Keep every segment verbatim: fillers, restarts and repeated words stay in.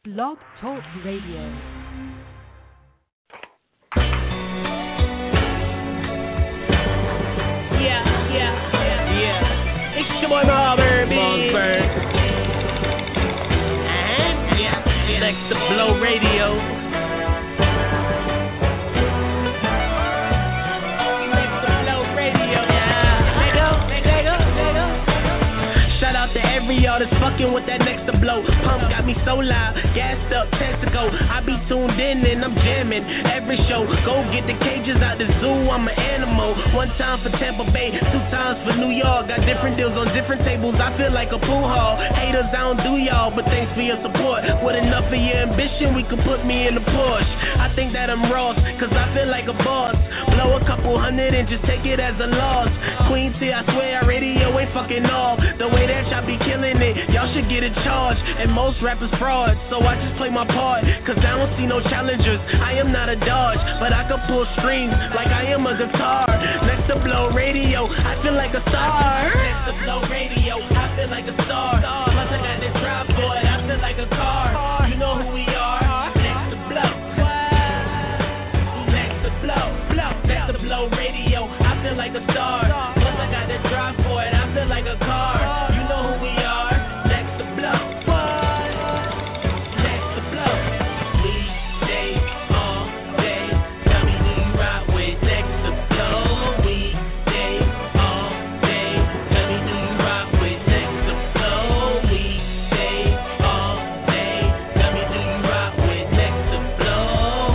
Blog Talk Radio. Yeah, yeah, yeah, yeah. It's your boy Marlbird, Mossberg. Uh-huh, yeah, yeah. Next to Blow Radio. Next to Blow Radio. Yeah. Let go, let go, let go. Shout out to every artist fucking with that Next to Blow. Pump got me so loud, gassed up, ten to go. I be tuned in and I'm jamming every show. Go get the cages out the zoo, I'm an animal. One time for Tampa Bay, two times for New York. Got different deals on different tables, I feel like a pool hall. Haters, I don't do y'all, but thanks for your support. With enough of your ambition, we could put me in a Porsche. I think that I'm Ross, cause I feel like a boss. Blow a couple hundred and just take it as a loss. Queen T, I swear our radio ain't fucking off. The way that y'all be killing it, y'all should get a charge. And most rappers fraud, so I just play my part. Cause I don't see no challengers, I am not a Dodge. But I can pull strings like I am a guitar. Next to Blow Radio, I feel like a star. Next to Blow Radio, I feel like a star. Plus I got this drop for it, I feel like a car. You know who we are. Next to Blow. Next to Blow, Blow. Next to Blow Radio, I feel like a star. Plus I got this drop for it, I feel like a car. You know who we are. Next to Blow. Next to Blow. We stay all day. Tell me who you rock with. Next to Blow. We stay all day. Tell me who you rock with. Next to Blow. We stay all day. Tell me who you rock with. Next to Blow.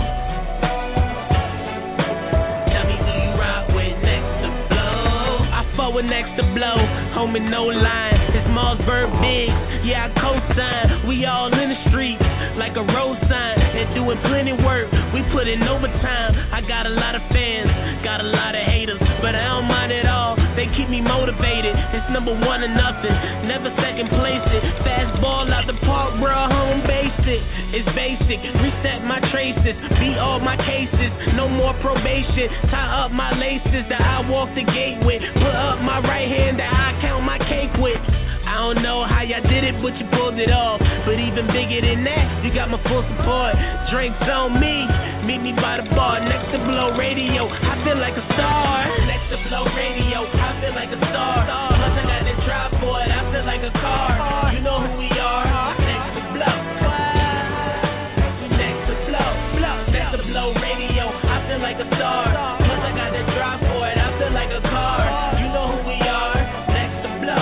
Tell me who you rock with. Next to Blow. I fuck with Next to Blow. Homie, no line. It's Mossberg Biggs. Yeah, I co-sign. We all in the streets like a road sign and doing plenty work. We put in overtime. I got a lot of fans, got a lot of haters, but I don't mind at all. They keep me motivated. It's number one or nothing. Never second place it. Fast ball out the park, bro. Home base it. It's basic. Reset my traces. Beat all my cases. No more probation. Tie up my laces that I walk the gate with. Put up my right hand that I count my cake with. I don't know how y'all did it, but you pulled it off. But even bigger than that, you got my full support. Drinks on me, meet me by the bar. Next to Blow Radio, I feel like a star. Next to Blow Radio, I feel like a star. Plus I got this drop for it, I feel like a car. You know who we are. Next to Blow. Next to Blow, Blow. Next to Blow Radio, I feel like a star. Plus I got this drop for it, I feel like a car. You know who we are. Next to Blow.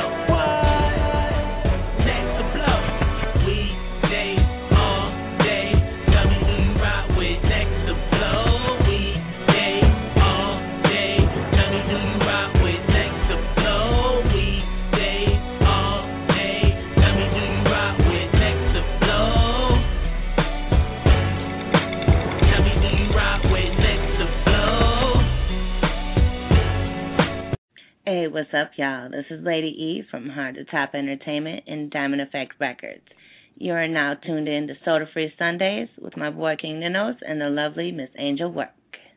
Hey, what's up, y'all? This is Lady E from Hard to Top Entertainment and Diamond Effect Records. You are now tuned in to Soda Free Sundays with my boy King Ninos and the lovely Miss Angel Work.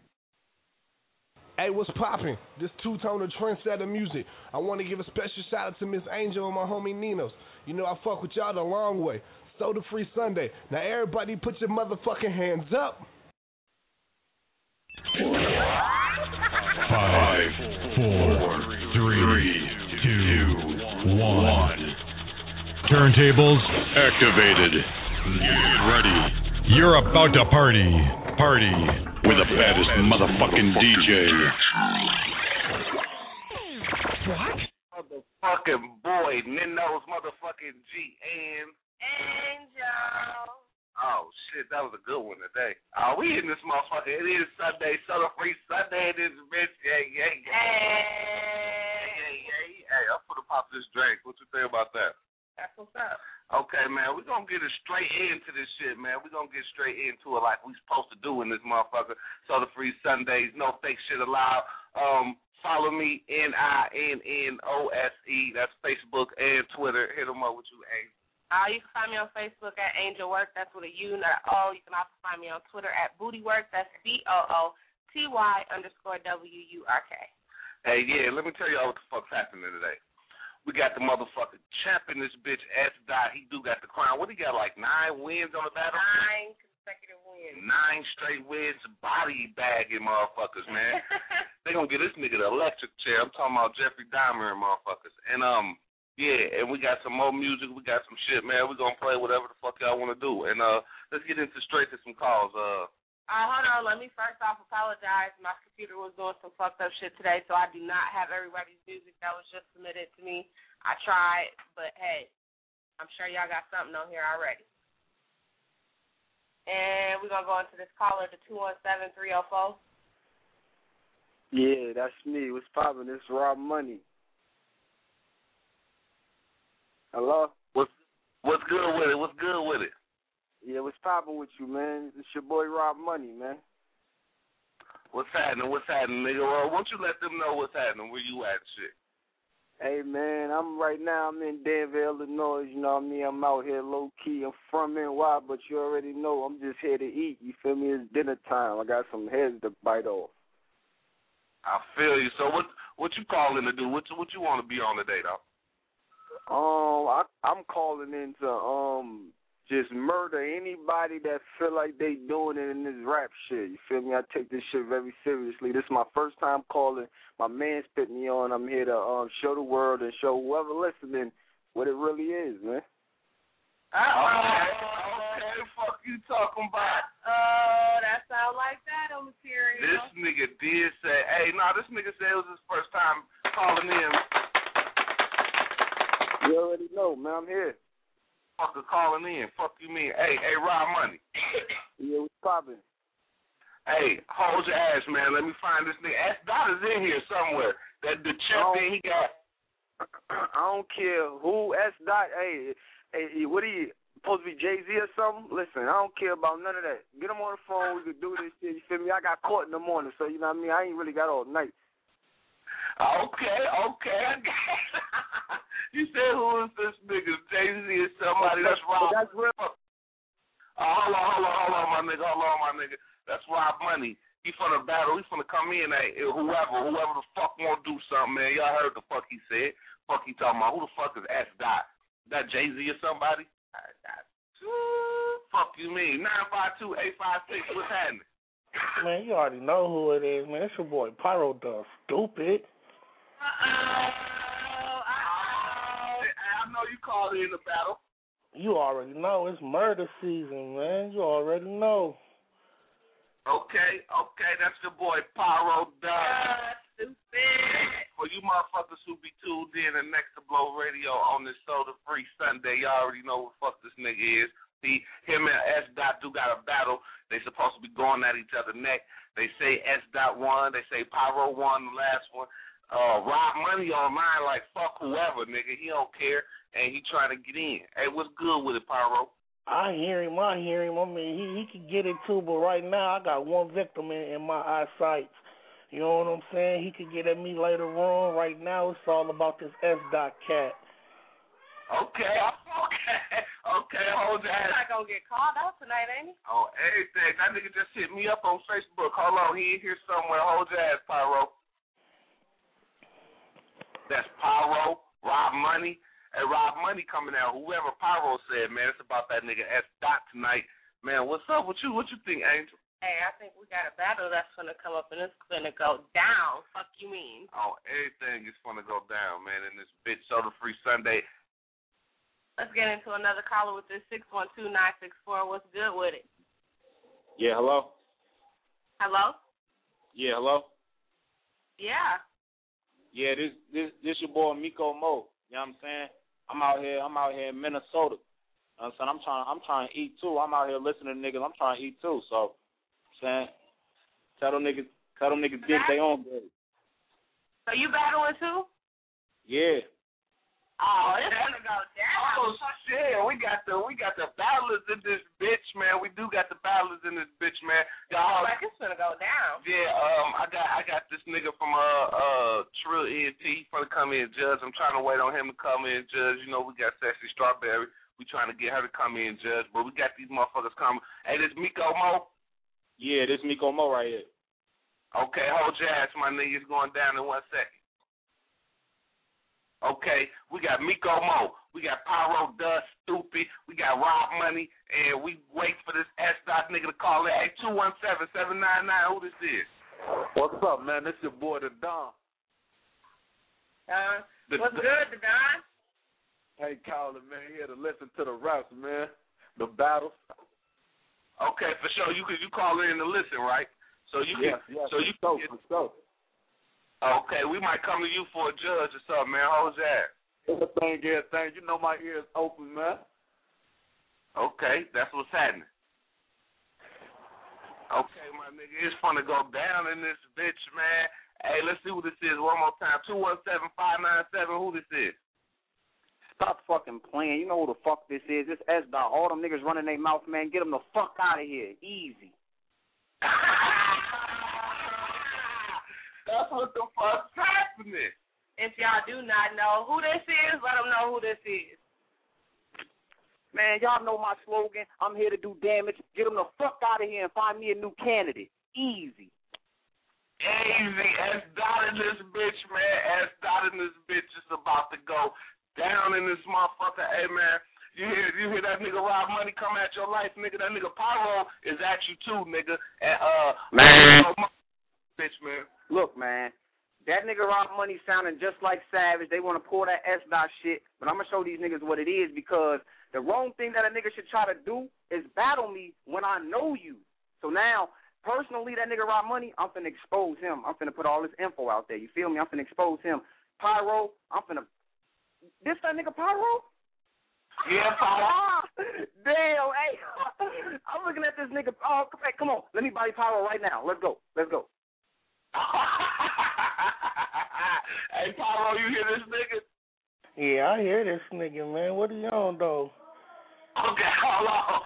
Hey, what's poppin'? This two-toner trendsetter music. I want to give a special shout out to Miss Angel and my homie Ninos. You know I fuck with y'all the long way. Soda Free Sunday. Now everybody put your motherfucking hands up. Five, four, three, two, one. Turntables activated. Get ready. You're about to party. Party with the baddest motherfucking D J. What? Motherfucking boy, Nino's motherfucking G and Angel. Oh shit, that was a good one today. Oh, we in this motherfucker. It is Sunday, Soda Free Sunday. It is bitch. Yeah, yeah, yeah. Hey, hey, hey. Hey, I'm gonna pop this drink. What you think about that? That's what's up. Okay, man, we're going to get it straight into this shit, man. We're going to get straight into it like we supposed to do in this motherfucker. Soda Free Sundays, no fake shit allowed. Um, follow me, N I N N O S E. That's Facebook and Twitter. Hit them up with you, Angel. Uh, you can find me on Facebook at Angel Work. That's with a U, not an O. You can also find me on Twitter at Booty Work. That's B O O T Y underscore W U R K. Hey, yeah, let me tell y'all what the fuck's happening today. We got the motherfucking champ in this bitch, S. Dot. He do got the crown. What he got, like nine wins on the battle? Nine consecutive wins. Nine straight wins, body bagging motherfuckers, man. They gonna get this nigga the electric chair. I'm talking about Jeffrey Dahmer and motherfuckers. And, um, yeah, and we got some more music. We got some shit, man. We gonna play whatever the fuck y'all want to do. And, uh, let's get into straight to some calls. Uh, Uh, hold on. Let me first off apologize. My computer was doing some fucked up shit today, so I do not have everybody's music that was just submitted to me. I tried, but hey, I'm sure y'all got something on here already. And we're going to go into this caller to two one seven, three oh four. Yeah, that's me. What's poppin'? This Rob Money. Hello? What's, what's good with it? What's good with it? Yeah, what's poppin' with you, man? It's your boy Rob Money, man. What's happening? What's happening, nigga? Well, why don't you let them know what's happening, where you at, shit? Hey, man, I'm right now, I'm in Danville, Illinois, you know what I mean? I'm out here low-key. I'm from N Y, but you already know I'm just here to eat, you feel me? It's dinner time. I got some heads to bite off. I feel you. So what what you calling to do? What, what you want to be on today, though? Um, I, I'm calling in to, um... just murder anybody that feel like they doing it in this rap shit. You feel me? I take this shit very seriously. This is my first time calling. My man's put me on. I'm here to um, show the world and show whoever listening what it really is, man. Okay, okay, fuck you talking about? Oh, that sound like that on material. This nigga did say, hey, no, nah, this nigga said it was his first time calling in. You already know, man. I'm here. Fucker calling in. Fuck you mean? Hey, hey, Rob Money. Yeah, what's poppin'? Hey, hold your ass, man. Let me find this nigga. S. Dot is in here somewhere. That the champion he got. I don't care who S. Dot. Hey, hey, what are you supposed to be, Jay Z or something? Listen, I don't care about none of that. Get him on the phone. We can do this shit. You feel me? I got caught in the morning, so you know what I mean. I ain't really got all night. Okay, okay. You said who is this nigga? Jay Z is somebody. That's Rob. That's real. Uh, hold on, hold on, hold on, my nigga. Hold on, my nigga. That's Rob Money. He from the battle. He from the come in. Hey, whoever, whoever the fuck want to do something, man. Y'all heard the fuck he said. Fuck he talking about. Who the fuck is S. Dot? That Jay Z or somebody? Fuck you mean? nine five two, eight five six. What's happening? Man, you already know who it is, man. It's your boy Pyro Duff. Stupid. Uh-oh. Uh-oh. I know you called in the battle. You already know. It's murder season, man. You already know. Okay, okay. That's your boy Pyro Duff. Uh, stupid. For you motherfuckers who be tuned in to Next to Blow Radio on this Soda Free Sunday, y'all already know who the fuck this nigga is. See, him and S. Dot do got a battle. They supposed to be going at each other's neck. They say S. Dot won. They say Pyro won the last one. Uh, Rob Money on mine like fuck whoever, nigga. He don't care, and he trying to get in. Hey, what's good with it, Pyro? I hear him. I hear him. I mean, he he can get it too, but right now I got one victim in, in my eyesight. You know what I'm saying? He could get at me later on. Right now, it's all about this S. Dot cat. Okay, okay, okay. Hold your He's ass. not going to get called out tonight, ain't he? Oh, everything. That nigga just hit me up on Facebook. Hold on, he in here somewhere. Hold your ass, Pyro. That's Pyro, Rob Money. Hey, Rob Money coming out. Whoever Pyro said, man, it's about that nigga S. Dot tonight. Man, what's up with you? What you think, Angel? Hey, I think we got a battle that's going to come up, and it's going to go down. Fuck you mean? Oh, everything is going to go down, man, in this bitch Soda Free Sunday. Let's get into another caller with this six one two, nine six four. What's good with it? Yeah, hello? Hello? Yeah, hello? Yeah. Yeah, this this this your boy Miko Mo. You know what I'm saying? I'm out here I'm out here in Minnesota. You know what I'm saying? I'm trying I'm trying to eat too. I'm out here listening to niggas, I'm trying to eat too. So I'm saying tell them niggas tell them niggas get their own day. So you battling too? Yeah. Oh, it's gonna go down. Oh shit, we got the we got the battlers in this bitch, man. We do got the battlers in this bitch, man. Y'all like it's gonna go down. Yeah, um I got I got this nigga from uh uh Trill E N T for to come in and judge. I'm trying to wait on him to come in and judge. You know, we got Sexy Strawberry. We trying to get her to come in and judge, but we got these motherfuckers coming. Hey, this Miko Mo? Yeah, this Miko Mo right here. Okay, hold your ass, my nigga. It's going down in one second. Okay, we got Miko Mo, we got Pyro Dust, Stupid, we got Rob Money, and we wait for this S-Dot nigga to call in. Hey, two one seven, seven nine nine, who this is? What's up, man? This your boy, the Don. Uh, The- what's the- good, the Don? Hey, calling, man, here to listen to the raps, man, the battles. Okay, for sure. You you call in to listen, right? So you can, Yes, yes, so you for can sure, get, for sure. okay, we might come to you for a judge or something, man. How's that? Everything, everything. You know my ears open, man. Okay, that's what's happening. Okay, my nigga, it's fun to go down in this bitch, man. Hey, let's see who this is one more time. two one seven, five nine seven, who this is? Stop fucking playing. You know who the fuck this is. This S-Dot. All them niggas running their mouth, man. Get them the fuck out of here. Easy. That's what the fuck's happening. If y'all do not know who this is, let them know who this is. Man, y'all know my slogan. I'm here to do damage. Get them the fuck out of here and find me a new candidate. Easy. Easy. S-Dot in this bitch, man. S-Dot in this bitch is about to go down in this motherfucker. Hey, man, you hear you hear that nigga Rob Money come at your life, nigga? That nigga Pyro is at you too, nigga. And, uh, Man. bitch, man. Look, man. That nigga Rob Money sounding just like Savage. They want to pull that S-Dot shit, but I'm going to show these niggas what it is, because the wrong thing that a nigga should try to do is battle me when I know you. So now, personally, that nigga Rob Money, I'm finna expose him. I'm finna put all this info out there. You feel me? I'm finna expose him. Pyro, I'm finna... This that nigga Pyro? Yeah, Pyro. Damn, hey. I'm looking at this nigga. Oh, come, hey, come on. Let me buy Pyro right now. Let's go. Let's go. Hey, Pyro, you hear this nigga? Yeah, I hear this nigga, man. What are you on, though? Okay, hold on.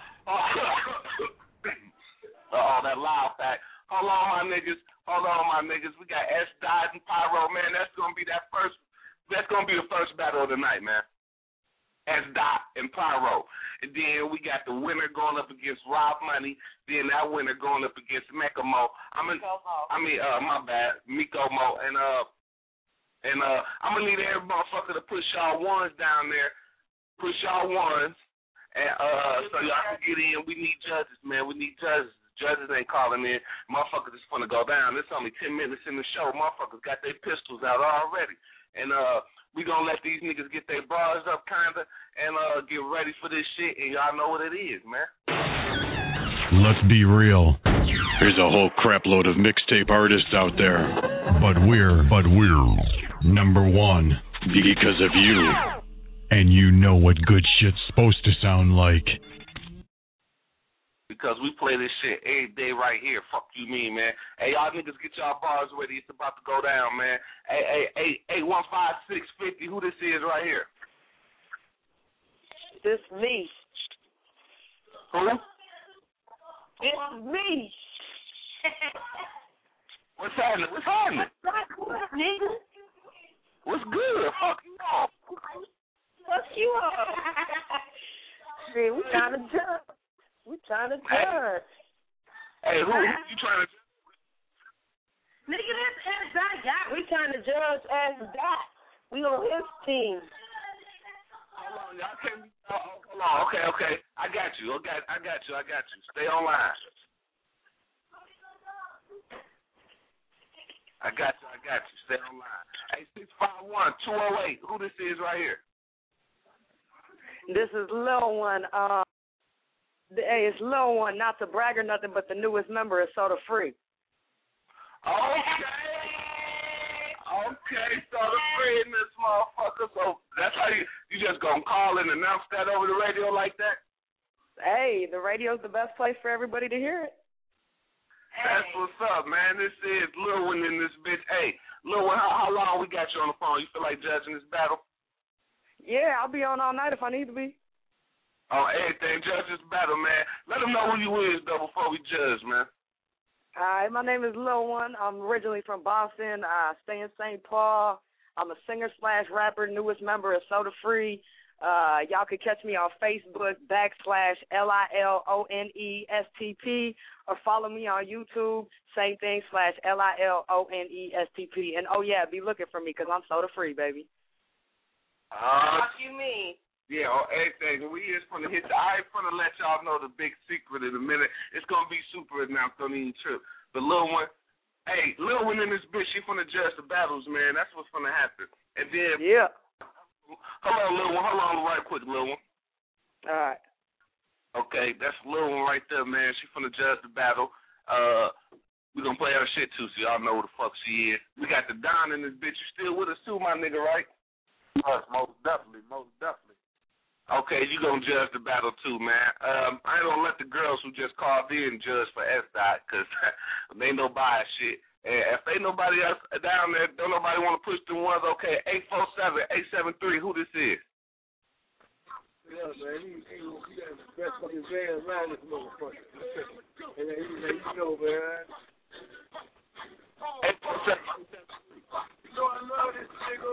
Oh, that loud fact. Hold on, my niggas. Hold on, my niggas. We got S-Dot and Pyro, man. That's going to be that first, that's going to be the first battle of the night, man. S-Dot and Pyro. And then we got the winner going up against Rob Money. Then that winner going up against Mecca Mo. I mean, I mean, uh, my bad, Miko Mo. And, uh, and, uh, I'm going to need every motherfucker to push y'all ones down there. Push y'all ones. And, uh, so y'all can get in. We need judges, man. We need judges. Judges ain't calling in. Motherfuckers just want to go down. It's only ten minutes in the show. Motherfuckers got their pistols out already. And uh, we going to let these niggas get their bars up, kind of, and uh, get ready for this shit. And y'all know what it is, man. Let's be real. There's a whole crap load of mixtape artists out there. But we're, but we're number one because of you. And you know what good shit's supposed to sound like. Because we play this shit every day right here. Fuck you mean, man. Hey, y'all niggas get y'all bars ready. It's about to go down, man. Hey, hey, hey, eight one five six fifty. Who this is right here? This me. Who? It's me. What's happening? What's happening? Nigga. What's good? Fuck you off. Fuck you up. See, we trying to judge. We trying to judge. Hey, who, who you trying to? Nigga, this S-Dot guy. We trying to judge S-Dot. We on his team. Hold on, y'all can't be. Oh, hold on. Okay, okay. I got you. Okay, I got you. I got you. Stay online. I got you. I got you. Stay online. Hey, six five one, two oh eight. Who this is right here? This is Lil One. Uh, hey, it's Lil One, not to brag or nothing, but the newest member is Soda Free. Okay. Okay, Soda Free in this motherfucker. So that's how you, you just gonna call and announce that over the radio like that? Hey, the radio's the best place for everybody to hear it. That's what's up, man. This is Lil One in this bitch. Hey, Lil One, how, how long we got you on the phone? You feel like judging this battle? Yeah, I'll be on all night if I need to be. Oh, everything, judge this battle, man. Let them know who you is, though, before we judge, man. Hi, my name is Lil One. I'm originally from Boston. I stay in Saint Paul. I'm a singer slash rapper, newest member of Soda Free. Uh, y'all can catch me on Facebook, backslash L I L O N E S T P, or follow me on YouTube, same thing, slash L I L O N E S T P. And, oh, yeah, be looking for me because I'm Soda Free, baby. Uh, What you mean? Yeah, on everything. We is gonna hit. The, I ain't gonna let y'all know the big secret in a minute. It's gonna be super announced. Don't even trip. The little one, hey, little one in this bitch. She gonna judge the battles, man. That's what's gonna happen. And then yeah. Hold on, little one. Hold on, right quick, little one. All right. Okay, that's the little one right there, man. She finna judge the battle. Uh, we gonna play her shit too, so y'all know who the fuck she is. We got the Don in this bitch. You still with us too, my nigga, right? Yes, most definitely, most definitely. Okay, you gonna judge the battle too, man. Um, I ain't gonna let the girls who just called in judge for S-Dot, because they know bias shit. And if ain't nobody else down there, don't nobody want to push them ones, okay, eight four seven, eight seven three, who this is? Yeah, man, he, he, he got the best fucking band around this motherfucker. And he, you know, man. eight four seven. You know I love this nigga.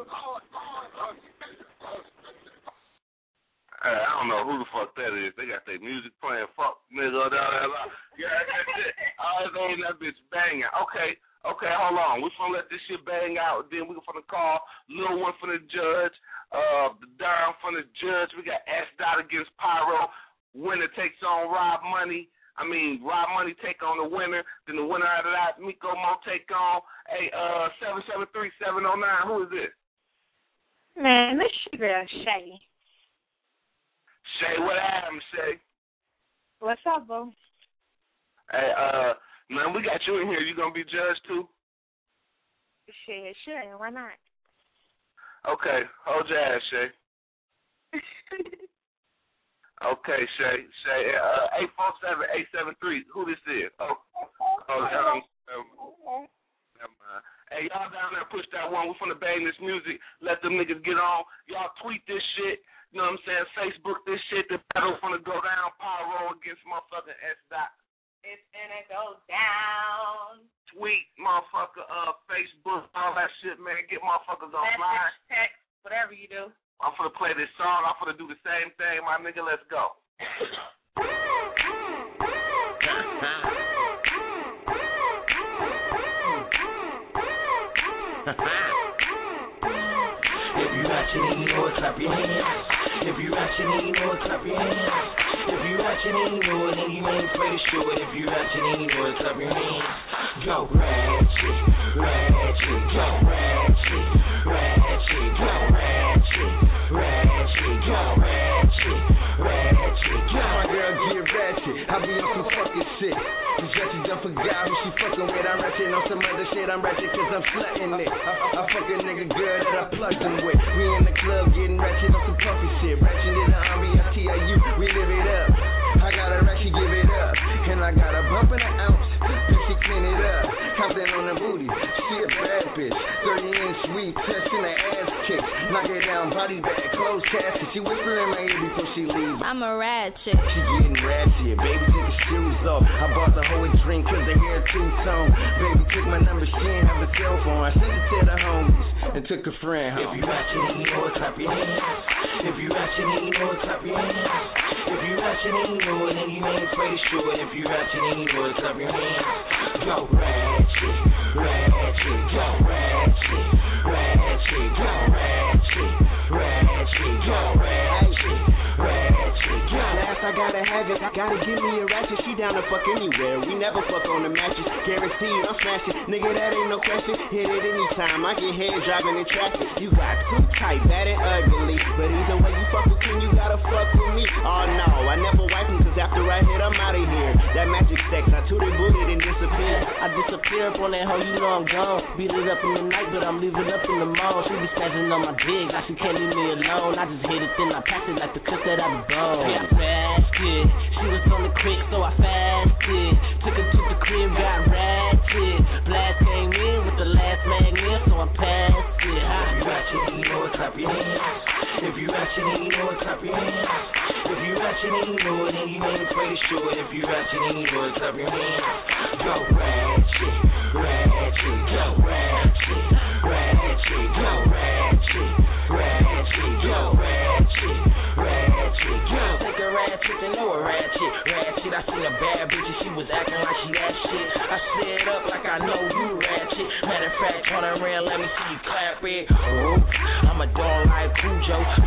Uh, I don't know who the fuck that is. They got their music playing. Fuck, nigga, da, da, da. Yeah, that's it. All this ain't that bitch banging. Okay, okay, hold on. We finna let this shit bang out. Then we finna call Lil One for the judge, uh, the Don for the judge. We got S-Dot against Pyro. Winner takes on Rob Money. I mean, Rob Money take on the winner. Then the winner out of that, Miko Mo take on a uh seven seven three seven oh nine. Who is this? Man, this your girl Shay. Shay, what happened, Shay? What's up, boo? Hey, uh, man, we got you in here. You gonna be judged too? Shit, sure. Why not? Okay, hold your ass, Shay. Okay, Shay. Shay, uh, eight four seven, eight seven three. Who this is? Oh, oh, um, um, never mind. Hey, y'all down there, push that one. We finna bang this music. Let them niggas get on. Y'all tweet this shit. You know what I'm saying? Facebook this shit. The battle finna go down. Pyro against motherfucking S-Dot. It's gonna go down. Tweet, motherfucker, uh, Facebook, all that shit, man. Get motherfuckers online. Message, text, whatever you do. I'm finna play this song. I'm finna do the same thing, my nigga. Let's go. If you ratchet and you know it, clap your hands. If you ratchet and you know it, clap your hands. If you ratchet and you know it, then you ain't play the short. If you ratchet and you know it, clap your hands. Go ratchet, ratchet, go ratchet, ratchet, go ratchet, ratchet, go ratchet, ratchet, go. My girl get ratchet, I be on some fucking shit. This ratchet done forgot who she fucking with. I'm ratchet on some other shit. I'm ratchet cause I'm slutting it. I, I fuck a nigga girl that I plugged him with. We in the club getting ratchet on some puffy shit. Ratchet in the army, S T I U, we live it up. I got a ratchet, give it up. And I got a bump in an ounce. Bitch, she clean it up. Compton on the booty. She a bad bitch. thirty inch sweet, testing the ass kick. Knock it down, body bag, closed casket. She whisper in my ear before she leaves. I'm a ratchet. She getting ratchet. Baby, take the shoes off. I bought the whole drink cause the hair two-tone. Baby, took my number, she ain't have a cell phone. I sent it to the homies and took a friend home. If you ratchet and you know it, clap your hands. If you ratchet and you know it, clap your hands. If you ratchet and you know it, then you ain't play the short. If you ratchet and you know it, clap your hands. Go ratchet, ratchet, go ratchet, ratchet, go ratchet, ratchet, go ratchet, ratchet, go. Last I gotta have it, gotta give me a ratchet. She down to fuck anywhere. We never fuck on the matches. Guaranteed I'm smashing, nigga. That ain't no question. Hit it anytime. I get head driving in traffic. You got too tight, bad and ugly. But either way you fuck with King, you gotta fuck with me. Oh no, I never wipe him cause after I hit, I'm out of here. That magic sex, I tooted booted and disappear. I disappear up on that hoe, you know I'm gone. Beat it up in the night, but I'm leaving up in the mall. She be spazzing on my dick, like she can't leave me alone. I just hit it, then I pass it like the cook that I be bone. Yeah, I fasted. She was on the quick, so I fasted. Took her to the crib, got ratchet. Blast came in with the last magnet, so I'm past it. If you ratchet and you know it, clap your hands. If you ratchet and you know it, clap your hands. If you ratchet and you know it, then you ain't play the short. If you ratchet and you know it, clap your hands. Go ratchet, ratchet, go ratchet, ratchet, go ratchet, ratchet, go ratchet, ratchet, go. Take a ratchet and know a ratchet, ratchet. I seen a bad bitch and she was acting like she that shit. I slid up like I know you ratchet. Matter of fact, on her rail, let me see you clap it. Oh, I'm a dog like Cujo.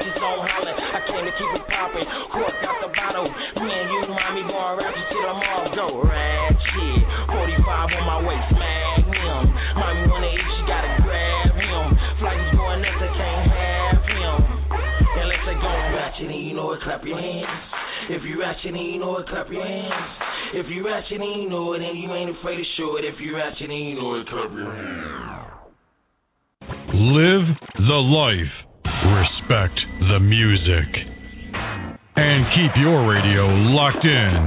bitches on hollering. I came to keep it popping. Cork out the bottle. Me and you, mommy, going ratchet till them all go ratchet. forty-five on my waist, Magnum. Mommy wanna eat, she gotta grab him. Flight is going nuts, I can't have him. Unless they going ratchet and you know it, clap your hands. If you ratchet and you know it, clap your hands. If you ratchet and you know it, and you ain't afraid to show it. If you ratchet and you know it, clap your hands. Live the life. Respect the music. And keep your radio locked in.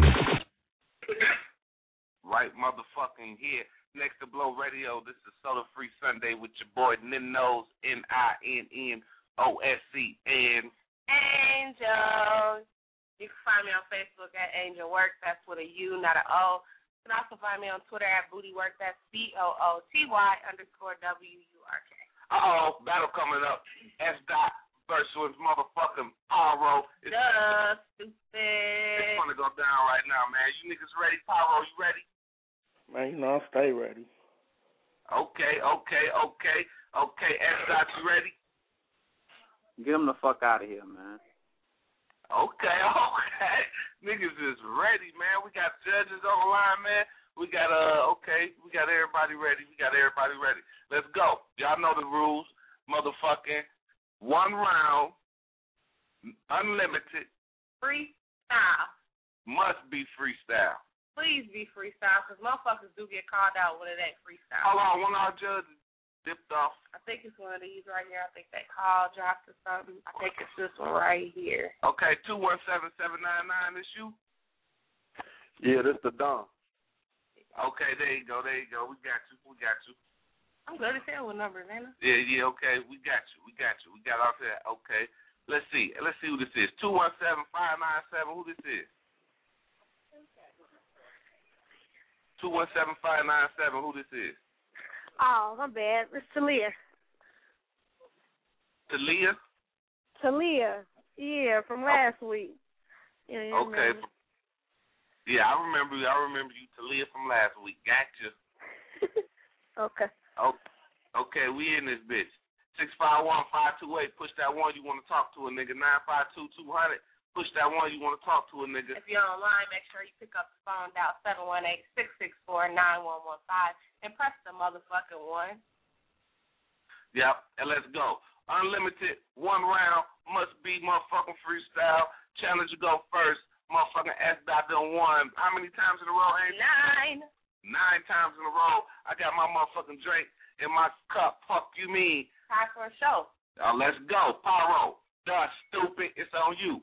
Right motherfucking here. Next to Blow Radio, this is Soda Free Sunday with your boy Ninos, N I N N O S C N. Angel. You can find me on Facebook at Angel Work. That's with a U, not an O. You can also find me on Twitter at Booty Work. That's B O O T Y underscore W U R K. Uh-oh, battle coming up. S. Dot versus motherfucking Pyro. It's, Duh, stupid. It's going to go down right now, man. You niggas ready? Pyro, you ready? Man, you know, I'll stay ready. Okay, okay, okay. Okay, S. Dot, you ready? Get him the fuck out of here, man. Okay, okay. Niggas is ready, man. We got judges on the line, man. We got, uh, okay, we got everybody ready. We got everybody ready. Let's go. Y'all know the rules. Motherfucking one round, unlimited. Freestyle. Must be freestyle. Please be freestyle, because motherfuckers do get called out when it ain't freestyle. Hold on, one of our judges dipped off. I think it's one of these right here. I think that call dropped or something. I think it's this one right here. Okay, two one seven, seven nine nine, this you? Yeah, this the Don. Okay, there you go, there you go. We got you, we got you. I'm good as hell with numbers, ain't I? Yeah, yeah, okay, we got you, we got you. We got off that, okay. Let's see, let's see who this is. two one seven, five nine seven, who this is? two one seven, five nine seven, who this is? Oh, my bad. It's Talia. Talia? Talia. Yeah, from last oh. week. Yeah, okay. Remember. Yeah, I remember you. I remember you, Talia, from last week. Gotcha. Okay. Oh, okay, we in this bitch. six five one, five two eight, push that one you want to talk to a nigga. nine five two, two hundred, push that one you want to talk to a nigga. If you're online, make sure you pick up the phone, dial seven one eight, six six four, nine one one five, and press the motherfucking one. Yep, and let's go. Unlimited, one round, must be motherfucking freestyle. Challenger go first. Motherfucking S. Dot done won. How many times in a row, Angel? Nine. Nine times in a row. I got my motherfucking drink in my cup. Fuck you mean? Time for a show. Now let's go. Pyro. Duh, stupid. It's on you.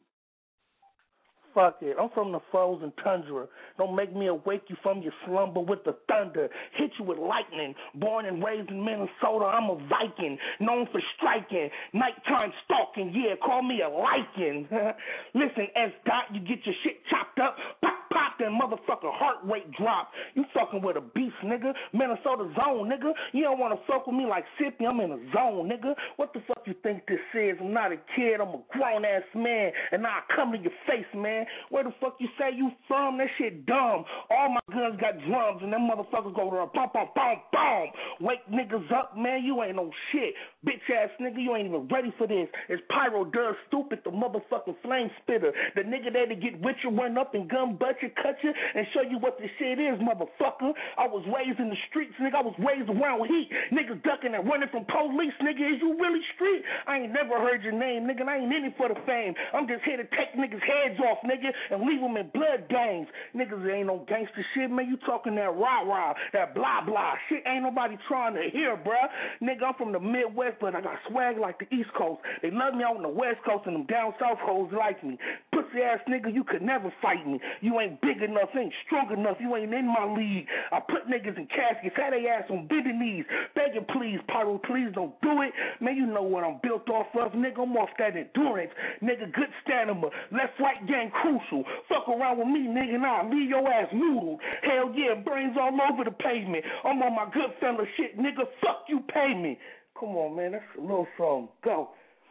Fuck it. I'm from the frozen tundra. Don't make me awake you from your slumber with the thunder. Hit you with lightning. Born and raised in Minnesota, I'm a Viking. Known for striking. Nighttime stalking. Yeah, call me a lichen. Listen, S. Dot, you get your shit chopped up. Pop, pop, that motherfucker heart rate drop. You fucking with a beast, nigga. Minnesota zone, nigga. You don't want to fuck with me like Sippy. I'm in a zone, nigga. What the fuck you think this is? I'm not a kid. I'm a grown-ass man. And now I come to your face, man. Where the fuck you say you from? That shit dumb. All my guns got drums, and them motherfuckers go to bum, bum, bum, bum. Wake niggas up, man. You ain't no shit. Bitch-ass nigga, you ain't even ready for this. It's Pyro Does Stupid, the motherfucking flame spitter. The nigga there to get with you, run up and gun butt you, cut you, and show you what this shit is, motherfucker. I was raised in the streets, nigga. I was raised around heat. Niggas ducking and running from police, nigga. Is you really street? I ain't never heard your name, nigga, and I ain't in it for the fame. I'm just here to take niggas' heads off, nigga. And leave them in blood gangs. Niggas ain't no gangster shit, man. You talking that rah-rah, that blah-blah. Shit ain't nobody trying to hear, bruh. Nigga, I'm from the Midwest, but I got swag like the East Coast. They love me out on the West Coast, and them down South hoes like me. Pussy-ass nigga, you could never fight me. You ain't big enough, ain't strong enough. You ain't in my league. I put niggas in caskets, had they ass on bending knees. Begging, please, Pyro, please don't do it. Man, you know what I'm built off of, nigga. I'm off that endurance. Nigga, good stamina. Left right gang crucial. Fuck around with me, nigga, and I'll leave your ass noodled. Hell yeah, brains all over the pavement. I'm on my good fella shit, nigga. Fuck you, pay me. Come on, man, that's a little song. Go.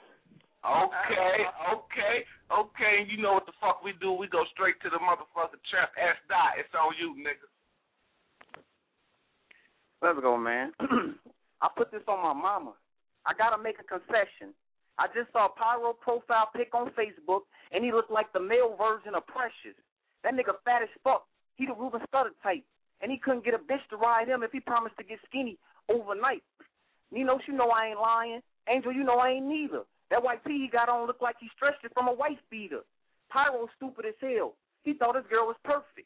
Okay, okay, okay. You know what the fuck we do? We go straight to the motherfucking trap. S. Dot. It's on you, nigga. Let's go, man. I put this on my mama. I gotta make a concession. I just saw Pyro profile pic on Facebook, and he looked like the male version of Precious. That nigga fat as fuck. He the Ruben Studdard type, and he couldn't get a bitch to ride him if he promised to get skinny overnight. Nino, you know I ain't lying. Angel, you know I ain't neither. That white tee he got on looked like he stretched it from a wife beater. Pyro stupid as hell. He thought his girl was perfect.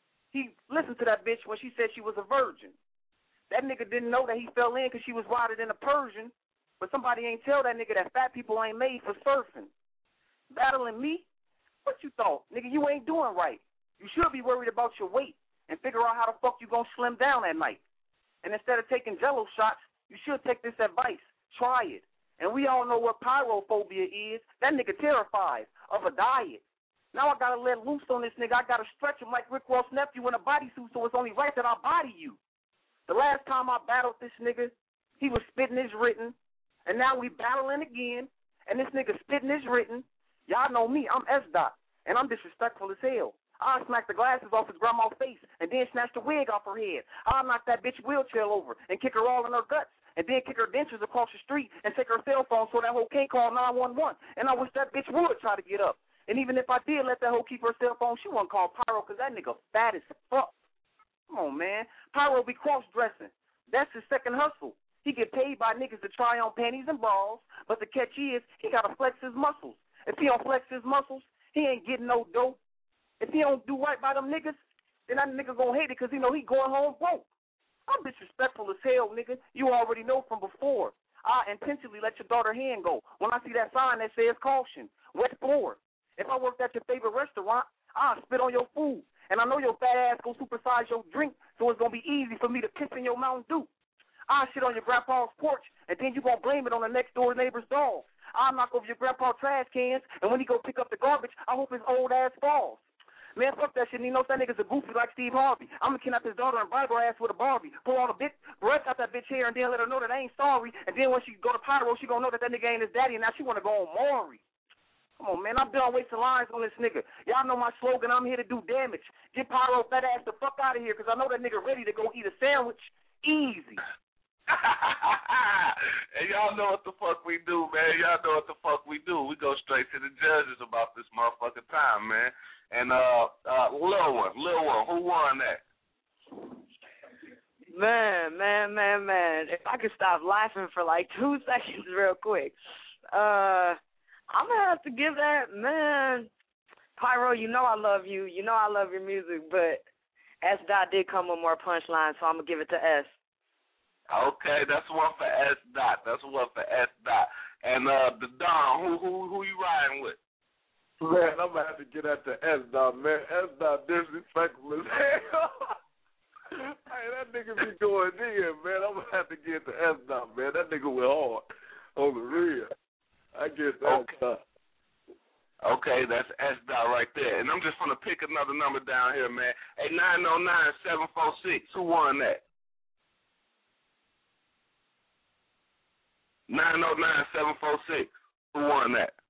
He listened to that bitch when she said she was a virgin. That nigga didn't know that he fell in because she was riding in a Persian, but somebody ain't tell that nigga that fat people ain't made for surfing. Battling me? What you thought? Nigga, you ain't doing right. You should be worried about your weight and figure out how the fuck you gonna slim down at night. And instead of taking Jello shots, you should take this advice. Try it. And we all know what pyrophobia is. That nigga terrified of a diet. Now I gotta let loose on this nigga. I gotta stretch him like Rick Ross' nephew in a bodysuit, so it's only right that I body you. The last time I battled this nigga, he was spitting his written, and now we battling again, and this nigga spitting his written. Y'all know me, I'm S-Dot, and I'm disrespectful as hell. I'll smack the glasses off his grandma's face and then snatch the wig off her head. I'll knock that bitch wheelchair over and kick her all in her guts and then kick her dentures across the street and take her cell phone so that hoe can't call nine one one. And I wish that bitch would try to get up. And even if I did let that hoe keep her cell phone, she wouldn't call Pyro because that nigga fat as fuck. Come on, man. Pyro be cross-dressing. That's his second hustle. He get paid by niggas to try on panties and bras, but the catch is he got to flex his muscles. If he don't flex his muscles, he ain't getting no dough. If he don't do right by them niggas, then that nigga gonna hate it because he know he going home broke. I'm disrespectful as hell, nigga. You already know from before. I intentionally let your daughter hand go when I see that sign that says caution, wet floor. If I worked at your favorite restaurant, I'll spit on your food. And I know your fat ass go supersize your drink, so it's gonna be easy for me to piss in your Mountain Dew. I'll shit on your grandpa's porch, and then you gonna blame it on the next door neighbor's dog. I'll knock over your grandpa's trash cans, and when he go pick up the garbage, I hope his old ass falls. Man, fuck that shit. And he knows that nigga's a goofy like Steve Harvey. I'm going to kidnap his daughter and bribe her ass with a Barbie. Pull all the bitch, breath out that bitch hair and then let her know that I ain't sorry. And then when she go to Pyro, she going to know that that nigga ain't his daddy, and now she want to go on Maury. Come on, man. I'm done wasting lines on this nigga. Y'all know my slogan. I'm here to do damage. Get Pyro fat ass the fuck out of here because I know that nigga ready to go eat a sandwich. Easy. And y'all know what the fuck we do, man. Y'all know what the fuck we do. We go straight to the judges about this motherfucking time, man. And uh, uh, Lil One, Lil One, who won that? Man, man, man, man. If I could stop laughing for like two seconds real quick. Uh, I'm going to have to give that, man. Pyro, you know I love you. You know I love your music, but S-Dot did come with more punchlines, so I'm going to give it to S. Okay, that's one for S-Dot. That's one for S-Dot. And uh, the Don, who, who, who you riding with? Man, I'm going to have to get at the S-Dot, man. S-Dot disrespectful as hell. Hey, that nigga be going in, man. I'm going to have to get the S-Dot, man. That nigga went hard on the real. I get that. Okay, okay that's S-Dot right there. And I'm just going to pick another number down here, man. Hey, nine oh nine, seven four six. Who won that? nine oh nine, seven four six. Who won that?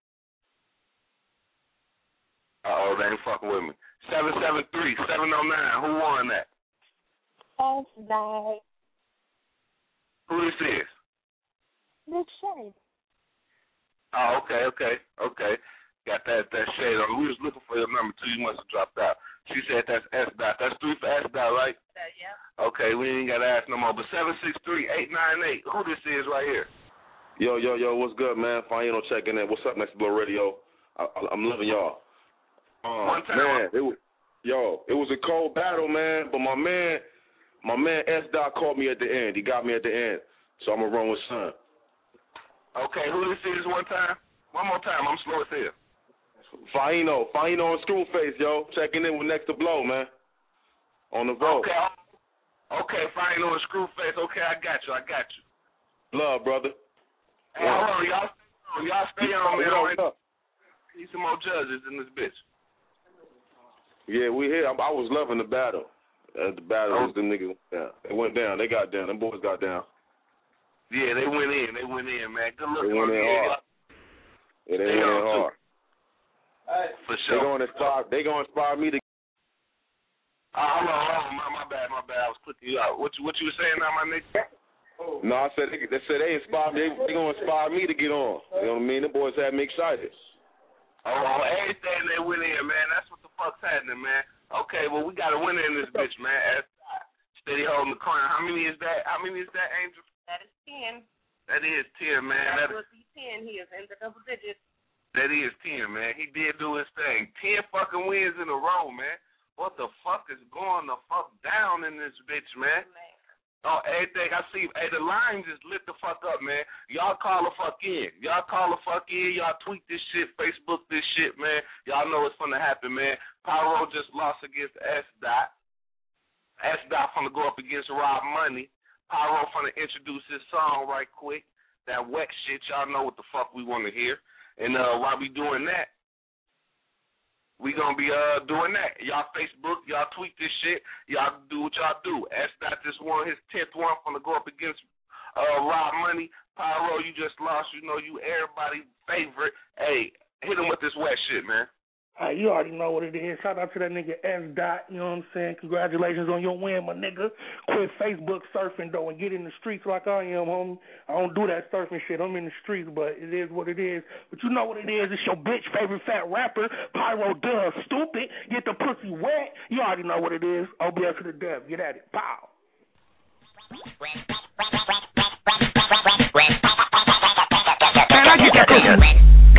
Uh-oh, they ain't fucking with me. seven seven three, seven oh nine. Who won that? S-Dot. Who this is? Big Shade. Oh, okay, okay, okay. Got that that shade on. We was looking for your number, too. You must have dropped out. She said that's S-Dot. That's three for S-Dot, right? Uh, yeah. Okay, we ain't got to ask no more. But seven six three, eight nine eight, who this is right here? Yo, yo, yo, what's good, man? Fino checking in. What's up, Next Blow Radio? I, I, I'm loving y'all. Um, One time. Man, it was, yo, it was a cold battle, man, but my man, my man S-Dot caught me at the end. He got me at the end, so I'm going to run with Son. Okay, who this is one time? One more time. I'm slow as hell. Fino. Fino and Screwface, yo. Checking in with Next to Blow, man. On the vote. Okay. Okay, Fino and Screwface. Okay, I got you. I got you. Love, brother. Hey, yeah. Hold on. Y'all, y'all stay on, man. Up. Need some more judges in this bitch. Yeah, we here. I, I was loving the battle. Uh, the battle oh. was the niggas. Yeah, they went down. They got down. Them boys got down. Yeah, they went in. They went in, man. Good luck. They went in hard. Yeah, they, they went in hard. Right. For sure. They gonna inspire. They gonna inspire me to. Uh, hold on, hold on. My, my bad, my bad. I was clicking you out. What you, what you were saying now, my nigga? No, I said they, they said they inspired me. They, they gonna inspire me to get on. You know what I mean? The boys had me excited. Oh, everything they went in, man. That's what the fuck's happening, man. Okay, well we got a winner in this bitch, man. Steady holding the corner. How many is that? How many is that, Angel? That is ten. That is ten, man. That That would be ten. He is in the double digits. That is ten, man. He did do his thing. Ten fucking wins in a row, man. What the fuck is going the fuck down in this bitch, man? man. Oh, everything I see, hey, the line just lit the fuck up, man. Y'all call the fuck in. Y'all call the fuck in. Y'all tweet this shit, Facebook this shit, man. Y'all know what's gonna happen, man. Pyro just lost against S. Dot. S. Dot gonna go up against Rob Money. Pyro gonna introduce his song right quick. That wet shit, y'all know what the fuck we want to hear. And uh, while we doing that, we gonna be uh doing that. Y'all Facebook, y'all tweet this shit. Y'all do what y'all do. S. Dot just won his tenth one gonna go up against uh Rob Money. Pyro, you just lost. You know you everybody's favorite. Hey, hit him with this wet shit, man. Uh, you already know what it is. Shout out to that nigga S. Dot, you know what I'm saying? Congratulations on your win, my nigga. Quit Facebook surfing, though, and get in the streets like I am, homie. I don't do that surfing shit. I'm in the streets, but it is what it is. But you know what it is. It's your bitch favorite fat rapper, Pyro Dub. Stupid. Get the pussy wet. You already know what it is. O B S to the death. Get at it. Pow. Man, I get that pussy.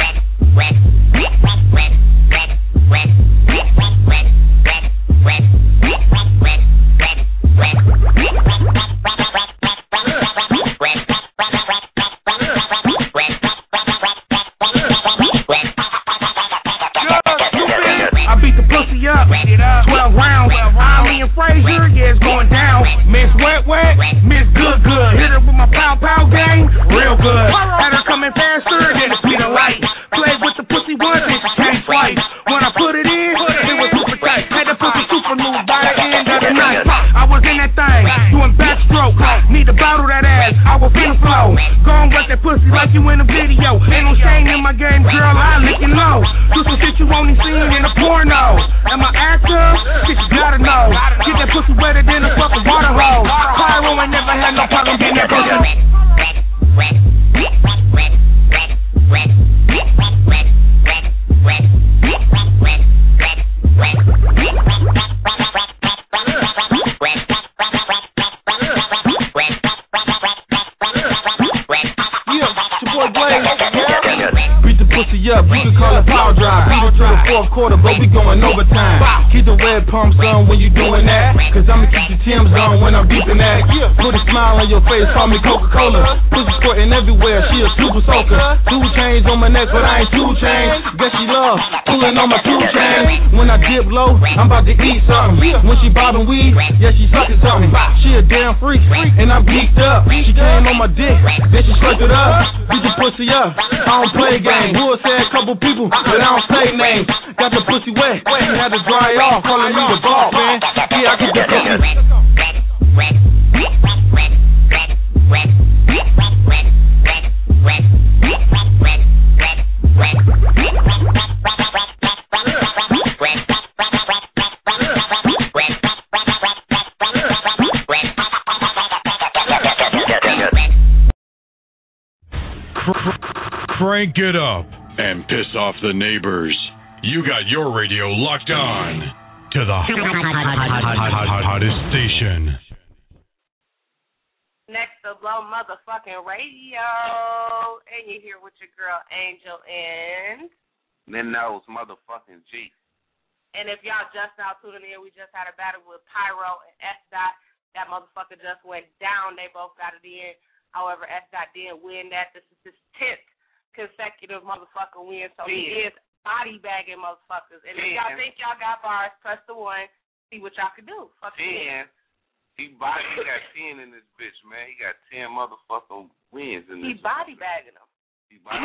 twelve rounds. Ali and Frazier, yeah, it's going down. Miss Wet Wet, Miss Good Good. Hit her with my pow pow game, real good. Had her coming faster than the speed of light. Played with the pussy once and she came twice. When I put it in, it was super tight. Had the pussy super loose by the end of the night. I was in that thing, doing backstroke. Need to bottle that ass, I was in the flow. Go and wet that pussy like you in a video. Ain't no shame in my game, girl, I lick it low. Do some shit you only seen in a porno. Am I actor? Shit you gotta know. Get that pussy wetter than a fucking water hose. Pyro ain't never had no problem getting that pussy. Up, we can call it power drive. Beat it to the fourth quarter, but we going overtime. Keep the red pumps on when you doing that, cause I'ma keep the Timbs on when I'm deep in that. Put a smile on your face, call me Coca-Cola. Pussy squirting everywhere, she a super soaker. Two chains on my neck, but I ain't two chains. Guess she love pulling on my two chains. When I dip low, I'm about to eat something. When she bobbing weed, yeah, she sucking something. She a damn freak, and I'm geeked up. She came on my dick, then she slipped it up. Beat the pussy up, I don't play games. Who said a couple people, but I don't say names. Got the pussy wet, she had to dry off, calling me the ball, man. Yeah, I get the pussy. Crank it up and piss off the neighbors. You got your radio locked on to the hottest station. Next to Blow Motherfucking Radio. And you're here with your girl Angel and Then knows motherfucking G. And if y'all just now tuning in, we just had a battle with Pyro and S. Dot. That motherfucker just went down. They both got it in. However, S. Dot didn't win that. This is his tenth consecutive motherfucker win. So he is body bagging motherfuckers. And if y'all think y'all got bars, press the one. See what y'all can do. Fuck ten. He body he got ten in this bitch, man. He got ten motherfucking wins in this. He body bagging them. He body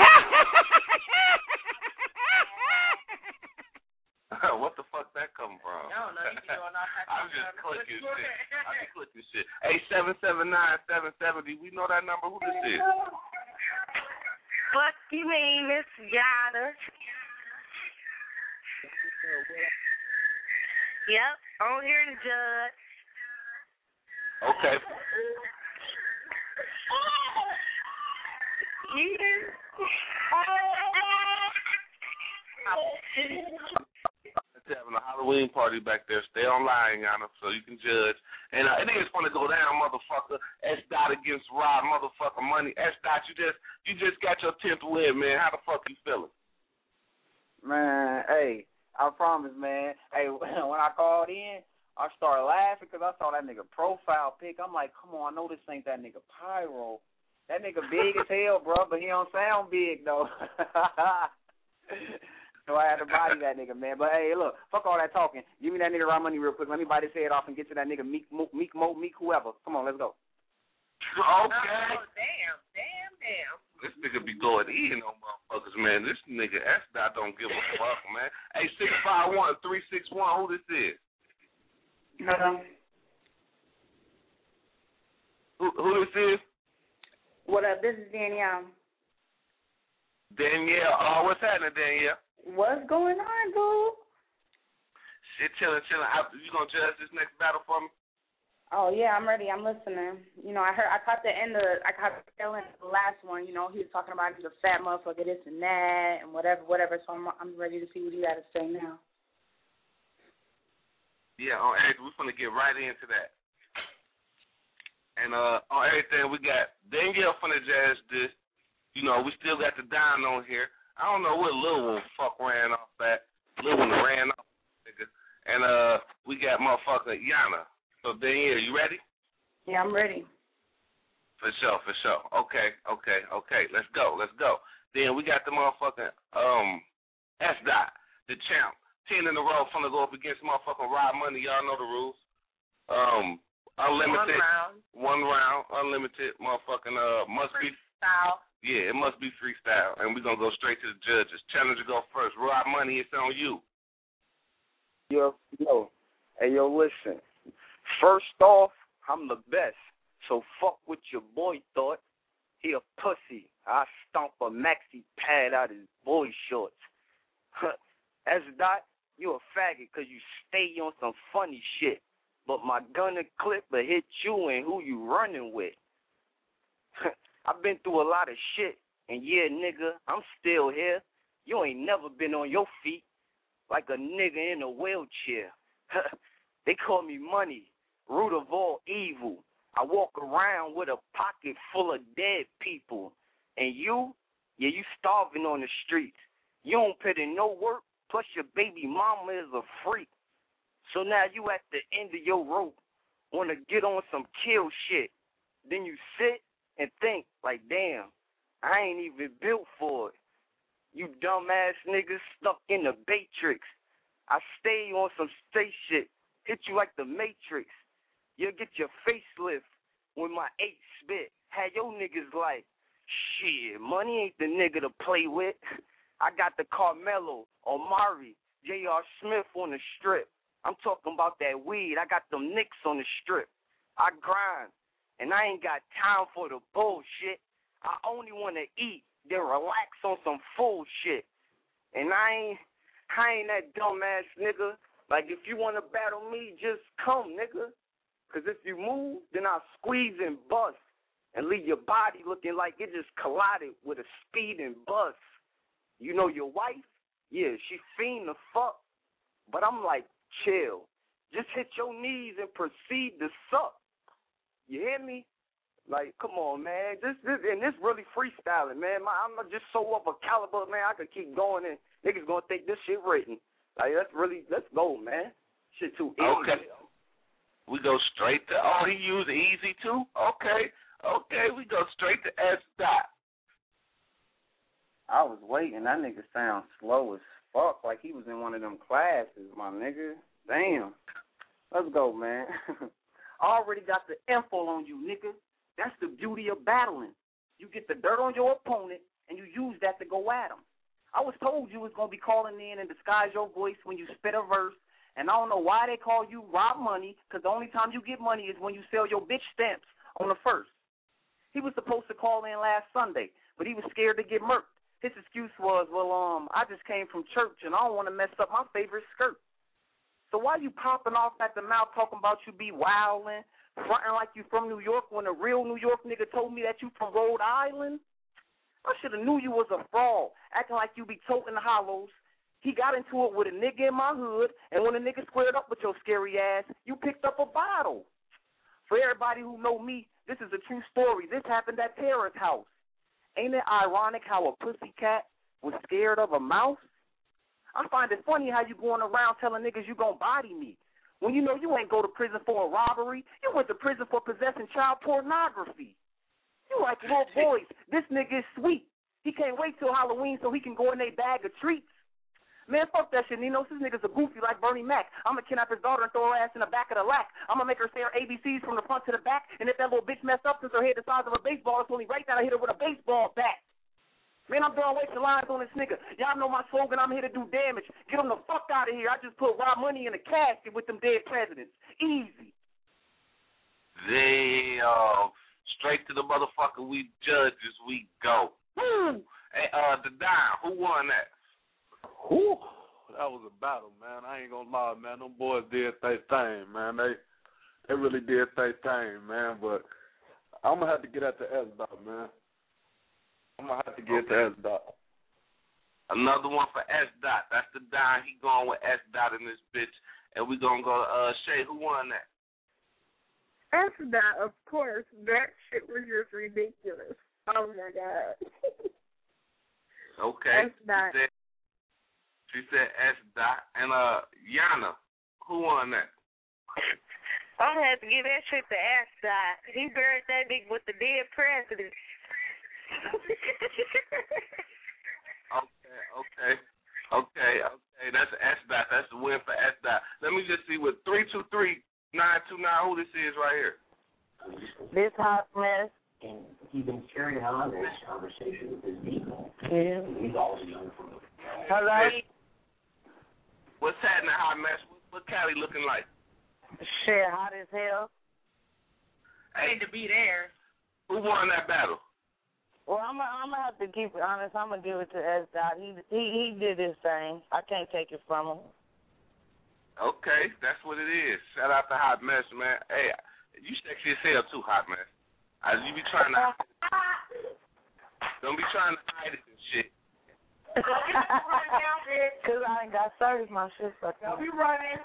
What the fuck that come from? I don't know. You be doing all types I'm just clicking shit. I be clicking shit. Hey, seven seven nine seven seventy. We know that number. Who this is? What you mean, Miss Yada? Yep, I'm here to judge. Okay. Having a Halloween party back there. Stay online, Yana, so you can judge. And uh, it is fun to go down, motherfucker. S Dot against Rob, motherfucker Money. S Dot, you just you just got your tenth win, man. How the fuck you feeling? Man, hey, I promise, man. Hey, when I called in, I started laughing because I saw that nigga profile pic. I'm like, come on, I know this ain't that nigga Pyro. That nigga big as hell, bro, but he don't sound big though. So I had to body that nigga, man. But, hey, look, fuck all that talking. Give me that nigga Rob Money real quick. Let me bite his head off and get to that nigga Meek Mo, Meek Mo, Meek whoever. Come on, let's go. Okay. Oh, damn, damn, damn. This nigga be going in on motherfuckers, man. This nigga S-Dot don't give a fuck, man. Hey, six five one, three six one, who this is? Hello. Who, who this is? What up? This is Danielle. Danielle. Oh, what's happening, Danielle? What's going on, boo? Shit, chillin', chillin'. You gonna judge this next battle for me? Oh yeah, I'm ready. I'm listening. You know, I heard, I caught the end of, I caught the tail end of the last one. You know, he was talking about he's a fat motherfucker, this and that, and whatever, whatever. So I'm, I'm ready to see what he got to say now. Yeah, on everything, we're gonna get right into that. And uh, on everything, we got Danielle from the Jazz Disc. You know, we still got the Don on here. I don't know what Lil one fuck ran off that. Lil one ran off, nigga. And uh, we got motherfucker Yana. So Danielle, you ready? Yeah, I'm ready. For sure, for sure. Okay, okay, okay. Let's go, let's go. Then we got the motherfucking um S-Dot, the champ. Ten in a row, finna go up against motherfucking Rob Money. Y'all know the rules. Um, unlimited. One round. One round, unlimited. Motherfucking uh, must be. Freestyle. Yeah, it must be freestyle, and we're going to go straight to the judges. Challenger go first. Rob Money, it's on you. Yo, yo. Hey, yo, listen. First off, I'm the best, so fuck what your boy thought. He a pussy. I stomp a maxi pad out his boy shorts. S-Dot, you a faggot because you stay on some funny shit. But my gun and clip will hit you and who you running with. I've been through a lot of shit, and yeah, nigga, I'm still here. You ain't never been on your feet like a nigga in a wheelchair. They call me Money, root of all evil. I walk around with a pocket full of dead people. And you, yeah, you starving on the streets. You don't put in no work, plus your baby mama is a freak. So now you at the end of your rope, want to get on some kill shit. Then you sit and think, like, damn, I ain't even built for it. You dumbass niggas stuck in the Matrix. I stay on some stay shit, hit you like the Matrix. You'll get your facelift when my eight spit. Had your niggas like, shit, Money ain't the nigga to play with. I got the Carmelo, Omari, J R. Smith on the strip. I'm talking about that weed. I got them Knicks on the strip. I grind. And I ain't got time for the bullshit. I only want to eat, then relax on some full shit. And I ain't, I ain't that dumbass nigga. Like, if you want to battle me, just come, nigga. Because if you move, then I'll squeeze and bust and leave your body looking like it just collided with a speeding bus. You know your wife? Yeah, she fiend the fuck. But I'm like, chill. Just hit your knees and proceed to suck. You hear me? Like, come on, man. This, this, and this really freestyling, man. My, I'm just so up a caliber, man. I could keep going, and niggas gonna think this shit written. Like, that's really, let's go, man. Shit too easy. Okay. We go straight to, oh, he used easy too? Okay. Okay, we go straight to S-Dot. I was waiting. That nigga sounds slow as fuck, like he was in one of them classes, my nigga. Damn. Let's go, man. I already got the info on you, nigga. That's the beauty of battling. You get the dirt on your opponent, and you use that to go at him. I was told you was going to be calling in and disguise your voice when you spit a verse, and I don't know why they call you Rob Money, because the only time you get money is when you sell your bitch stamps on the first. He was supposed to call in last Sunday, but he was scared to get murked. His excuse was, well, um, I just came from church, and I don't want to mess up my favorite skirt. So why you popping off at the mouth talking about you be wildin', fronting like you from New York when a real New York nigga told me that you from Rhode Island? I should have knew you was a fraud, acting like you be toting the hollows. He got into it with a nigga in my hood, and when a nigga squared up with your scary ass, you picked up a bottle. For everybody who know me, this is a true story. This happened at Tara's house. Ain't it ironic how a pussycat was scared of a mouse? I find it funny how you going around telling niggas you gonna body me. When you know you ain't go to prison for a robbery, you went to prison for possessing child pornography. You like little boys. This nigga is sweet. He can't wait till Halloween so he can go in a bag of treats. Man, fuck that shit, Nino. This nigga's a goofy like Bernie Mac. I'm going to kidnap his daughter and throw her ass in the back of the lack. I'm going to make her say her A B Cs from the front to the back, and if that little bitch messed up since her head the size of a baseball, it's only right that I hit her with a baseball bat. Man, I'm done wasting lines on this nigga. Y'all know my slogan, I'm here to do damage. Get him the fuck out of here. I just put raw money in a casket with them dead presidents. Easy. Damn. Straight to the motherfucker we judge as we go. Woo! Hey, uh, the Dime, who won that? Whew, that was a battle, man. I ain't gonna lie, man. Them boys did their thing, man. They they really did their thing, man. But I'm gonna have to get at the S dot, man. I'm gonna have to get okay. at the S dot. Another one for S dot. That's the Dime. He going with S dot in this bitch, and we gonna go to uh Shay. Who won that? S dot, of course. That shit was just ridiculous. Oh my god. Okay. S dot. She said, she said S dot. And uh Yana, who won that? I had to give that shit to S dot. He buried that nigga with the dead president. okay, okay. Okay, okay. That's S dot. That's the win for S dot. Let me just see what three two three nine two nine who this is right here. This hot mess. And he's been carrying on this conversation with his people. Yeah. He's always young from the Hello? What's happening, hot mess? What, what Cali looking like? Shit, hot as hell. Hey, to be there. Who won that battle? Well, I'm I'm gonna have to keep it honest. I'm gonna give it to S Dot. He he he did his thing. I can't take it from him. Okay, that's what it is. Shout out to Hot Mess, man. Hey, you sexy as hell too, Hot Mess. As you be trying to, don't be trying to hide it and shit. Cause I ain't got service, my shit. So don't be running.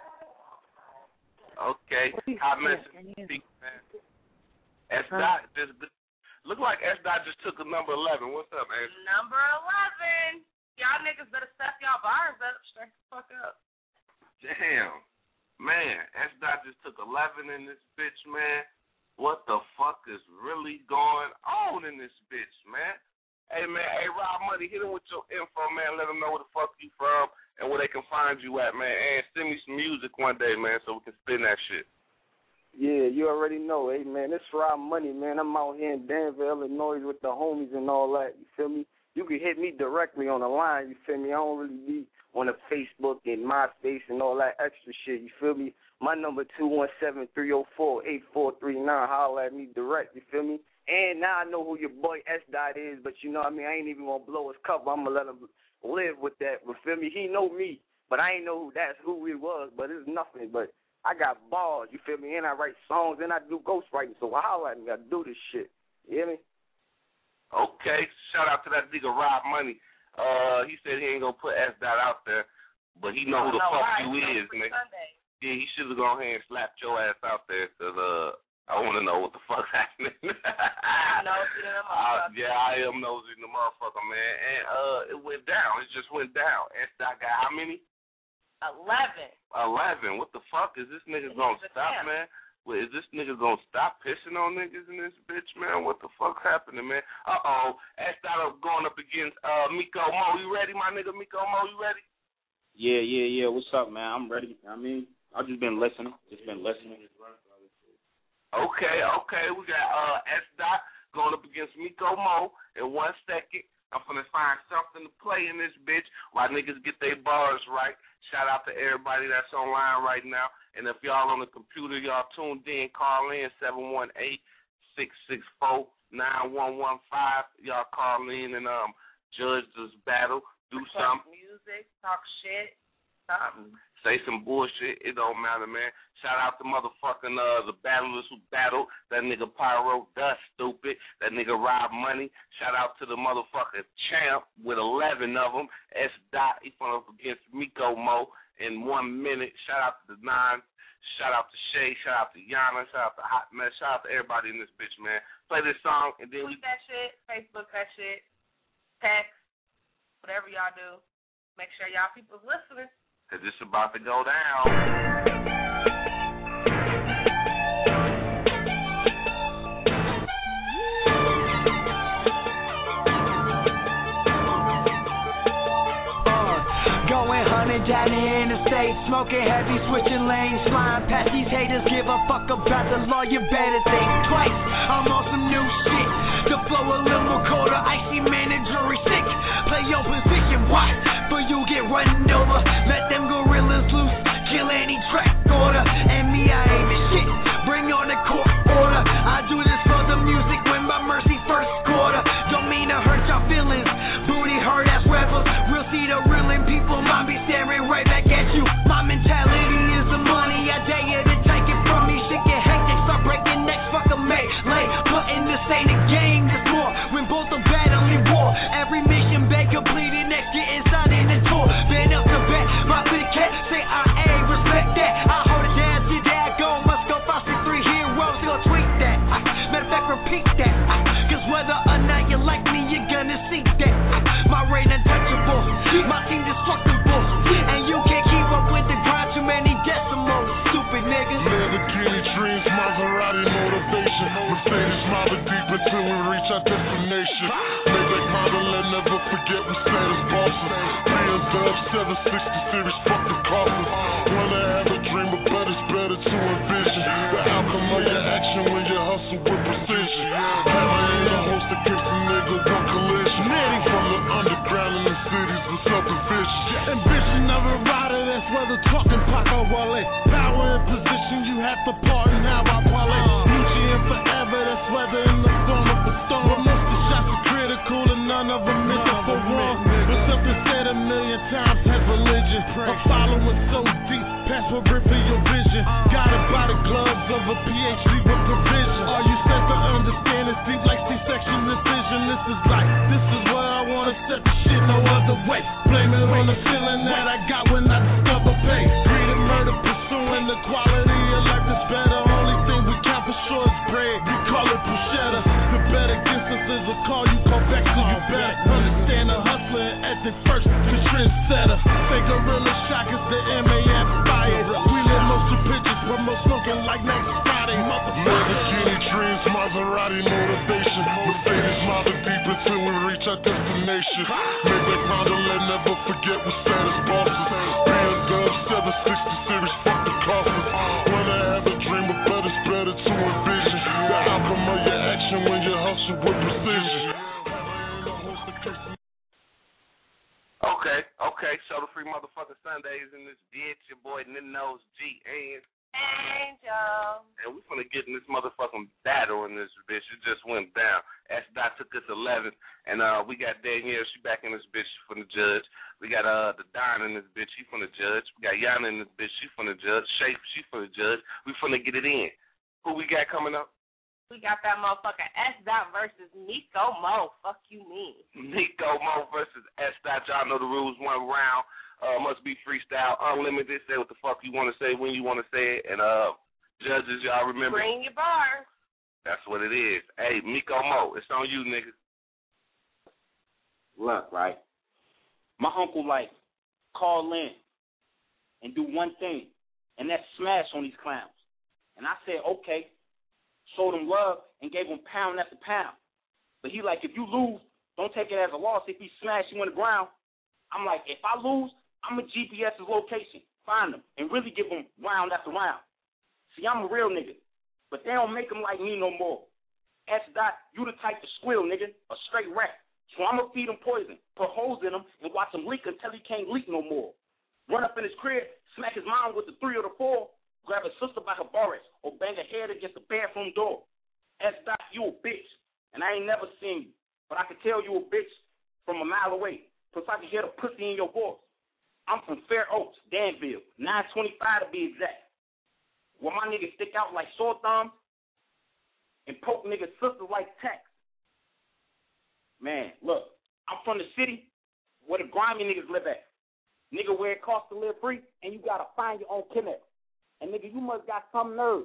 Okay, Hot Mess, man. S Dot just look like S Dot just took a number eleven. What's up, man? Number eleven. Y'all niggas better step y'all bars up. Straight the fuck up. Damn, man. S Dot just took eleven in this bitch, man. What the fuck is really going on in this bitch, man? Hey, man, hey, Rob Money, hit him with your info, man. Let them know where the fuck you from and where they can find you at, man. And send me some music one day, man, so we can spin that shit. Yeah, you already know, hey, man. This Rob Money, man. I'm out here in Danville, Illinois with the homies and all that, you feel me? You can hit me directly on the line, you feel me? I don't really be on the Facebook and MySpace and all that extra shit, you feel me? My number two one seven, three oh four, eight four three nine. Holler at me direct, you feel me? And now I know who your boy S Dot is, but you know what I mean? I ain't even going to blow his cover. I'm going to let him live with that, you feel me? He know me, but I ain't know who that's who it was, but it's nothing. But I got balls, you feel me? And I write songs, and I do ghostwriting, so holler at me. I do this shit. You hear me? Okay. Shout out to that nigga Rob Money. Uh, he said he ain't going to put S Dot out there, but he know who the fuck you is, man. Yeah, he should have gone ahead and slapped your ass out there, because uh, I want to know what the fuck's happening. Nosy in the uh, yeah, I am nosy in the motherfucker, man. And uh, it went down. It just went down. S Dot got how many? Eleven. Eleven. What the fuck? Is this nigga going to stop, man? Well, is this nigga going to stop pissing on niggas in this bitch, man? What the fuck's happening, man? Uh-oh. S Dot going up against uh, Miko Mo. You ready, my nigga? Miko Mo, you ready? Yeah, yeah, yeah. What's up, man? I'm ready. I mean, I've just been listening. Just been listening. Okay, okay. We got uh, S Dot going up against Miko Mo in one second. I'm finna find something to play in this bitch while niggas get their bars right. Shout out to everybody that's online right now. And if y'all on the computer, y'all tuned in, call in seven one eight, six six four, nine one one five. Y'all call in and um judge this battle. Do talk something. Music, talk shit, something. say some bullshit. It don't matter, man. Shout out to motherfucking uh, the battlers who battled. That nigga Pyro Dust, stupid. That nigga Rob Money. Shout out to the motherfucking champ with eleven of them. S. Dot, he fought up against Miko Mo in one minute. Shout out to the nine. Shout out to Shay. Shout out to Yana. Shout out to Hot Mess. Shout out to everybody in this bitch, man. Play this song and then we. Tweet that shit. Facebook that shit. Text. Whatever y'all do. Make sure y'all people's listening. Cause it's about to go down. Down the interstate, smoking heavy, switching lanes, flying past these haters, give a fuck about the law, you better think twice. I'm on some new shit, the flow a little colder, icy man and jury sick. Play your position, why? But you get run over, let them gorillas loose, kill any track order. And me, I ain't the shit, bring on the court order. I do this for the music, win by mercy first quarter. Don't mean to hurt your feelings, booty hurt ass rebels. We'll see the real in people, mom be staring right back at you. My mentality is the money, I dare you to take it from me. Shit get hectic, start breaking necks, fuck a melee. Putting this ain't a game, this war, when both are battling war. Every mission been completed, next get inside in the tour. Been up to bat, my big cat, say I ain't respect that. I hold it down, see that I go, must go five, six, three heroes, go tweet that. Matter of fact, repeat that. Cause whether or not you like me, you're gonna see that. My reign untouchable, my team destructible. And you can't keep up with the grind, too many decimals, stupid niggas. Lamborghini dreams, Maserati motivation. Mercedes mobbing deep until we reach our destination. Maybach model and never forget we stand as bosses. Being Dub seven sixty series, fuck the coffers. Wanna have a dream, but it's better to envision the outcome of your action when you hustle with precision. Never ain't a host in case the nigga want collision. From the underground in the cities with self-division. Ambition of a rider, that's whether talking Paco Wale. Power and position, you have to pardon how I parlay. Gucci and forever, that's whether in the form of a storm. But most of the shots are critical and none of them meant for one. But something said a million times has religion. A following so deep, passport for your vision. Guided by the gloves of a P H D with provision. Are you set to understand it's deep like C-section decision? This is right, this is what I wanna set the shit no other way. Blame it on the feeling that I got when I discover pain. Greed and murder, pursuing the quality of life that's better. Only thing we count for sure is bread. We call it bruschetta. The better distance is a call you call back, so you better understand the hustler and ethic first. The trendsetter. Think gorilla shock is the M A inspired. We live most of pictures, but most smoking like next Friday. Lamborghini dreams, Maserati motivation. Mercedes mobbing deep until we reach our destination. Maybach model and never forget we stand as bosses. Being Dub seven sixty series, fuck the coffers. Wanna have a dream, but it's better to envision the outcome of your action when you hustle with precision. Okay, okay, show the free motherfucking Sundays in this bitch. Your boy Ninos G and Angel. And we finna get in this motherfucking battle in this bitch. It just went down. S. Dot took us eleventh, and uh, we got Danielle. She back in this bitch. She finna judge. We got uh the Don in this bitch. She finna judge. We got Yana in this bitch. She finna judge. Shape. She finna judge. We finna get it in. Who we got coming up? We got that motherfucker S. Dot versus Miko Mo. Fuck you mean? Miko Mo versus S. Dot. Y'all know the rules. One round. Uh, must be freestyle, unlimited. Say what the fuck you want to say when you want to say it. And uh, judges, y'all remember. Bring your bars. That's what it is. Hey, Miko Mo, it's on you, nigga. Look, right? My uncle like call in and do one thing, and that's smash on these clowns. And I said, okay, showed him love and gave him pound after pound. But he like, if you lose, don't take it as a loss. If he smash you on the ground, I'm like, if I lose, I'm going to G P S his location, find him, and really give him round after round. See, I'm a real nigga, but they don't make him like me no more. S. Dot, you the type to squeal, nigga, a straight rat. So I'm going to feed him poison, put holes in him, and watch him leak until he can't leak no more. Run up in his crib, smack his mom with the three or the four, grab his sister by her bars, or bang her head against the bathroom door. S. Dot, you a bitch, and I ain't never seen you, but I can tell you a bitch from a mile away, plus I can hear the pussy in your voice. I'm from Fair Oaks, Danville, nine twenty-five to be exact. Where my niggas stick out like sore thumbs and poke niggas' sisters like tacks. Man, look, I'm from the city where the grimy niggas live at. Nigga, where it costs to live free, and you gotta find your own connect. And nigga, you must got some nerve.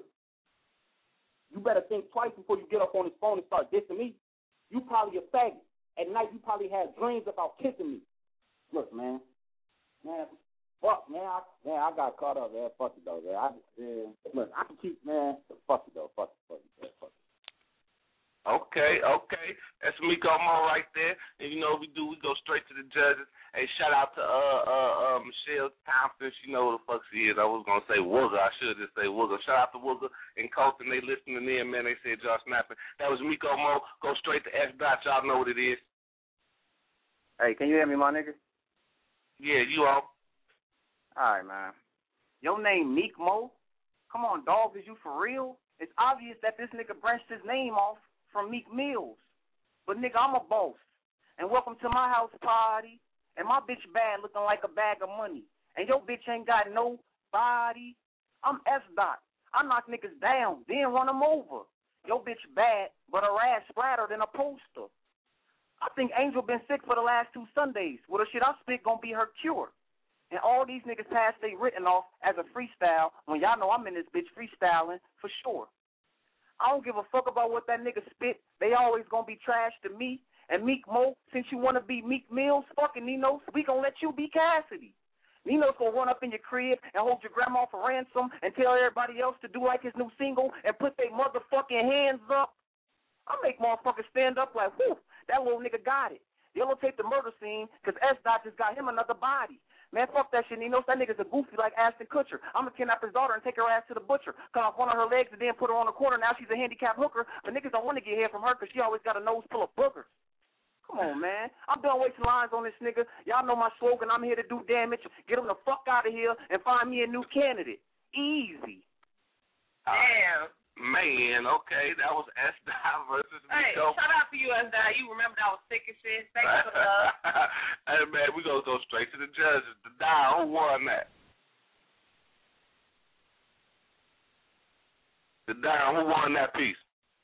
You better think twice before you get up on this phone and start dissing me. You probably a faggot. At night, you probably had dreams about kissing me. Look, man. Man, fuck, man. I, man, I got caught up, man. Fuck it, though, man. I, yeah, look, I can keep, man. Fuck it, though. Fuck it, fuck it, man. Fuck it. Okay, okay. That's Miko Mo right there. And you know what we do, we go straight to the judges. Hey, shout out to uh uh uh Michelle Thompson. She know who the fuck she is. I was gonna say Wooger. I should just say Wooger. Shout out to Wooger and Colton. They listening in, man. They said y'all snapping. That was Miko Mo. Go straight to S Dot. Y'all know what it is. Hey, can you hear me, my nigga? Yeah, you all. All right, man. Your name Meek Mo? Come on, dog. Is you for real? It's obvious that this nigga branched his name off from Meek Mills. But, nigga, I'm a boss. And welcome to my house party. And my bitch bad looking like a bag of money. And your bitch ain't got no body. I'm S-Dot. I knock niggas down, then run them over. Your bitch bad, but her ass splattered in a poster. I think Angel been sick for the last two Sundays. Well, the shit I spit gonna be her cure. And all these niggas pass they written off as a freestyle when y'all know I'm in this bitch freestyling for sure. I don't give a fuck about what that nigga spit. They always gonna be trash to me. And Meek Mo, since you wanna be Meek Mills, fucking Ninos, we gonna let you be Cassidy. Ninos gonna run up in your crib and hold your grandma for ransom and tell everybody else to do like his new single and put their motherfucking hands up. I make motherfuckers stand up like, whew, that little nigga got it. Yellow tape the murder scene because S-Dot just got him another body. Man, fuck that shit. Ninos, that nigga's a goofy like Ashton Kutcher. I'm going to kidnap his daughter and take her ass to the butcher, cut off one of her legs and then put her on the corner. Now she's a handicapped hooker, but niggas don't want to get hair from her because she always got a nose full of boogers. Come on, man. I'm done wasting lines on this nigga. Y'all know my slogan. I'm here to do damage. Get him the fuck out of here and find me a new candidate. Easy. Damn. Man, okay. That was S-Dot versus Hey, Miko. shout out to you, S-Dot. You remember that I was sick and shit. Thanks for the love. Hey, man, we going to go straight to the judges. The Don, who won that? The Don, who won that piece?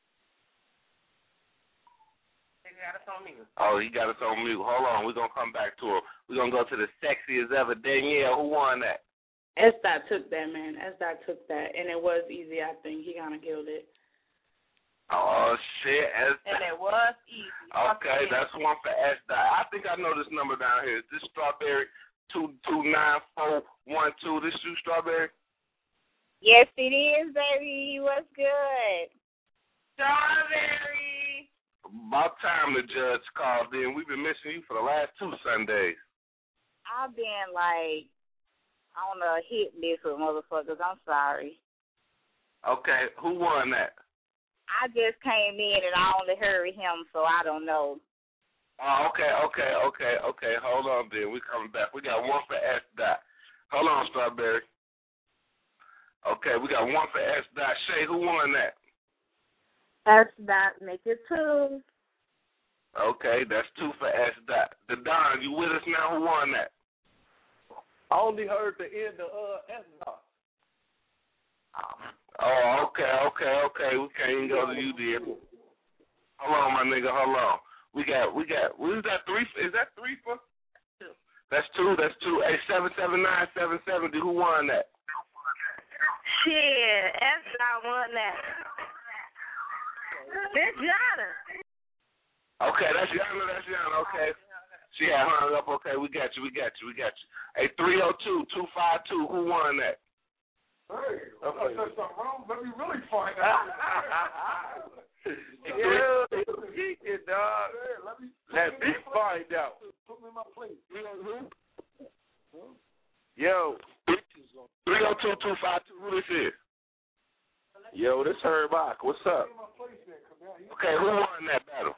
Oh, he got us on mute. Hold on. We're going to come back to him. We're going to go to the sexy as ever. Danielle, who won that? S-Dot took that, man. S-Dot took that, and it was easy, I think. He kind of killed it. Oh, shit. S-Dot. And it was easy. Okay, that's one for S-Dot. I think I know this number down here. Is this Strawberry two two nine four one two? This you, Strawberry? Yes, it is, baby. What's good? Strawberry. About time the judge called in. We've been missing you for the last two Sundays. I've been, like, on a hit list with motherfuckers. I'm sorry. Okay, who won that? I just came in and I only heard him, so I don't know. Oh, okay, okay, okay, okay. Hold on, then. We're coming back. We got one for S-Dot. Hold on, Strawberry. Okay, we got one for S-Dot. Shay, who won that? S-Dot, make it two. Okay, that's two for S-Dot. The Don, you with us now? Who won that? I only heard the end of uh, S-Dot. Oh, okay, okay, okay. We can't even go to you, dear. Hold on, my nigga. Hold on. We got, we got. What is that? Three? Is that three for? Two. That's two. That's two. Hey, seven seven nine seven seventy. Who won that? Shit, S-Dot won that. That's Yana. Okay, that's Yana. That's Yana. Okay. She had hung up. Okay, we got you. We got you. We got you. Hey, three oh two two five two. Who won that? Hey, I thought there's something wrong. Let me really find out. Yeah, it, dog. Let me, let me find out. Put me in my place. Yo, three oh two two five two. Who this is? Yo, this Herb Bach. What's up? Okay, who won that battle?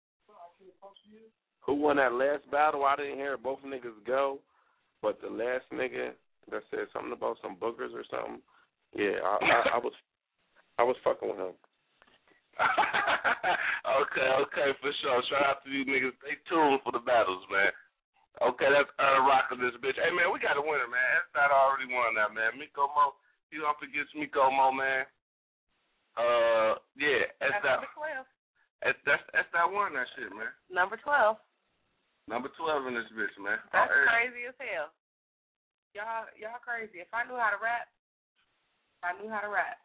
Who won that last battle? I didn't hear both niggas go, but the last nigga that said something about some boogers or something. Yeah, I, I, I was, I was fucking with him. okay, okay, for sure. Shout out to you niggas. Stay tuned for the battles, man. Okay, that's uh, rocking this bitch. Hey, man, we got a winner, man. S-Dot already won that, man. Miko Mo, you up against Miko Mo, man. Uh, yeah, S-Dot. Number twelve. That's, that's, S-Dot won that shit, man. Number twelve. Number twelve in this bitch, man. That's oh, crazy as hell. Y'all, y'all crazy. If I knew how to rap, if I knew how to rap.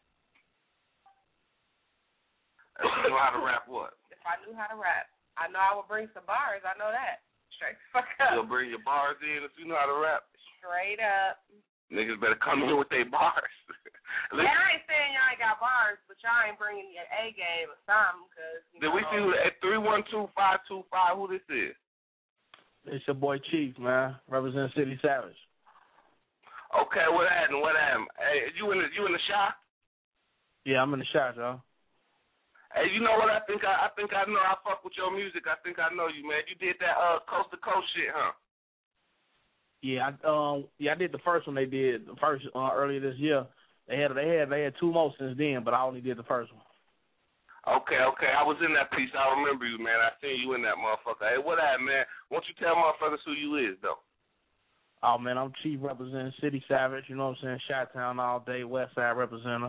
If you know how to rap what? If I knew how to rap, I know I would bring some bars. I know that. Straight the fuck up. You'll bring your bars in if you know how to rap. Straight up. Niggas better come in with their bars. Yeah, I ain't saying y'all ain't got bars, but y'all ain't bringing your A game or something. Cause, Did we see who at three one two five two five? Who this is? It's your boy Chief, man. Represent City Savage. Okay, what happened? What happened? Hey, you in the you in the shop? Yeah, I'm in the shop, y'all. Hey, you know what? I think I, I think I know. I fuck with your music. I think I know you, man. You did that uh coast to coast shit, huh? Yeah, I, um, yeah, I did the first one. They did the first uh, earlier this year. They had they had they had two more since then, but I only did the first one. Okay, okay. I was in that piece. I remember you, man. I seen you in that motherfucker. Hey, what happened, man? Won't you tell motherfuckers who you is, though? Oh man, I'm Chief representing City Savage. You know what I'm saying? Chi-Town all day, West Side representative.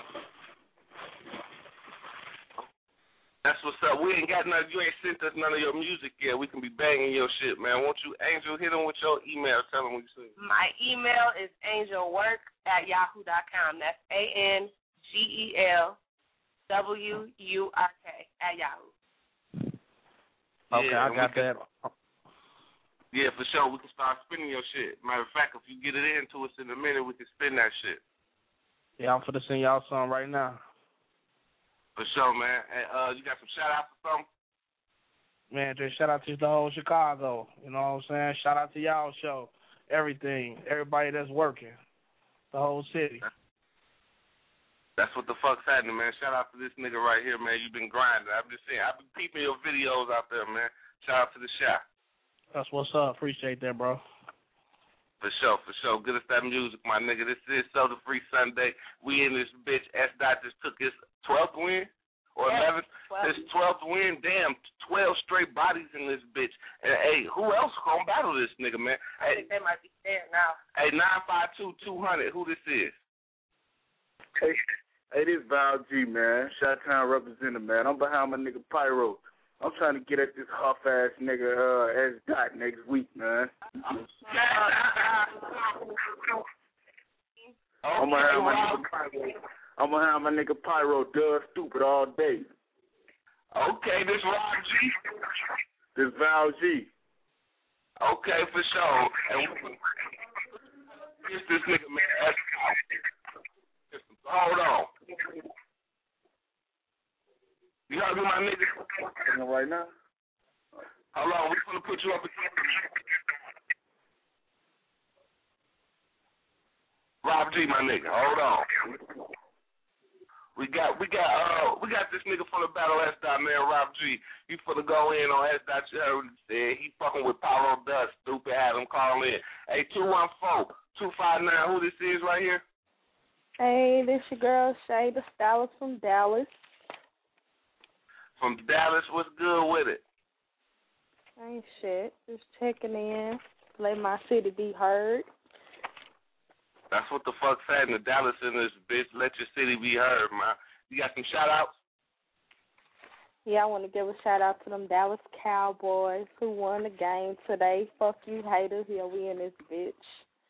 That's what's up. We ain't got none. You ain't sent us none of your music yet. We can be banging your shit, man. Won't you, Angel, hit them with your email. Tell them what you see. My email is angelwork at yahoo dot com. That's A N G E L W U R K at Yahoo. Okay, yeah, I got can, that. Yeah, for sure. We can start spinning your shit. Matter of fact, if you get it into us in a minute, we can spin that shit. Yeah, I'm for to send y'all some right now. For sure, man. Hey, uh, you got some shout-outs or something? Man, just shout out to the whole Chicago. You know what I'm saying? Shout out to y'all show. Everything. Everybody that's working. The whole city. That's what the fuck's happening, man. Shout out to this nigga right here, man. You've been grinding. I've been seeing, I've been peeping your videos out there, man. Shout out to the shop. That's what's up. Appreciate that, bro. For sure, for sure. Good as that music, my nigga. This is Soda Free Sunday. We in this bitch. S-Dot just took his twelfth win or yeah, eleventh. His twelfth win. Damn, twelve straight bodies in this bitch. And, hey, who else gonna battle this nigga, man? I hey, think they might be scared now. Hey, nine five two, two hundred. Who this is? Hey, hey, this Val G, man. Chi-Town representative, man. I'm behind my nigga Pyro. I'm trying to get at this huff-ass nigga uh, S-Dot next week, man. I'm behind my nigga Pyro. I'm behind my nigga Pyro, Doug Stupid all day. Okay, this Rob G. This Val G. Okay, for sure. And this, this nigga, man. Hold on. You heard me, my nigga? Right now? Hold on, we're going to put you up again. Rob G, my nigga, hold on. We got, we got, uh, we got this nigga from the Battle S-Dot, man, Rob G. He finna go in on S-Dot, you heard what he said. He fucking with Pyro Dust, stupid, have him call in. Hey, two one four, two five nine, who this is right here? Hey, this your girl, Shay, the stylist from Dallas. From Dallas, what's good with it? Ain't shit. Just checking in. Let my city be heard. That's what the fuck's happening. Dallas in this bitch. Let your city be heard, man. You got some shout-outs? Yeah, I want to give a shout-out to them Dallas Cowboys who won the game today. Fuck you, haters. Yeah, we in this bitch.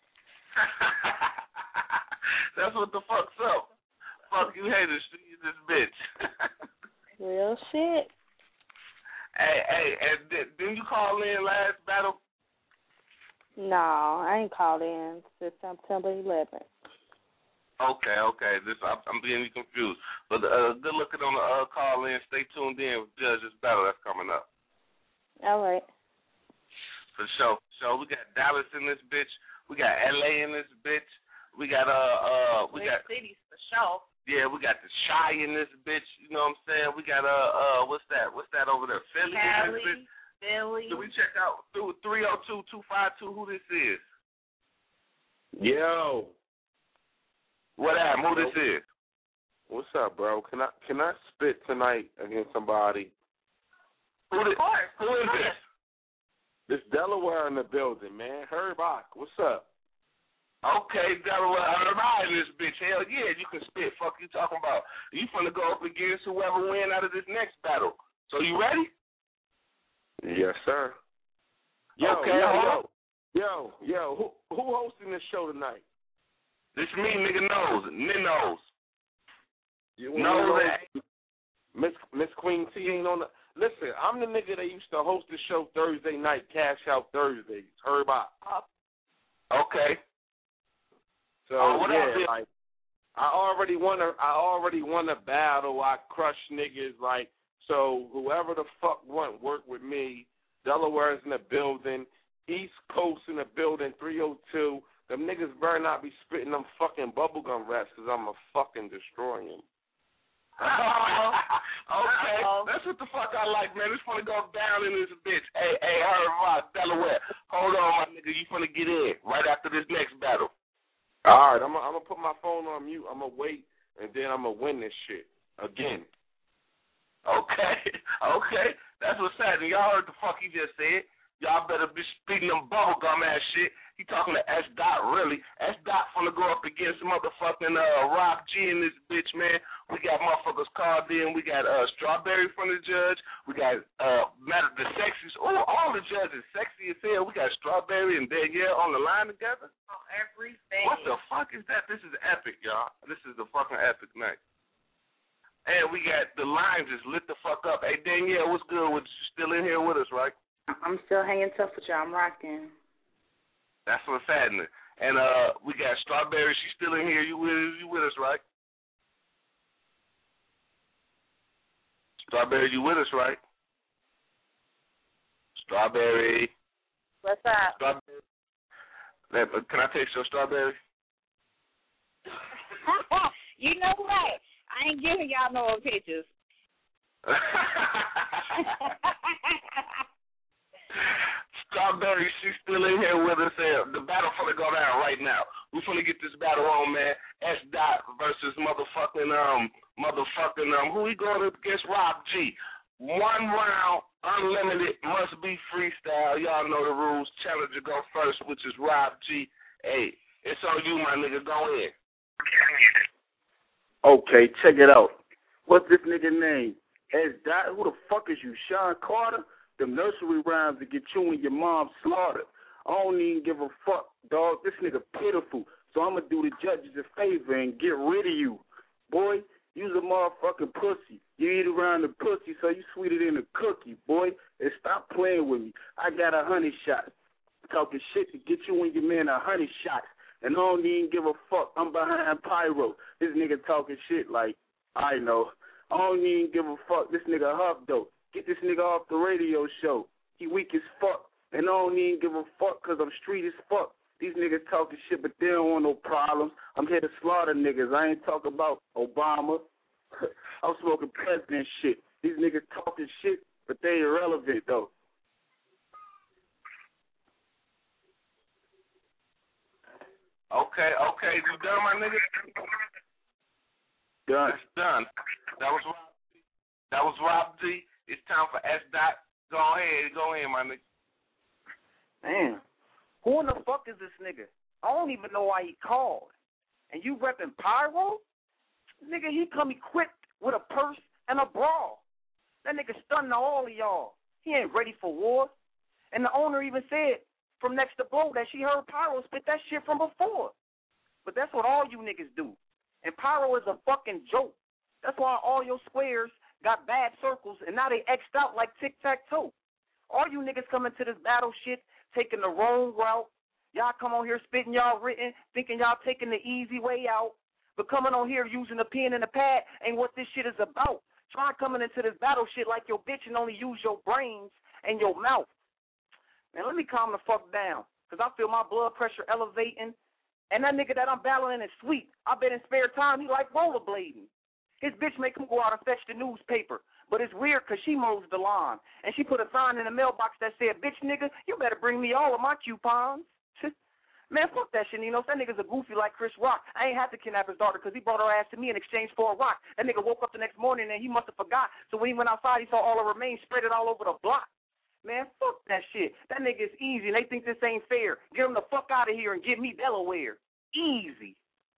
That's what the fuck's up. Fuck you, haters. See this bitch. Real shit. Hey, hey, and did, didn't you call in last battle? No, I ain't called in since September eleventh. Okay, okay. This I'm, I'm getting confused. But uh, good looking on the uh, call in. Stay tuned in with Judge this battle that's coming up. All right. For sure. So we got Dallas in this bitch. We got L A in this bitch. We got uh uh we Big got cities for sure. Yeah, we got the Shy in this bitch. You know what I'm saying? We got uh uh what's that? What's that over there? Philly Cali, in this bitch. Philly. Can we check out through three oh two, two five two who this is? Yo. What happened? Who this is? What's up, bro? Can I can I spit tonight against somebody? Who this? Of course. Who is this? This Delaware in the building, man. Herbach, what's up? Okay, Delaware, Herbach in this bitch. Hell yeah, you can spit. Fuck you talking about. You finna go up against whoever win out of this next battle. So you ready? Yes, sir. Yo, okay, yo, hold yo, yo, yo, who who hosting this show tonight? This me, nigga knows. Nigga knows. You know know that. Miss Miss Queen T ain't on the. Listen, I'm the nigga that used to host the show Thursday night, Cash Out Thursdays. Herbach. Okay. So oh, what yeah, else? like I already won a I already won a battle. I crushed niggas. Like so, whoever the fuck want work with me. Delaware's in the building. East Coast in the building. three oh two. Them niggas better not be spitting them fucking bubblegum raps because I'm a fucking destroy them. okay, that's what the fuck I like, man. It's finna go down in this bitch. Hey, hey, Herbach, Delaware. Hold on, my nigga. You finna get in right after this next battle. All right, I'm gonna I'm put my phone on mute. I'm gonna wait, and then I'm gonna win this shit again. Okay, okay. That's what's happening. Y'all heard the fuck he just said. Y'all better be speaking them bubblegum ass shit. He talking to S. Dot, really. S. Dot finna go up against motherfucking uh, Rob G in this bitch, man. We got motherfuckers called in. We got uh, Strawberry from the judge. We got uh, Matter the Sexies. Oh, all the judges sexy as hell. We got Strawberry and Danielle on the line together. Oh, everything. What the fuck is that? This is epic, y'all. This is the fucking epic night. And we got the line just lit the fuck up. Hey, Danielle, what's good? With you still in here with us, right? I'm still hanging tough with y'all. I'm rocking. That's what's happening. And uh, we got Strawberry. She's still in here. You with you with us, right? Strawberry, you with us, right? Strawberry. What's up? Strawberry. Can I text your Strawberry? You know what? I ain't giving y'all no pictures. Strawberry, she's still in here with us. Here. The battle finna go down right now. We finna get this battle on, man. S. Dot versus motherfucking um motherfucking um who he going up against? Rob G. One round, unlimited, must be freestyle. Y'all know the rules. Challenger go first, which is Rob G. Hey, it's on you, my nigga. Go in. Okay, check it out. What's this nigga name? S. Dot. Who the fuck is you, Sean Carter? Them nursery rhymes to get you and your mom slaughtered. I don't even give a fuck, dog. This nigga pitiful. So I'm going to do the judges a favor and get rid of you. Boy, you's a motherfucking pussy. You eat around the pussy, so you sweeter than a cookie, boy. And stop playing with me. I got a hundred shots. Talking shit to get you and your man a hundred shots. And I don't even give a fuck. I'm behind Pyro. This nigga talking shit like, I know. I don't even give a fuck. This nigga Huff, though. Get this nigga off the radio show. He weak as fuck. And I don't even give a fuck because I'm street as fuck. These niggas talking shit, but they don't want no problems. I'm here to slaughter niggas. I ain't talking about Obama. I'm smoking president shit. These niggas talking shit, but they irrelevant, though. Okay, okay. You done, my nigga? Done. That's done. That was Rob G. That was Rob G. It's time for S. Dot. Go ahead. Go in, my nigga. Man, who in the fuck is this nigga? I don't even know why he called. And you repping Pyro? Nigga, he come equipped with a purse and a bra. That nigga stunning all of y'all. He ain't ready for war. And the owner even said from next to blow that she heard Pyro spit that shit from before. But that's what all you niggas do. And Pyro is a fucking joke. That's why all your squares got bad circles, and now they X'd out like tic-tac-toe. All you niggas coming to this battle shit, taking the wrong route. Y'all come on here spitting y'all written, thinking y'all taking the easy way out. But coming on here using a pen and a pad ain't what this shit is about. Try coming into this battle shit like your bitch and only use your brains and your mouth. Man, let me calm the fuck down, because I feel my blood pressure elevating. And that nigga that I'm battling is sweet. I bet in spare time he like rollerblading. His bitch make him go out and fetch the newspaper. But it's weird because she mows the lawn. And she put a sign in the mailbox that said, bitch, nigga, you better bring me all of my coupons. Man, fuck that shit, you know. That nigga's a goofy like Chris Rock. I ain't have to kidnap his daughter because he brought her ass to me in exchange for a rock. That nigga woke up the next morning and he must have forgot. So when he went outside, he saw all her remains spread it all over the block. Man, fuck that shit. That nigga is easy, and they think this ain't fair. Get him the fuck out of here and give me Delaware. Easy.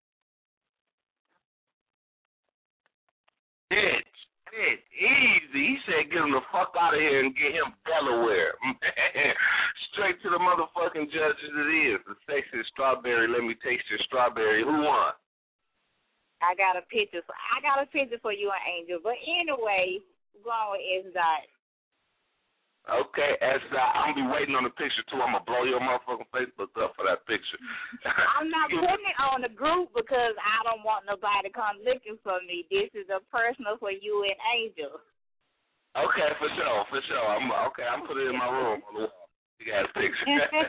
It's, it's easy. He said get him the fuck out of here and get him Delaware. Man, straight to the motherfucking judges it is. The sexiest strawberry, let me taste your strawberry. Who won? I got a picture. For, I got a picture for you and Angel. But anyway, go on with S. Dot. Okay, as uh, I'm gonna be waiting on the picture too. I'm gonna blow your motherfucking Facebook up for that picture. I'm not putting it on the group because I don't want nobody to come looking for me. This is a personal for you and Angel. Okay, for sure, for sure. I'm okay. I'm putting it in my room on the wall. You got a picture.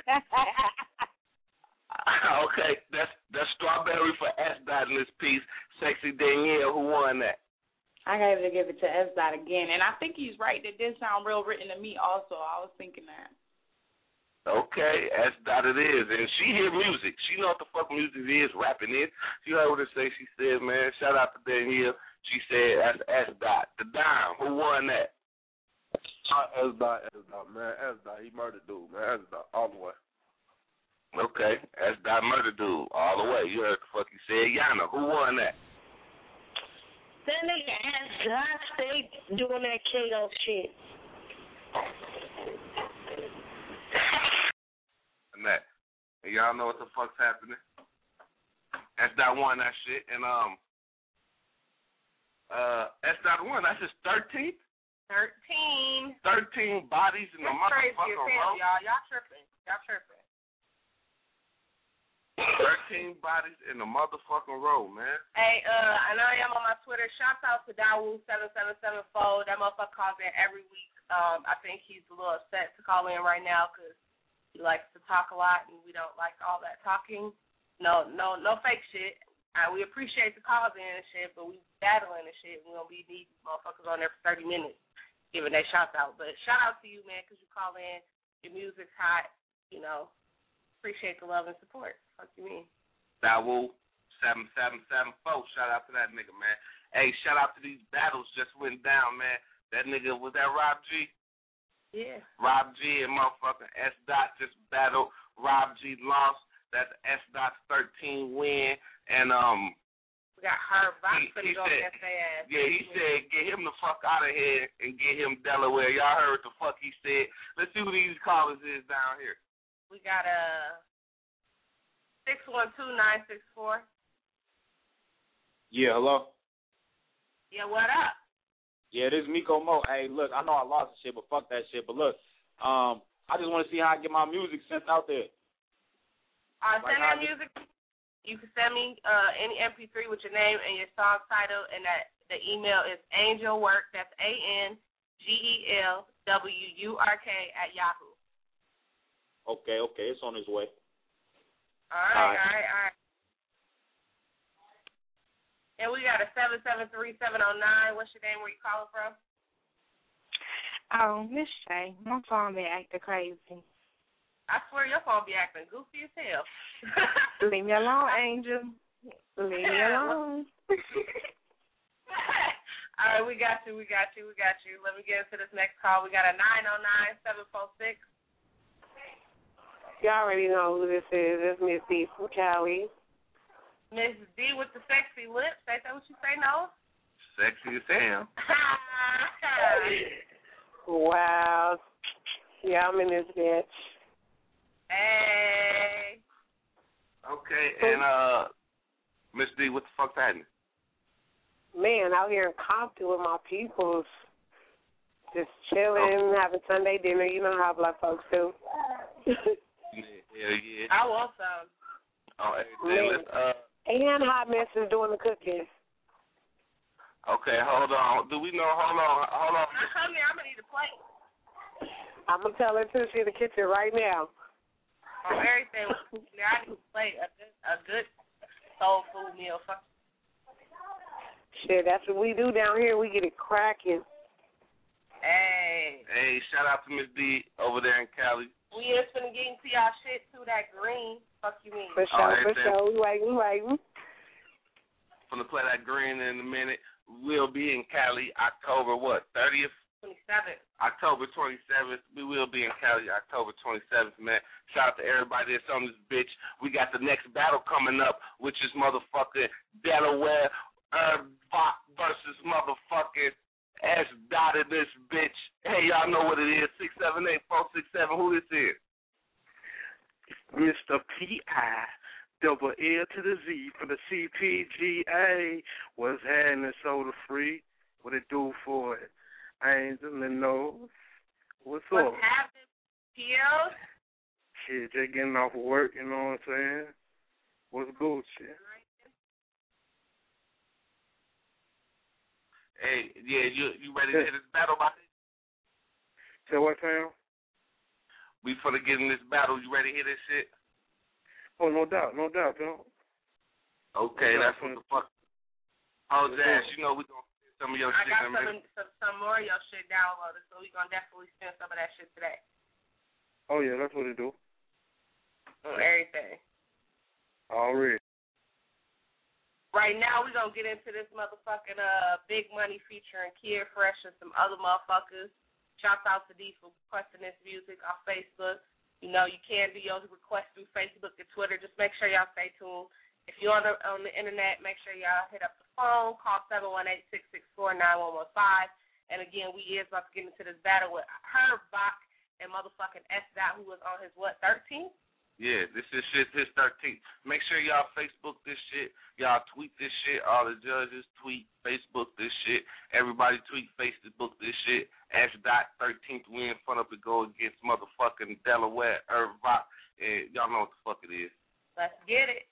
Okay, that's that's strawberry for S. Dot in this piece. Sexy Danielle, who won that? I got to give it to S. Dot again, and I think he's right. That did sound real written to me. Also, I was thinking that. Okay, S. Dot it is, and she hear music. She know what the fuck music is. Rapping is. She heard what it say. She said, "Man, shout out to Danielle." She said, "That's S. Dot." The Dime, who won that? S. Dot, S. Dot, man, S. Dot. He murdered dude, man. S. Dot, all the way. Okay, S. Dot murder dude all the way. You heard the fuck he said. Yana, who won that? That nigga S. Dot stay doing that K O shit. And that, and y'all know what the fuck's happening. S. Dot won that shit, and um, uh, S. Dot won. That's his thirteenth. Thirteen. Thirteen bodies in the That's crazy motherfucking as hell, row. y'all. Y'all tripping. Y'all tripping. Thirteen bodies in the motherfucking row, man. Hey, uh, I know I am on my Twitter. Shouts out to Dawu seven seven seven four. That motherfucker calls in every week. Um, I think he's a little upset to call in right now because he likes to talk a lot, and we don't like all that talking. No, no, no fake shit. Uh, we appreciate the calls in and shit, but we battling and shit. We gonna be these motherfuckers on there for thirty minutes giving their shouts out. But shout out to you, man, because you call in. Your music's hot. You know, appreciate the love and support. Fuck you mean? Dawu seven seven seven four. Shout out to that nigga, man. Hey, shout out to these battles just went down, man. That nigga, was that Rob G? Yeah. Rob G and motherfucking S. Dot just battled. Rob G lost. That's S. Dot's thirteen win. And, um, we got Herb Box he, finna he go said, against their ass. Yeah, he said, get him the fuck out of here and get him Delaware. Y'all heard what the fuck he said. Let's see who these callers is down here. We got a six one two nine six four. Yeah, hello? Yeah, what up? Yeah, this is Miko Mo. Hey, look, I know I lost the shit, but fuck that shit. But look, um, I just want to see how I get my music sent out there. Uh, Like send how I that get- music. You can send me uh, any M P three with your name and your song title, and that the email is angelwork. That's A N G E L W U R K at Yahoo. Okay, okay, it's on its way. All right, all right, all right. And we got a seven seven three seven zero nine. What's your name? Where you calling from? Oh, Miss Shay, my phone been acting crazy. I swear your phone be acting goofy as hell. Leave me alone, Angel. Leave me alone. All right, we got you, we got you, we got you. Let me get into this next call. We got a nine oh nine seven four six. Y'all already know who this is. It's Miss D from Cali. Miss D with the sexy lips. Ain't that what you say, no? Sexy as hell. Wow. Yeah, I'm in this bitch. Hey. Okay, and uh, Miss D, what the fuck's happening? Man, out here in Compton with my peoples. Just chilling, having Sunday dinner. You know how black folks do. Yeah, yeah. I want some. Oh, everything. Let's, uh, And Hot Mess is doing the cooking. okay, hold on. Do we know? Hold on, hold on. Come here, I'm going to need a plate. I'm going to tell her to. She in the kitchen right now. On everything. I need a plate. A good, a good soul food meal. Fuck. Shit, that's what we do down here. We get it cracking. Hey. Hey, shout out to Miss D over there in Cali. We just finna get into y'all shit too, that green. Fuck you mean? For sure, for sure. We waiting, we waiting. Gonna play that green in a minute. We'll be in Cali October what, thirtieth, twenty-seventh. October twenty-seventh. We will be in Cali October twenty-seventh, man. Shout out to everybody that's on this bitch. We got the next battle coming up, which is motherfucking Delaware Herb Bach versus motherfucking S. Dot in this bitch. Hey, y'all know what it is. six seven eight, four six seven. Who this is? Mister P I double L to the Z for the C P G A. What's happening, soda free? What it do for it? Angel in the nose. What's, What's up? What's happening, P L? Shit, just getting off of work, you know what I'm saying? What's good, shit? Hey, yeah, you you ready to hit this battle, buddy? Say what, Sam? We finna get in this battle. You ready to hear this shit? Oh, no doubt, no doubt, bro. Okay, no that's doubt. what the fuck. Oh, Jazz, you know we gonna spend some of your I shit. got some, some some more of your shit downloaded, so we gonna definitely spend some of that shit today. Oh yeah, that's what it do. On everything. Already. Right now, we're going to get into this motherfucking uh, Big Money featuring Kid Fresh and some other motherfuckers. Shouts out to D for requesting this music on Facebook. You know, you can do your request through Facebook and Twitter. Just make sure y'all stay tuned. If you're on the, on the internet, make sure y'all hit up the phone. Call seven one eight, six six four, nine one one five. And, again, we is about to get into this battle with Herb Bach and motherfucking S. Dot, who was on his, what, thirteenth? Yeah, this is shit, his thirteenth. Make sure y'all Facebook this shit. Y'all tweet this shit. All the judges tweet, Facebook this shit. Everybody tweet, Facebook this shit. S. Dot thirteenth win front up to go against motherfucking Delaware Herb Bach. And y'all know what the fuck it is. Let's get it.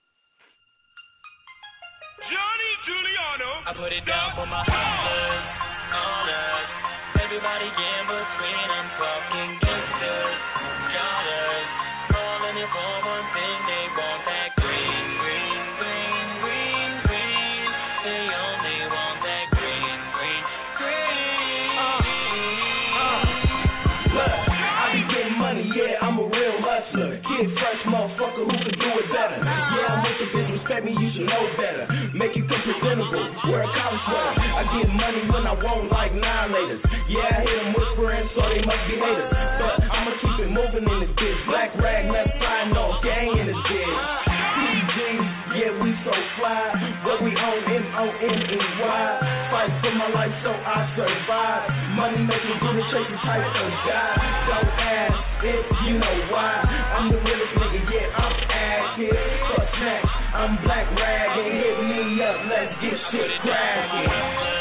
Johnny Giuliano. I put it down for my hustlers, owners. Everybody gamble, screen, I'm talking gangsters, joggers. Calling it for one thing, they want that green, green, green, green, green. They only want that green, green, green. Uh, uh. Look, I be getting money, yeah, I'm a real hustler. Kid Fresh motherfucker who can do it better. Yeah, I'm with the bitch, respect me, you should know better. Make you look presentable, wear a college sweater. I get money when I want like nine laters. Yeah, I hear them whispering, so they must be haters. But I'ma keep it moving in this bitch. Black rag, left side, no gang in this bitch. P G, yeah, we so fly. What we own, M O N E Y. Fight for my life so I survive. Money making good and shaking type of guy. Don't ask if you know why. I'm the realest nigga, yeah, I'm active. Fuck snacks, I'm black rag and hit me up, let's get shit cracking.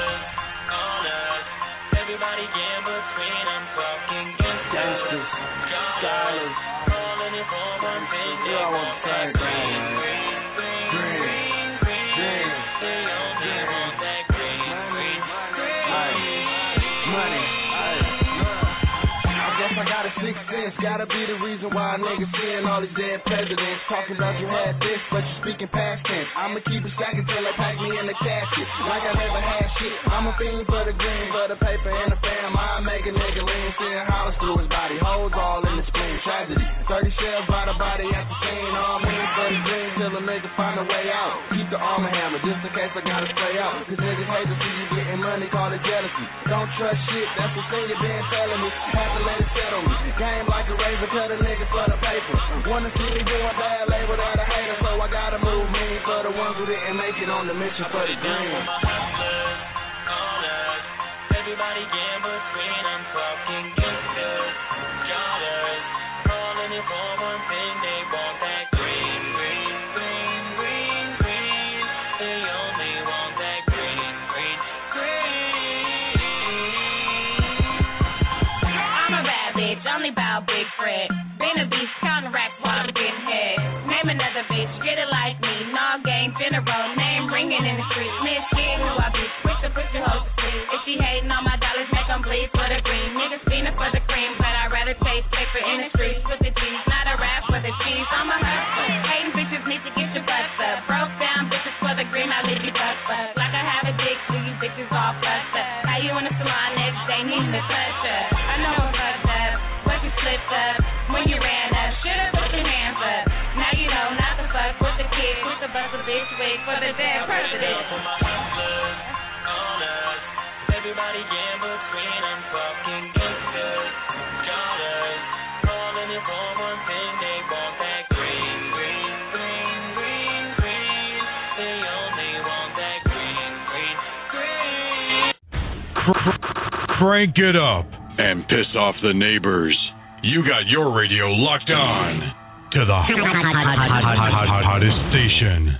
Everybody gamble, screen, I'm talking gangsters, dollars, calling it for one thing, they want that green, green, green, green, green, they only want that green, green, green, money. I guess I got a sixth sense, gotta be the reason why niggas seeing all these dead presidents, talking about you had this, but you speaking past tense. I'ma keep it stacking till they pack me in the casket, like I never had shit. I'm a fiend for the green, for the paper and the fam. I make a nigga lean, seeing hollows through his body, holes all in the spleen. Tragedy, thirty shells by the body at the scene. All mean for the green till the nigga find a way out. Keep the armor hammer just in case I gotta spray out. Cause niggas hate to see you getting money, call it jealousy. Don't trust shit, that's the thing you been telling me. Have to let it settle me. Game like a razor, cut a nigga for the paper. Wanna see me doing bad, label that a hater, so I gotta move mean for the ones who didn't make it on the mission for the green. Everybody gamble, screen, I'm talking gangsters, joggers, calling it for one thing, they want that green, green, green, green, green, they only want that green, green, green. I'm a bad bitch, only bout big Fred. Been a beast, counting racks while I'm getting head. Name another bitch, get it like me. Nah, game, general, name ringing in the street. Miss kid who I be, quick to push the hoe to sleep. If she hating on my dollars, make them bleed for the green. Niggas fiending for the cream, but I'd rather chase paper in the streets with the G's. Not a rap for the cheese, I'm a hustler. Hating bitches need to get your butts up. Broke down bitches for the green, I leave you bust up. Like I have a dick, so you bitches all fucked up. How you in the salon next day needing to touch up? I know I'm fucked up, but you slipped up when you ran up. Should've put your hands up. Now you know not to fuck with the kid. Quick to bust a bitch wig for the dead president. Everybody gamble, screen, I'm crank it up, and piss off the neighbors. You got your radio locked on to the hottest station.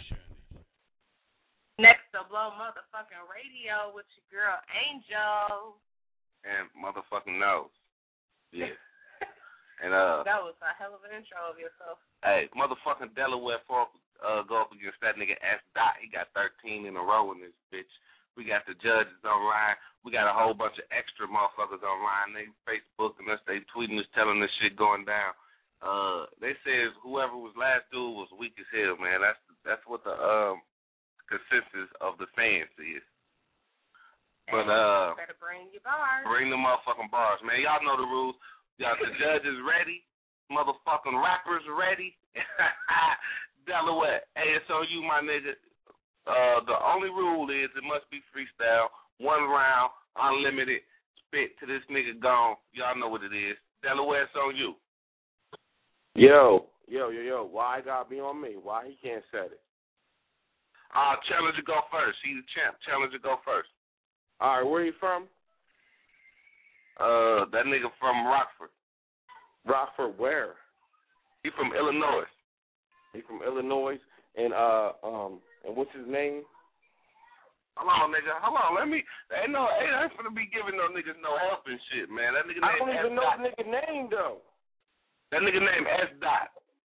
Next to blow motherfucking radio with your girl Angel. And motherfucking nose. Yeah. And uh that was a hell of an intro of yourself. Hey, motherfucking Delaware for uh go up against that nigga S Dot. He got thirteen in a row in this bitch. We got the judges online. We got a whole bunch of extra motherfuckers online. They Facebooking us, they tweeting us, telling us shit going down. Uh, they says whoever was last dude was weak as hell, man. That's that's what the um consensus of the fans is. But uh, better bring your bars. Bring the motherfucking bars, man. Y'all know the rules. Y'all, the judges ready. Motherfucking rappers ready. Delaware, A S O U, my nigga. Uh, the only rule is it must be freestyle, one round, unlimited, spit to this nigga gone. Y'all know what it is. Delaware, it's on you. Yo, yo, yo, yo. Why it gotta be on me? Why he can't set it? Uh, Challenger go first. He's the champ. Challenger go first. All right, where you from? Uh, that nigga from Rockford. Rockford, where? He from Illinois. He from Illinois, and uh, um. And what's his name? Hold on, nigga. Hold on. Let me. Ain't no. Ain't I finna be giving no niggas no help and shit, man. That nigga I name don't even S. know Dot. the nigga name though. That nigga name S. Dot.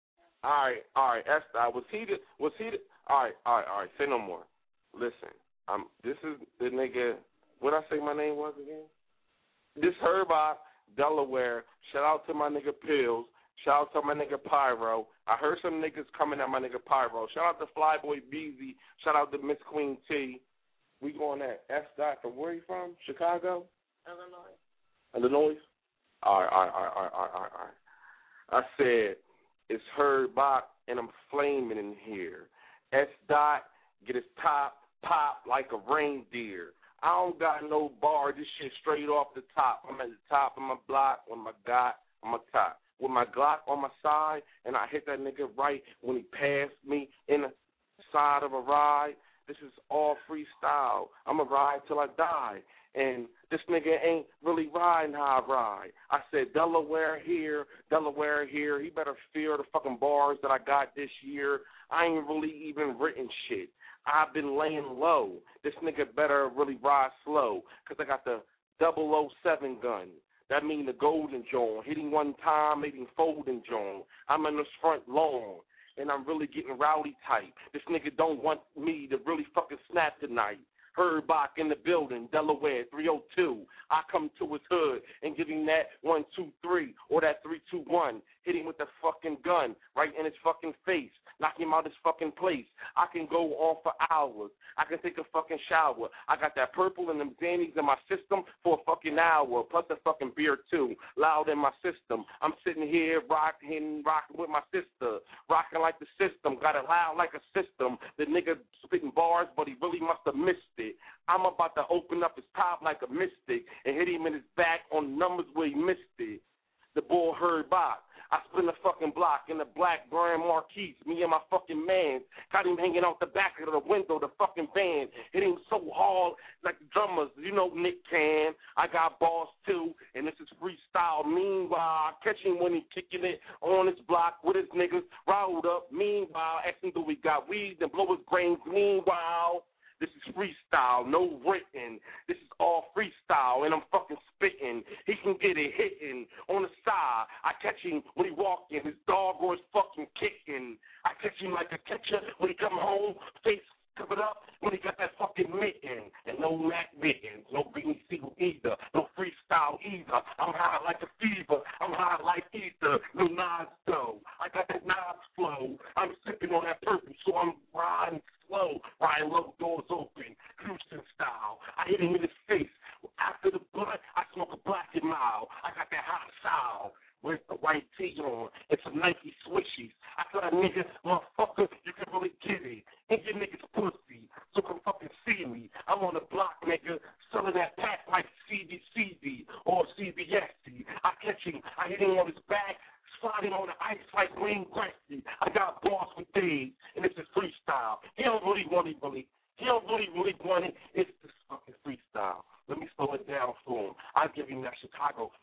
All right, all right. S. Dot. Was he the? Was he the? All right, all right, all right. Say no more. Listen, I'm. This is the nigga. What I say my name was again? This Herbot, Delaware. Shout out to my nigga Pills. Shout out to my nigga Pyro. I heard some niggas coming at my nigga Pyro. Shout out to Flyboy Beezy. Shout out to Miss Queen T. We going at S. Dot from where you from? Chicago? Illinois. Illinois? All right, all right, all right, all right, all right, all right. I said, it's Herbot, and I'm flaming in here. S. Dot, get his top pop like a reindeer. I don't got no bar. This shit straight off the top. I'm at the top of my block with my God on my top. With my Glock on my side, and I hit that nigga right when he passed me in the side of a ride. This is all freestyle. I'm going to ride till I die. And this nigga ain't really riding how I ride. I said, Delaware here, Delaware here. He better fear the fucking bars that I got this year. I ain't really even written shit. I've been laying low. This nigga better really ride slow because I got the double oh seven gun. That mean the golden John. Hitting one time, making folding John. I'm in this front lawn, and I'm really getting rowdy type. This nigga don't want me to really fucking snap tonight. Herbach in the building, Delaware, three oh two. I come to his hood and give him that one two three or that three two one. Hit him with the fucking gun right in his fucking face. Knock him out his fucking place. I can go on for hours. I can take a fucking shower. I got that purple and them Xannies in my system for a fucking hour, plus a fucking beer too, loud in my system. I'm sitting here rocking, rocking with my sister, rocking like the system. Got it loud like a system. The nigga spitting bars, but he really must have missed it. I'm about to open up his top like a mystic and hit him in his back on numbers where he missed it. The bull heard by. I spin the fucking block in the black brand Marquise. Me and my fucking man got him hanging out the back of the window, the fucking van. Hit him so hard like the drummers. You know Nick can. I got balls too, and this is freestyle. Meanwhile, I catch him when he kicking it on his block with his niggas riled up. Meanwhile, asking do we got weed and blow his brains. Meanwhile, this is freestyle, no written. This is all freestyle, and I'm fucking spitting. He can get it hitting on the side. I catch him when he walk in. His dog or his fucking kicking. I catch him like a catcher when he come home, face covered up, when he got that fucking mitten. And no Mac mittens, no Beanie Siegel either, no freestyle either. I'm high like a fever. I'm high like ether. No Nas though. I got that Nas flow. I'm sipping on that purple, so I'm riding slow, riding low, doors open, Houston style. I hit him in his face. After the blunt, I smoke a black and mild. I got that hot style. Where's the white tee on? It's some Nike swishies. I tell a nigga, motherfucker, you can really get it. And your niggas pussy, so come fucking see me. I'm on the block, nigga, selling that pack like C B C D or C B S D. I catch him, I hit him on his back, sliding on the ice like Wayne Gretzky. I got balls with days, and it's a freestyle. He don't really want it, really. He don't really, really want it. It's just fucking freestyle. Let me slow it down for him. I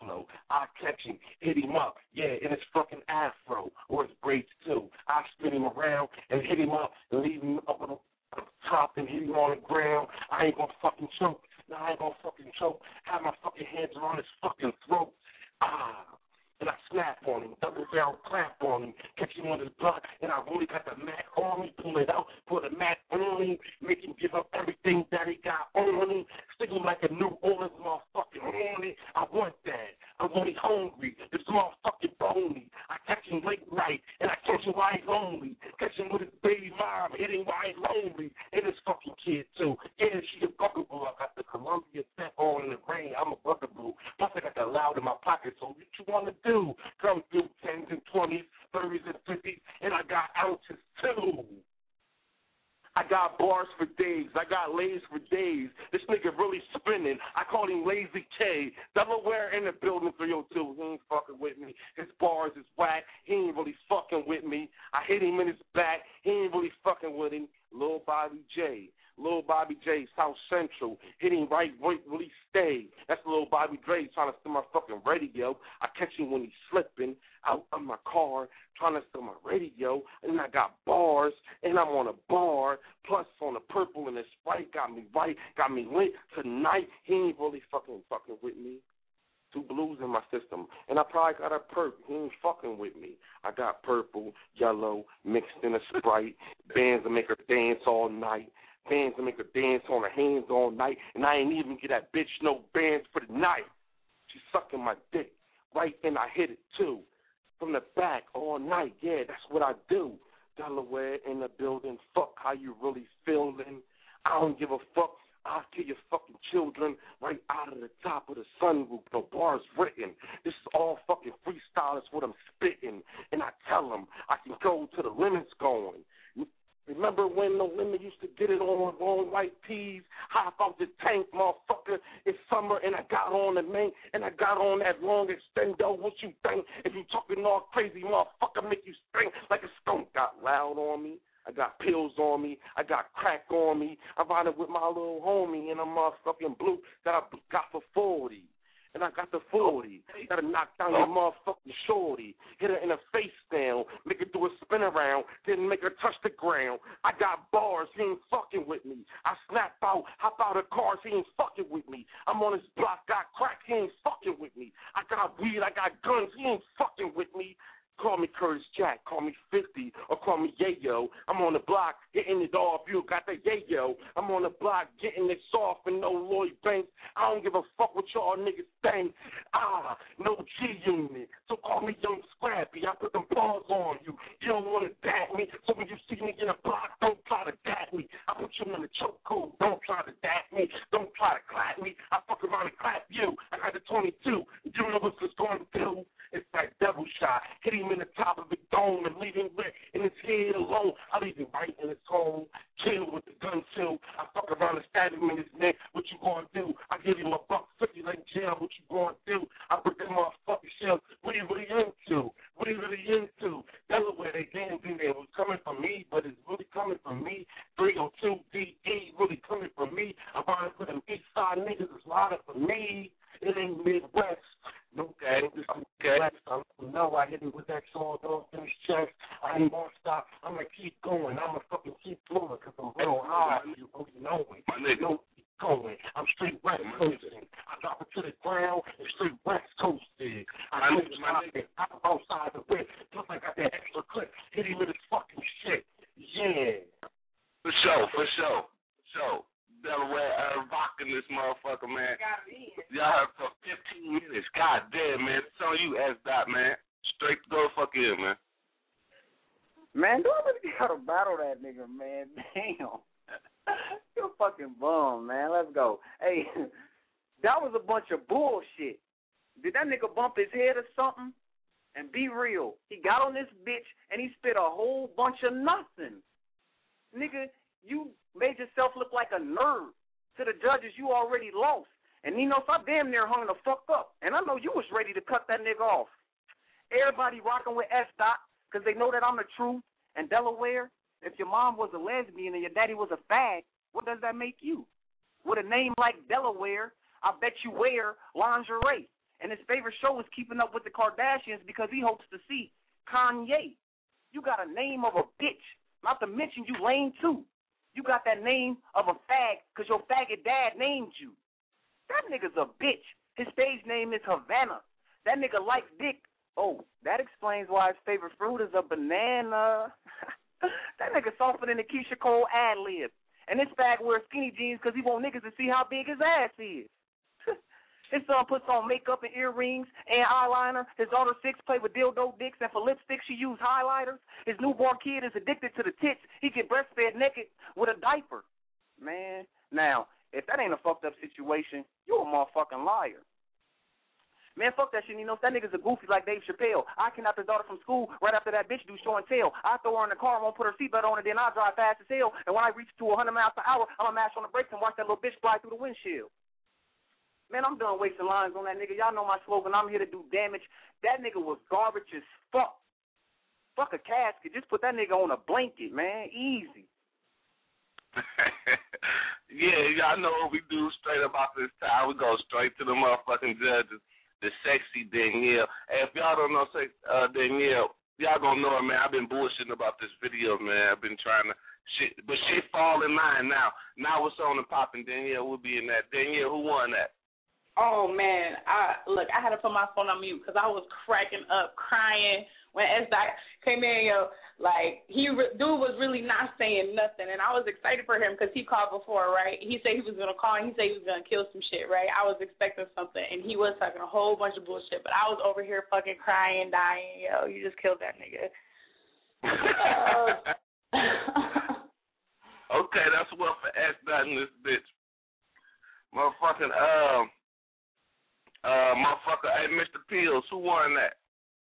flow. I catch him, hit him up, yeah, in his fucking afro, or his braids too. I spin him around and hit him up and leave him up on the top and hit him on the ground. I ain't gonna fucking choke. No, I ain't gonna fucking choke. Have my fucking hands around his fucking throat. Ah. And I snap on him, double barrel clap on him, catch him on his block, and I really got the Mac on me, pull it out, put the Mac on him, make him give up everything that he got on him, stick him like a New Orleans motherfucking horny. I want that. I'm only hungry. This motherfucking bony. I catch him late night, and I catch him while he's lonely. Catch him with his baby mom, hit him while he's lonely, and his fucking kid too. Yeah, she a bugaboo. I got the Columbia set on in the rain. I'm a bugaboo. Plus I got the loud in my pocket, so what you want to do? Come through tens and twenties, thirties and fifties, and I got ounces too. I got bars for days. I got lays for days. This nigga really spinning. I call him Lazy K. Delaware in the building three oh two. He ain't fucking with me. His bars is whack. He ain't really fucking with me. I hit him in his back. He ain't really fucking with him. Lil Bobby J. Lil Bobby J, South Central, hitting right, right, really stay. That's Lil Bobby J trying to steal my fucking radio. I catch him when he's slipping out of my car, trying to steal my radio. And I got bars, and I'm on a bar, plus on the purple and the Sprite. Got me right, got me lit tonight. He ain't really fucking fucking with me. Two blues in my system, and I probably got a perp. He ain't fucking with me. I got purple, yellow, mixed in a Sprite, bands that make her dance all night. Bands to make her dance on her hands all night, and I ain't even get that bitch no bands for the night. She's sucking my dick, right, and I hit it too. From the back all night, yeah, that's what I do. Delaware in the building, fuck how you really feeling. I don't give a fuck. I'll kill your fucking children right out of the top of the sunroof. No bars written. This is all fucking freestyle. That's what I'm spitting. And I tell them I can go to the limits going. Remember when No Limit used to get it on long white tees, hop out the tank, motherfucker, it's summer, and I got on the main, and I got on that long extendo, what you think? If you talking all crazy, motherfucker, make you spring like a skunk. Got loud on me, I got pills on me, I got crack on me, I riding with my little homie in a motherfucking blue that I got for forty. And I got the forty. Gotta knock down your motherfucking shorty. Hit her in the face down. Make her do a spin around. Then make her touch the ground. I got bars. He ain't fucking with me. I snap out. Hop out of cars. He ain't fucking with me. I'm on his block. Got crack. He ain't fucking with me. I got weed. I got guns. He ain't fucking with me. Call me Curtis Jack, call me fifty, or call me Yayo. I'm on the block getting it off. You got the Yayo. I'm on the block getting it soft and no Lloyd Banks. I don't give a fuck what y'all niggas think. Ah, no G Unit. So call me Young Scrappy. I put them balls on you. You don't want to dap me. So when you see me in a block, don't try to dap me. I put you in the chokehold. Don't try to dap me. Don't try to clap me. I fuck around and clap you. I got the twenty-two. You know what it's going to do? It's that double shot. Hit him in the top of the dome and leave him wet in his head alone. I leave him right in his home. Chill with the gun too. I fuck around and stab him in his neck. What you gonna do? I give him a buck fifty like jail. What you gonna do? I put that motherfucking shell. What he really into? What he really into? Delaware, they didn't think it was coming from me, but it's really coming from me. three oh two D E really coming from me. I'm riding with them east side niggas. It's riding for me. It ain't Midwest. No gang, this is okay. I know I hit him with that sword off in his chest. I ain't gonna stop. I'm gonna keep going. I'm gonna fucking keep going because I'm real high. You know it. My nigga. Don't keep going. I'm straight west coasting. I drop it to the ground and straight west coasting. I don't stop it. I'm outside the whip. Plus I got that extra clip. Hit him with his fucking shit. Yeah. For sure, for sure. For sure. Delaware uh, rocking this motherfucker, man. Y'all have for fifteen minutes. God damn, man. It's on you, S. Dot, man. Straight to go fuck in, man. Man, do I really gotta battle that nigga, man? Damn. You a fucking bum, man. Let's go. Hey, that was a bunch of bullshit. Did that nigga bump his head or something? And be real. He got on this bitch and he spit a whole bunch of nothing. Nigga, you made yourself look like a nerd. To the judges, you already lost. And Nino, I damn near hung the fuck up. And I know you was ready to cut that nigga off. Everybody rocking with S. Dot because they know that I'm the truth. And Delaware, if your mom was a lesbian and your daddy was a fag, what does that make you? With a name like Delaware, I bet you wear lingerie. And his favorite show is Keeping Up with the Kardashians because he hopes to see Kanye. You got a name of a bitch, not to mention you lame too. You got that name of a fag because your faggot dad named you. That nigga's a bitch. His stage name is Havana. That nigga likes dick. Oh, that explains why his favorite fruit is a banana. That nigga softer than the Keisha Cole ad-lib. And this fag wears skinny jeans because he want niggas to see how big his ass is. His son puts on makeup and earrings and eyeliner. His daughter six play with dildo dicks, and for lipstick she use highlighters. His newborn kid is addicted to the tits. He get breastfed naked with a diaper. Man, now, if that ain't a fucked up situation, you a motherfucking liar. Man, fuck that shit, you know, that nigga's a goofy like Dave Chappelle. I kidnapped his daughter from school right after that bitch do show and tell. I throw her in the car and won't put her seatbelt on, and then I drive fast as hell. And when I reach to one hundred miles per hour, I'm going to mash on the brakes and watch that little bitch fly through the windshield. Man, I'm done wasting lines on that nigga. Y'all know my slogan. I'm here to do damage. That nigga was garbage as fuck. Fuck a casket. Just put that nigga on a blanket, man. Easy. Yeah, y'all know what we do straight about this time. We go straight to the motherfucking judges. The sexy Danielle. Hey, if y'all don't know uh, Danielle, y'all gonna know her, man. I've been bullshitting about this video, man. I've been trying to shit, but shit fall in line now. Now what's on the popping? Danielle will be in that. Danielle, who won that? Oh man, I look. I had to put my phone on mute because I was cracking up, crying when S. Dot came in. Yo, like he re- dude was really not saying nothing, and I was excited for him because he called before, right? He said he was gonna call, and he said he was gonna kill some shit, right? I was expecting something, and he was talking a whole bunch of bullshit, but I was over here fucking crying, dying. Yo, you just killed that nigga. Okay, that's what for S. Dot in this bitch, motherfucking um. Uh, motherfucker, hey, Mister Pills, who won that?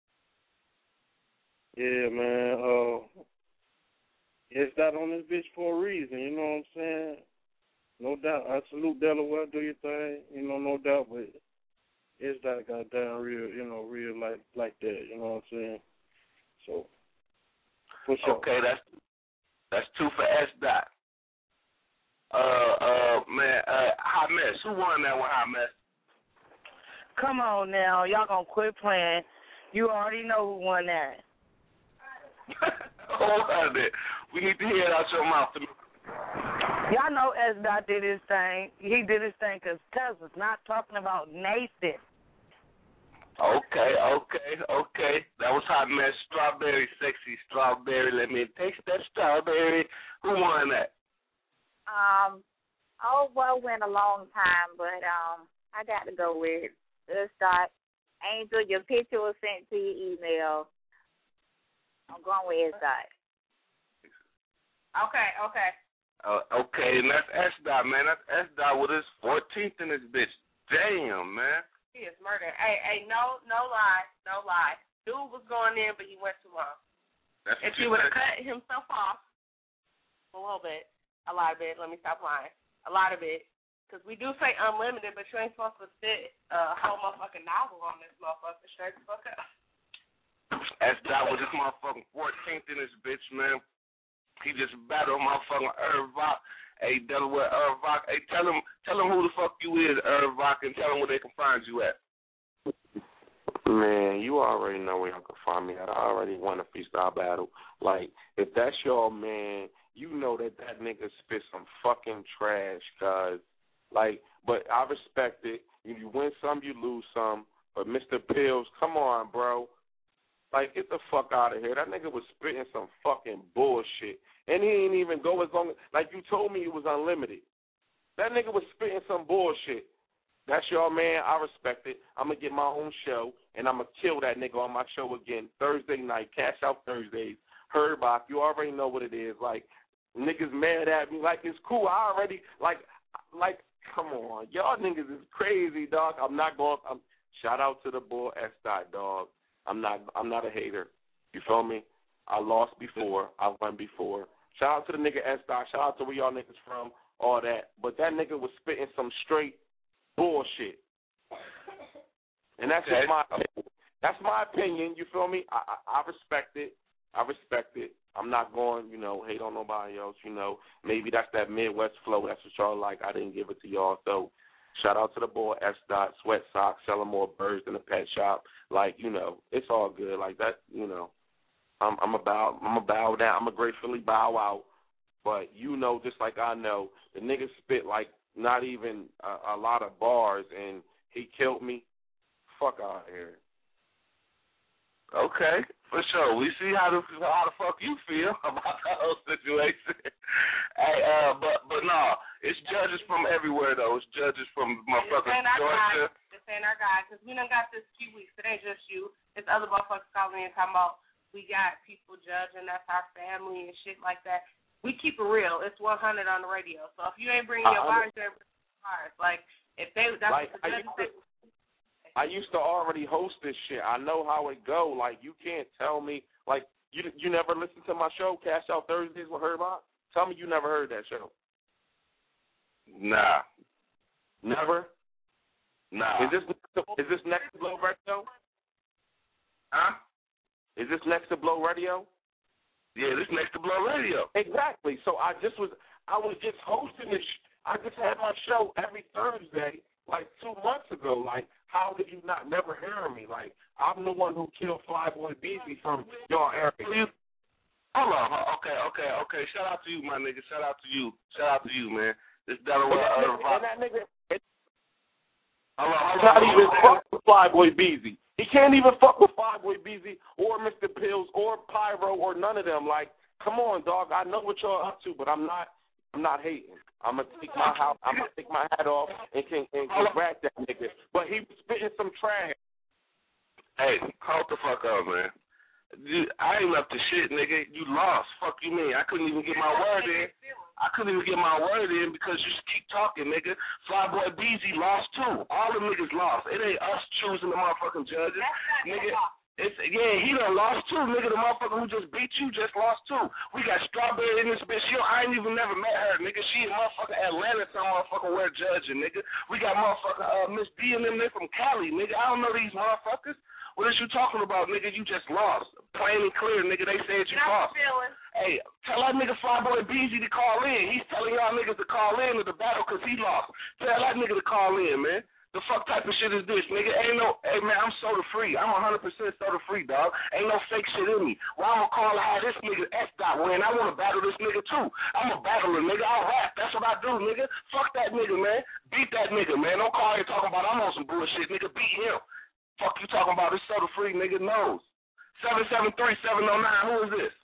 Yeah, man. Uh, it's not on this bitch for a reason, you know what I'm saying? No doubt. I salute Delaware, do your thing, you know, no doubt, but it's that goddamn real, you know, real like like that, you know what I'm saying? So, for sure. Okay, that's that's two for S. Dot. Uh, uh, man, uh, Hot Mess, who won that one, Hot Mess? Come on now, y'all gonna quit playing. You already know who won that. Hold on there. We need to hear it out your mouth. Y'all know S. Dot did his thing. He did his thing because Tesla's not talking about Nathan. Okay, okay, okay. That was Hot Mess. Strawberry, sexy strawberry. Let me taste that strawberry. Who won that? Um, oh, well, went a long time, but um, I got to go with S. Dot. Angel, your picture was sent to your email. I'm going with S. Dot. Okay, okay. Uh, okay, and that's S. Dot, man. That's S. Dot with his fourteenth in this bitch. Damn, man. He is murder. Hey, hey, no, no lie, no lie. Dude was going in, but he went too long. That's if he would have cut himself off a little bit, a lot of it, let me stop lying, a lot of it, because we do say unlimited, but you ain't supposed to sit a whole motherfucking novel on this motherfucker. Straight the fuck up. S. Dot with his motherfucking fourteenth in this bitch, man. He just battled motherfucking Irvok. Hey, Delaware Irvok. Hey, tell him, tell him who the fuck you is, Irvok, and tell him where they can find you at. Man, you already know where y'all can find me at. I already won a freestyle battle. Like, if that's your man, you know that that nigga spit some fucking trash, cuz. Like, but I respect it. You win some, you lose some. But Mister Pills, come on, bro. Like, get the fuck out of here. That nigga was spitting some fucking bullshit. And he didn't even go as long as, like you told me it was unlimited. That nigga was spitting some bullshit. That's your man. I respect it. I'm going to get my own show, and I'm going to kill that nigga on my show again Thursday night, Cash Out Thursdays. Herbach, you already know what it is. Like, niggas mad at me. Like, it's cool. I already, like, like, come on. Y'all niggas is crazy, dog. I'm not going, I'm, shout out to the boy S. Dot, dog. I'm not, I'm not a hater. You feel me? I lost before. I won before. Shout out to the nigga S. Dot. Shout out to where y'all niggas from, all that. But that nigga was spitting some straight bullshit. And that's just my opinion. That's my opinion. You feel me? I, I, I respect it. I respect it. I'm not going, you know, hate on nobody else. You know, maybe that's that Midwest flow. That's what y'all like. I didn't give it to y'all. So Shout out to the boy S. Dot Sweat Socks selling more birds than a pet shop. Like, you know, it's all good. Like that, you know. I'm I'm about I'm a bow down. I'm a gratefully bow out. But you know, just like I know, the nigga spit like not even a, a lot of bars, and he killed me. Fuck out here. Okay, for sure. We see how the how the fuck you feel about the whole situation. Hey, uh, but but no, it's judges from everywhere though. It's judges from motherfucking Georgia. This ain't our guy, because we done got this few weeks. It ain't just you. It's other motherfuckers calling in talking about we got people judging. That's our family and shit like that. We keep it real. It's one hundred on the radio. So if you ain't bringing your bars, you ain't bringing your bars. Like if they that's like, what the judges say. I used to already host this shit. I know how it go. Like, you can't tell me, like, you you never listened to my show, Cash Out Thursdays with Herbot? Tell me you never heard that show. Nah. Never? Nah. Is this is this next to Blow Radio? Huh? Is this next to Blow Radio? Yeah, this next to Blow Radio. Exactly. So I just was, I was just hosting this. I just had my show every Thursday, like two months ago. Like, how did you not never hear me? Like, I'm the one who killed Flyboy Beezy from your area. Hold on. Okay, okay, okay. Shout out to you, my nigga. Shout out to you. Shout out to you, man. This Delaware. And uh, that nigga, it, hold on, hold on. not even fuck with Flyboy Beezy. He can't even fuck with Flyboy Beezy or Mister Pills or Pyro or none of them. Like, come on, dog. I know what y'all up to, but I'm not. I'm not hating. I'm gonna take my house. I'm gonna take my hat off and can and congrats that nigga. But he was spitting some trash. Hey, hold the fuck up, man. Dude, I ain't up to shit, nigga. You lost. Fuck you mean? I couldn't even get my word in. I couldn't even get my word in because you keep talking, nigga. Flyboy Beezy lost too. All the niggas lost. It ain't us choosing the motherfucking judges, nigga. It's yeah, he done lost too, nigga. The motherfucker who just beat you just lost too. We got Strawberry in this bitch. Yo, I ain't even never met her, nigga. She in motherfucking Atlanta, some motherfucker where judging, nigga. We got motherfucker uh, Miss D and them there from Cali, nigga. I don't know these motherfuckers. What is you talking about, nigga? You just lost. Plain and clear, nigga. They said you lost. Hey, tell that nigga Flyboy Beezy to call in. He's telling y'all niggas to call in to the battle because he lost. Tell that nigga to call in, man. The fuck type of shit is this, nigga? Ain't no, hey, man, I'm soda free. I'm one hundred percent soda free, dog. Ain't no fake shit in me. Well, I'm going to call out this nigga S. Dot win. I want to battle this nigga, too. I'm a battler, nigga. I'll rap. That's what I do, nigga. Fuck that nigga, man. Beat that nigga, man. Don't call here talking about I'm on some bullshit, nigga. Beat him. Fuck you talking about? This soda free nigga knows. seven seven three seven oh nine. Who is this?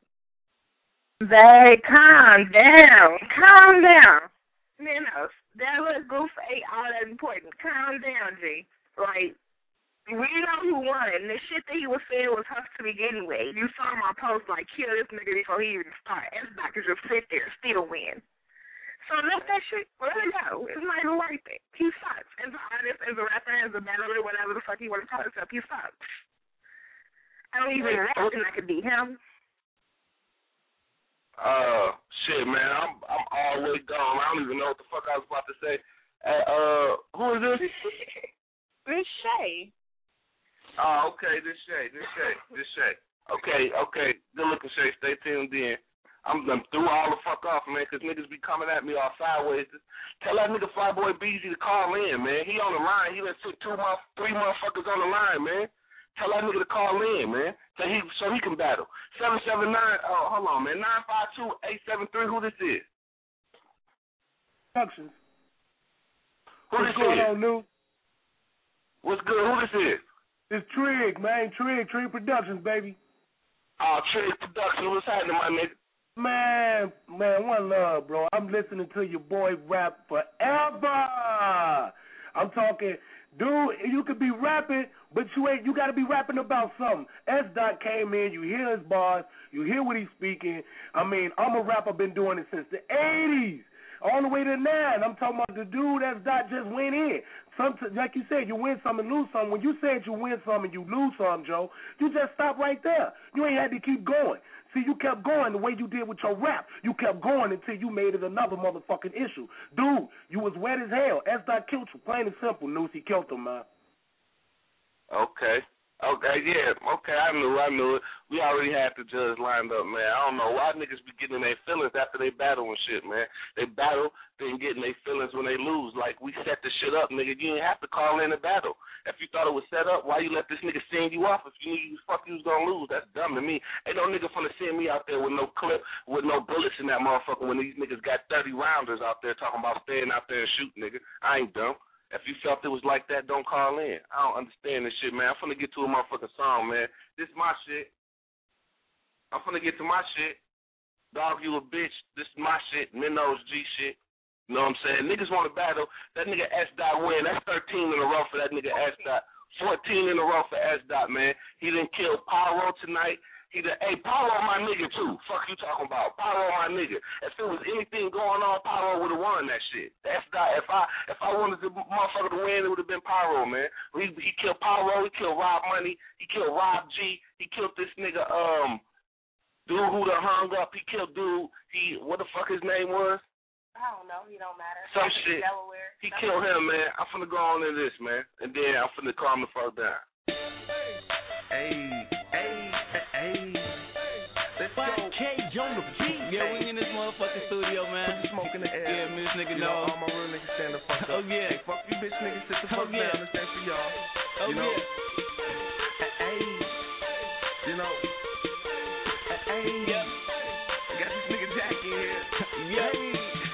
They calm down. Calm down. You know, that was goof ain't all that important. Calm down, G. Like, we know who won. The shit that he was saying was tough to begin with. You saw my post, like, kill this nigga before he even start. S-Doc could just sit there, still win. So let that shit, let it go. It's not even worth it. He sucks. As an artist, as a rapper, as a battler, whatever the fuck he want to call himself, he sucks. I don't even reckon I could beat him. Uh, shit, man, I'm I'm all the way gone. I don't even know what the fuck I was about to say. Uh, uh who is this? It's Shay. Oh, okay, this Shay, this Shay, this Shay. Okay, okay, good looking Shay. Stay tuned in. I'm, I'm through all the fuck off, man, because niggas be coming at me all sideways. Tell that nigga Flyboy Beezy to call in, man. He on the line. He done took two month, three motherfuckers on the line, man. Tell that nigga to call in, man, so he so he can battle. seven seven nine, oh, hold on, man, nine five two eight seven three, who this is? Productions. Who What's this going is? on, New? What's good? Who this is? It's Trig, man. Trig, Trig Productions, baby. Oh, Trig Productions, what's happening, my nigga? Man, man, one love, bro. I'm listening to your boy rap forever. I'm talking, dude, you could be rapping, but you ain't. You got to be rapping about something. S. Dot came in, you hear his bars, you hear what he's speaking. I mean, I'm a rapper, been doing it since the eighties, all the way to now. And I'm talking about the dude S. Dot just went in. Some, like you said, you win some and lose some. When you said you win some and you lose some, Joe, you just stop right there. You ain't had to keep going. See, you kept going the way you did with your rap. You kept going until you made it another motherfucking issue. Dude, you was wet as hell. S. Dot killed you. Plain and simple, Noose. He killed him, man. Okay. Okay, Okay, yeah, okay, I knew, I knew it. We already had the judge lined up, man. I don't know why niggas be getting in their feelings after they battle and shit, man. They battle, then getting their feelings when they lose. Like, we set the shit up, nigga. You didn't have to call in a battle. If you thought it was set up, why you let this nigga send you off if you knew you fuck you was gonna lose? That's dumb to me. Ain't no nigga finna send me out there with no clip, with no bullets in that motherfucker when these niggas got thirty rounders out there talking about staying out there and shoot, nigga. I ain't dumb. If you felt it was like that, don't call in. I don't understand this shit, man. I'm finna get to a motherfucking song, man. This is my shit. I'm finna get to my shit. Dog, you a bitch. This is my shit. Minnows G shit. You know what I'm saying? Niggas want to battle. That nigga S. Dot win. That's thirteen in a row for that nigga S. Dot. fourteen in a row for S. Dot, man. He done killed Pyro tonight. He done, hey, Pyro my nigga, too. Fuck you talking about. Pyro my nigga. If there was anything going on, Pyro would have won that shit. S. Dot, if I if I wanted the motherfucker to win, it would have been Pyro, man. He, he killed Pyro. He killed Rob Money. He killed Rob G. He killed this nigga, um, dude who done hung up. He killed dude. He, what the fuck his name was? I don't know. He don't matter. Some shit. Delaware. He killed him, man. I'm finna go on in this, man. And then I'm finna calm the fuck down. Hey, hey, hey. Let's go. K on the beat. Yeah, we in this motherfucking studio, man. Put the smoke in the air. Yeah, man, this nigga you know. know. All my real niggas stand the fuck up. Oh, yeah. Hey, fuck you bitch niggas, sit the fuck Oh, yeah. down. This ain't for y'all. Oh, you know? yeah. Hey, you know. Hey, yeah. I got this nigga Jack in here. Yeah. Hey.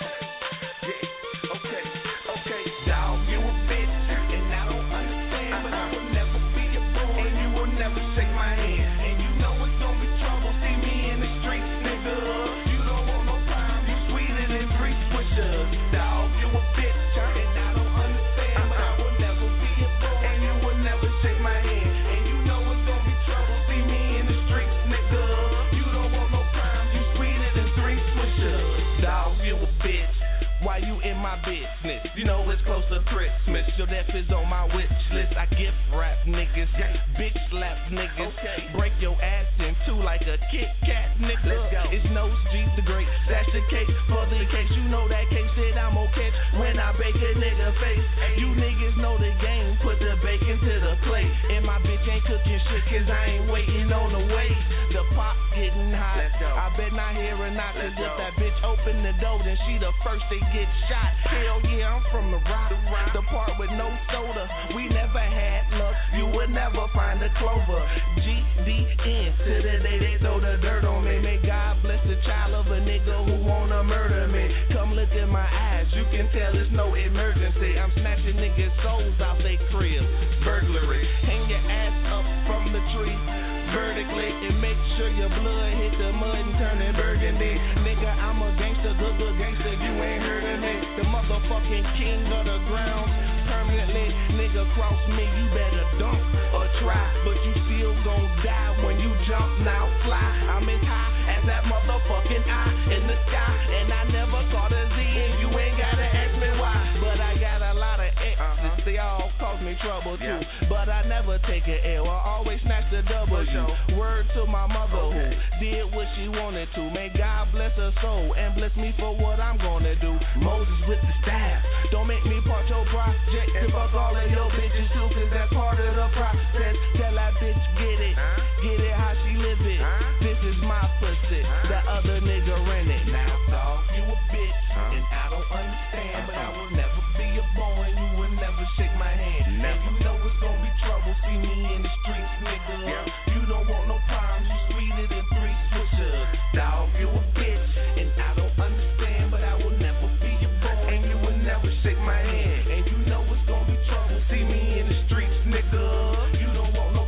Yeah. Okay. Okay. Dog, you a bitch, and I don't understand, but I will never be your boy, and you will never shake my hand. And you know it's gonna be trouble. See me in the streets, nigga. You don't want no problem. You sweeter than three swishers. Dog, you a bitch, and I don't understand, but I will never be your boy, and you will never shake my hand. And you know it's gonna be trouble. See me in the streets, nigga. You don't want no problem. You sweeter than three swishers. Dog, you a bitch. Why you in my business? You know it's close to Christmas. Your death is on my wish list. I gift rap niggas, big slap niggas. Okay. Break your ass in two like a Kit Kat nigga. Let's go. It's Nose G the Great. That's the case for the case. You know that case that I'm okay when I bake a nigga face. You niggas know the game. Put the bacon to the plate. And my bitch ain't cooking shit cause I ain't waiting on the wait. The pot getting hot. I bet not hear her knock cause if that bitch open the door then she the first to get shot. Hell yeah, I'm from the rock, the part with no soda. We never had luck, you would never find a clover. G D N to the day they throw the dirt on me. May God bless the child of a nigga who wanna murder me. Come look in my eyes, you can tell it's no emergency. I'm snatching niggas' souls out they crib. Burglary, hang your ass up from the tree vertically and make sure your blood hit the mud and turn it burgundy. Nigga, I'm a gangster, good, good gangster, you ain't heard of me. The motherfucking king of the ground, permanently. Nigga, cross me, you better dunk or try, but you still gon' die when you jump, now fly. I'm as high as that motherfucking eye in the sky, and I never caught a Z, and you ain't gotta ask me why. But I got a lot of exes, uh-huh. They all cause me trouble too, yeah. But I never take an L, I always snatch the double. Word to my mother okay. Who did what she wanted to. May God bless her soul and bless me for what I'm gonna do. Moses with the staff, don't make me part your project and fuck all of your bitches too, cause that's part of the process. Tell that bitch get it, huh? Get it how she live it. Huh? This is my pussy, huh? The other nigga rent it. Now dog, you a bitch, huh? And I don't understand, but I will never be a boy and you will never shake my hand. Never. And you know it's gonna be trouble, see me in the streets, nigga. Yeah. You don't want no problems, you sweeter than three swishers. Dog, you a bitch, and I don't understand, but I will never be your boy, and you will never shake my hand. And you know it's gonna be trouble, see me in the streets, nigga. You don't want no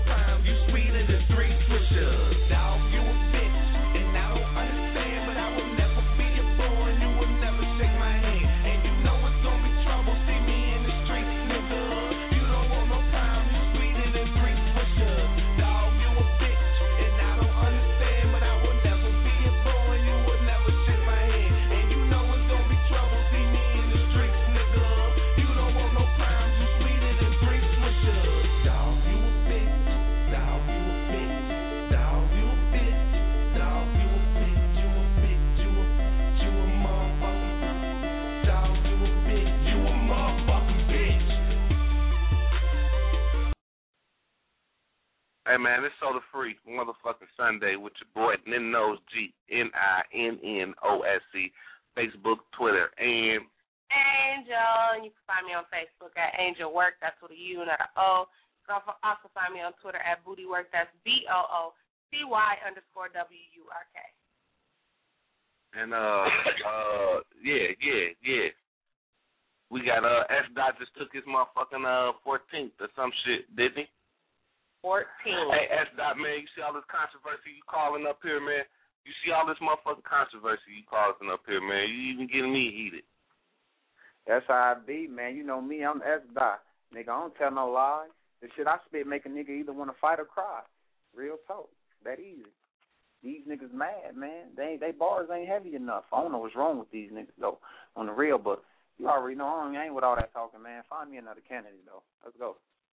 Hey, man, it's Soda Free, motherfucking Sunday with your boy, Ninnos, G N I N N O S C, Facebook, Twitter, and Angel. And you can find me on Facebook at Angel Work. That's with a U, not an O. You can also find me on Twitter at Booty Work. That's B O O C Y underscore W U R K. And, uh, uh, yeah, yeah, yeah. We got, uh, S. Dot just took his motherfucking, uh, fourteenth or some shit, didn't he? fourteen. Hey, S. Dot, man, you see all this controversy you calling up here, man? You see all this motherfucking controversy you calling up here, man? You even getting me heated. That's how I be, man. You know me, I'm S. Dot. Nigga, I don't tell no lies. The shit I spit make a nigga either want to fight or cry. Real talk. That easy. These niggas mad, man. They they bars ain't heavy enough. I don't know what's wrong with these niggas, though, on the real, but you already know I ain't with all that talking, man. Find me another candidate, though. Let's go.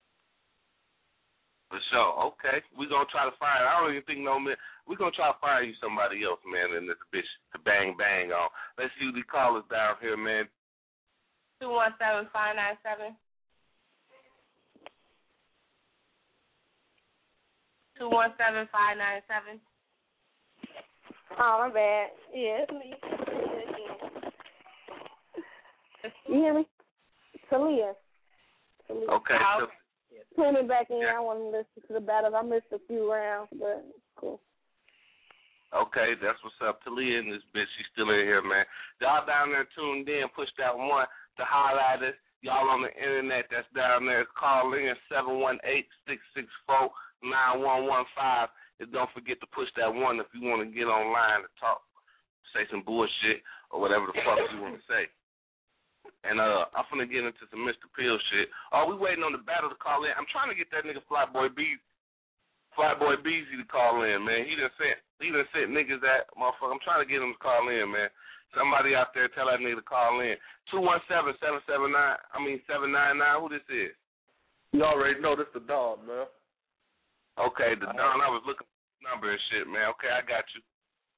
For sure. Okay. We're going to try to find, I don't even think no man, we're going to try to find you somebody else, man, in this bitch to bang bang on. Let's see who the callers down here, man. two one seven, five nine seven. two one seven, five nine seven. Oh, my bad. Yeah, it's me. You hear me? Talia. Talia. Okay. So, Put me back in. I want to listen to the battles. I missed a few rounds, but cool. okay, that's what's up. Talia and this bitch, she's still in here, man. Y'all down there tuned in, push that one to highlight us. Y'all on the internet that's down there, call in seven one eight, six six four, nine one one five. And don't forget to push that one if you want to get online to talk, say some bullshit or whatever the fuck you want to say. And uh, I'm finna get into some Mister Pill shit. Oh, we waiting on the battle to call in. I'm trying to get that nigga Flyboy B, Flyboy Beezy to call in, man. He done sent, he done sent niggas that motherfucker. I'm trying to get him to call in, man. Somebody out there tell that nigga to call in. two one seven, seven seven nine, I mean seven nine nine. Who this is? You already know this the dog, man. Okay, the Don, I was looking for the number and shit, man. Okay, I got you.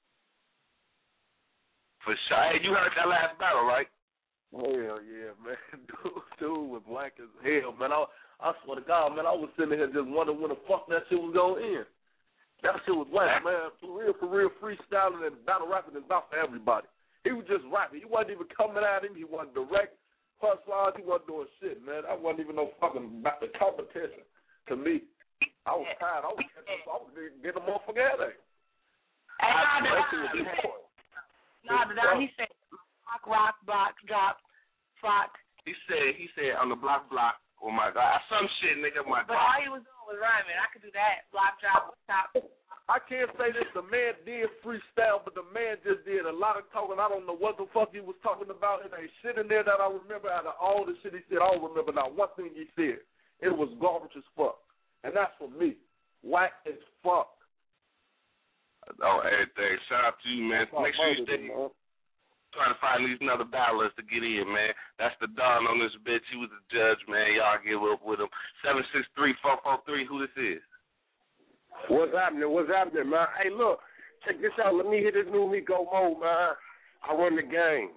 For sure. Hey, you heard that last battle, right? Hell yeah, man. Dude, dude was black as hell, man. I, I swear to God, man, I was sitting here just wondering when the fuck that shit was going to end. That shit was whack, man. For real, for real, freestyling and battle rapping is not for everybody. He was just rapping. He wasn't even coming at him. He wasn't direct punchlines. He wasn't doing shit, man. That wasn't even no fucking competition to me. I was tired. I was catching up. I was getting a motherfucker headache. Hey, no, no, no, no, he said rock, rock, block, drop, rock. He said, he said on the block, block. Oh my God, some shit, nigga. My but God. all he was doing was rhyming. I could do that. Block, drop, top. I can't say this. The man did freestyle, but the man just did a lot of talking. I don't know what the fuck he was talking about. And ain't shit in there that I remember. Out of all the shit he said, I don't remember not one thing he said. It was garbage as fuck. And that's for me. Whack as fuck. Oh, everything. Shout out to you, man. Make sure you stay trying to find these other battlers to get in, man. That's the Don on this bitch. He was a judge, man. Y'all give up with him. seven six three, four four three. Who this is? What's happening? What's happening, man? Hey, look. Check this out. Let me hit this new Miko Mo, man. I run the game.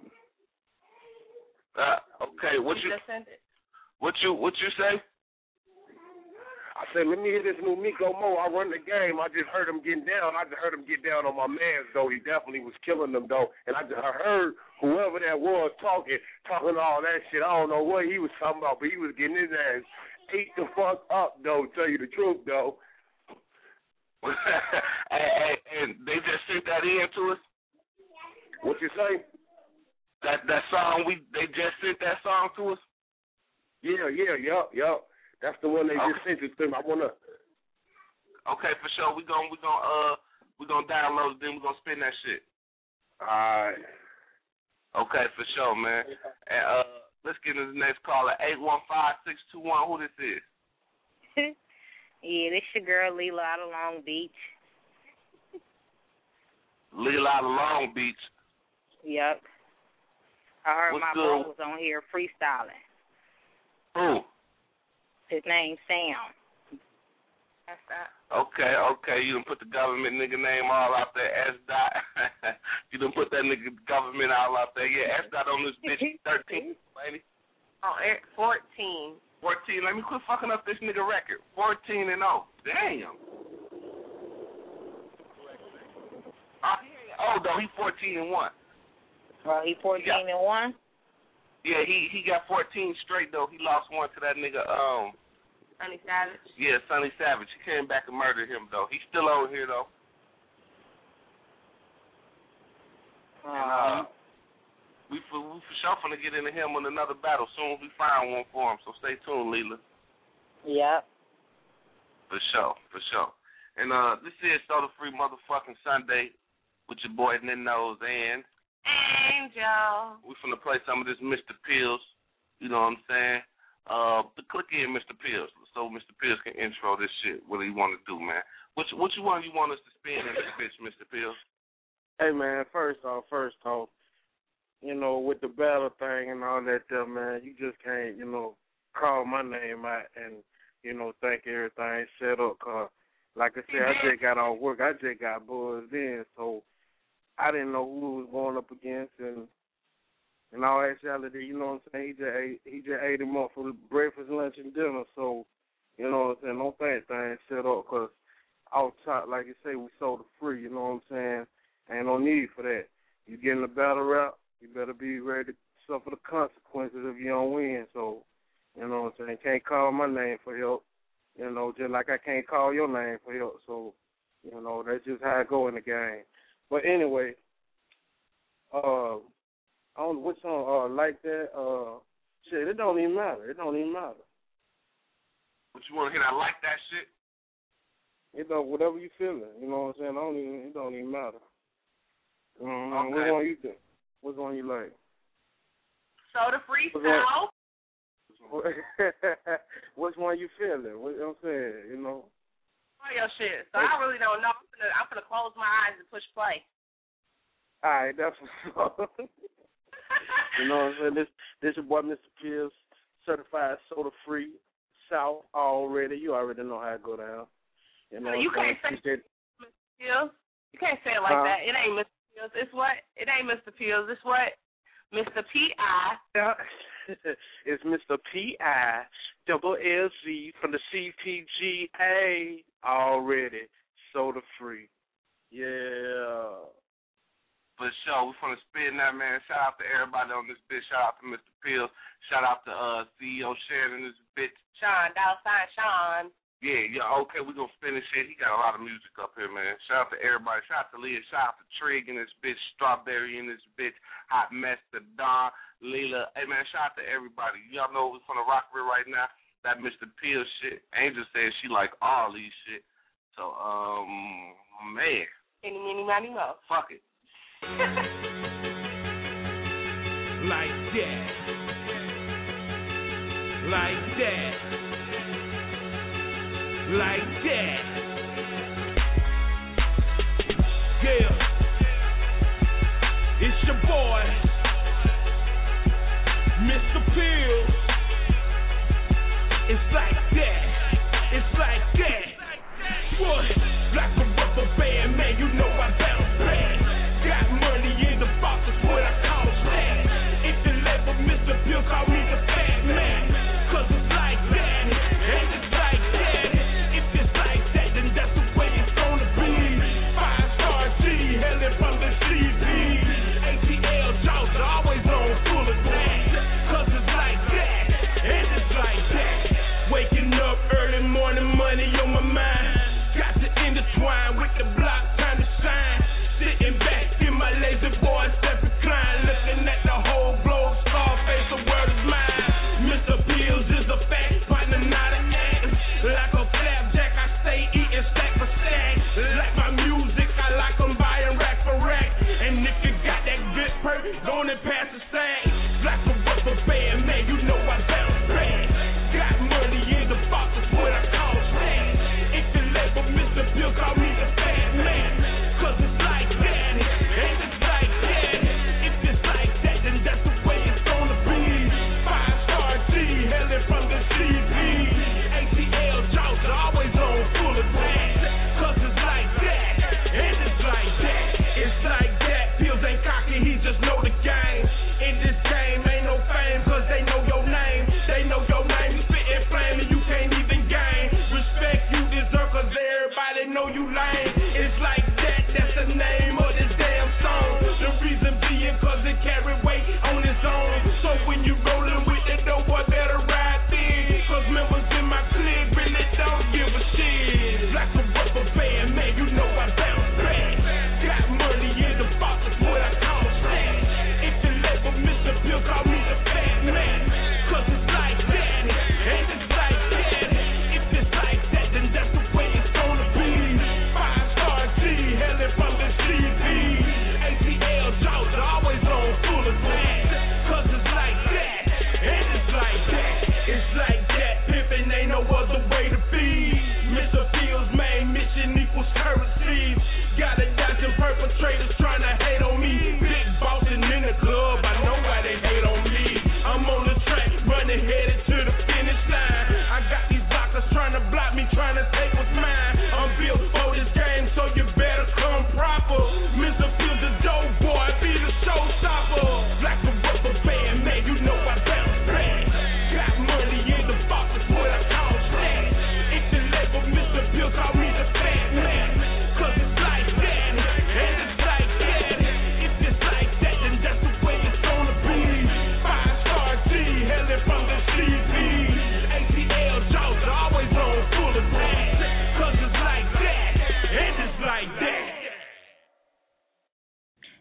Uh, okay. What you, what you, what you say? I said, let me hear this new Miko Mo. I run the game. I just heard him getting down. I just heard him get down on my mans, though. He definitely was killing them, though. And I just I heard whoever that was talking, talking all that shit. I don't know what he was talking about, but he was getting his ass ate the fuck up, though, to tell you the truth, though. and, and, and they just sent that in to us? What you say? That that song, we they just sent that song to us? Yeah, yeah, yup, yup. That's the one they okay. just sent it to me. I wanna. Okay, for sure. We gonna we gonna uh we gonna download it. Then we gonna spin that shit. All right. Okay, for sure, man. And uh, let's get to the next caller. Eight one five six two one. Who this is? Yeah, this your girl Leela out of Long Beach. Leela out of Long Beach. Yep. I heard What's my good? bro was on here freestyling. Who? His name's Sam. That's that. Okay, okay. You done put the government nigga name all out there. S. Dot. You done put that nigga government all out there. Yeah, S. Dot on this bitch. thirteen, lady. Oh, fourteen. fourteen. Let me quit fucking up this nigga record. fourteen and oh. Damn. old though. He fourteen and one. Oh, he fourteen and one. Yeah, he he got fourteen straight though. He lost one to that nigga. Um, Sonny Savage. Yeah, Sonny Savage. He came back and murdered him though. He's still over here though. Um, and, uh, we for we for sure finna get into him in another battle soon as we find one for him. So stay tuned, Leela. Yep. For sure, for sure. And uh, this is Soda Free motherfucking Sunday with your boy Ninos and Angel. We finna play some of this Mister Pills. You know what I'm saying? Uh, the click in Mister Pills, so Mister Pills can intro this shit. What do you want to do, man? Which which one you want us to spin in this bitch, Mister Pills? Hey man, first off, first off, you know, with the battle thing and all that there, man, you just can't, you know, call my name out and, you know, think everything's set up. Cause like I said, I just got off work. I just got buzzed in, so I didn't know who he was going up against, and in all actuality, you know what I'm saying, he just ate, he just ate him up for breakfast, lunch, and dinner, so, you know what I'm saying, don't think things set up, because off top, like you say, we sold it free, you know what I'm saying, ain't no need for that. You get in the battle rap, you better be ready to suffer the consequences if you don't win, so, you know what I'm saying, can't call my name for help, you know, just like I can't call your name for help, so, you know, that's just how it go in the game. But anyway, uh, I don't know what song, uh, like that, uh, shit, it don't even matter. It don't even matter. What you want to hear? I like that shit? You know, whatever you feeling, you know what I'm saying? I don't even, it don't even matter. Mm-hmm. Okay. What one you think? What one you like? Soda Freestyle. Which one you feeling? What I'm saying, you know? Oh, your shit. So I really don't know. I'm gonna, I'm gonna close my eyes and push play. All right, that's what's up. You know what I'm saying? This this your boy Mister Pills, certified soda free, South already. You already know how it go down. You know, you can't say Mister Pills. You can't say it like huh? that. It ain't Mister Pills. It's what? It ain't Mister Pills. It's what? Mister P I. Yeah. It's Mister P I double L Z from the C P G A already soda free. Yeah. For sure, we're gonna spin that, man. Shout out to everybody on this bitch. Shout out to Mister Pills. Shout out to uh, C E O Shannon, this bitch. Sean, dollar sign Sean. Yeah, yeah, okay, we're gonna spin this shit. He got a lot of music up here, man. Shout out to everybody. Shout out to Leah. Shout out to Trig in this bitch. Strawberry in this bitch. Hot Mess to Don. Leela. Hey, man, shout out to everybody. Y'all know we're gonna rock with right now. That Mister Pills shit. Angel says she like all these shit. So, um, man. Any, many, money, mo. Fuck it. Like that. Like that. Like that. Yeah. It's your boy, Mister Pills. It's like that. It's like that. What? Like a rubber band, man, you know I bounce back. Got money in the box, that's what I call that. If the label Mister Bill call me the fat man, cause it's like that, and it's like that. If it's like that, then that's the way it's gonna be. Five star G, hailing from the C D. A T L Jaws always on full attack, cause it's like that, and it's like that. Waking up early morning, money on my mind. Got to intertwine with the block, time to shine. Sitting back in my lazy boy, step recline, looking at the whole globe, Scarface, the world is mine. Mister Pills is a fact, partner, not an act. Like a flapjack, I stay eating stack for stack. Like my music, I like them buying rack for rack. And if you got that good perk, go on and pass the sack. Like a rubber band, man, you know I bounce back. Got money in the box, that's what I call stack. If the label Mister Bill call me the fat man, cause it's like that, and it's like that. If it's like that, then that's the way it's gonna be. Five star G, hailing from the C D. A T L Jaws always on full attack, cause it's like that, and it's like that. It's like that. Pills ain't cocky, he just know the game.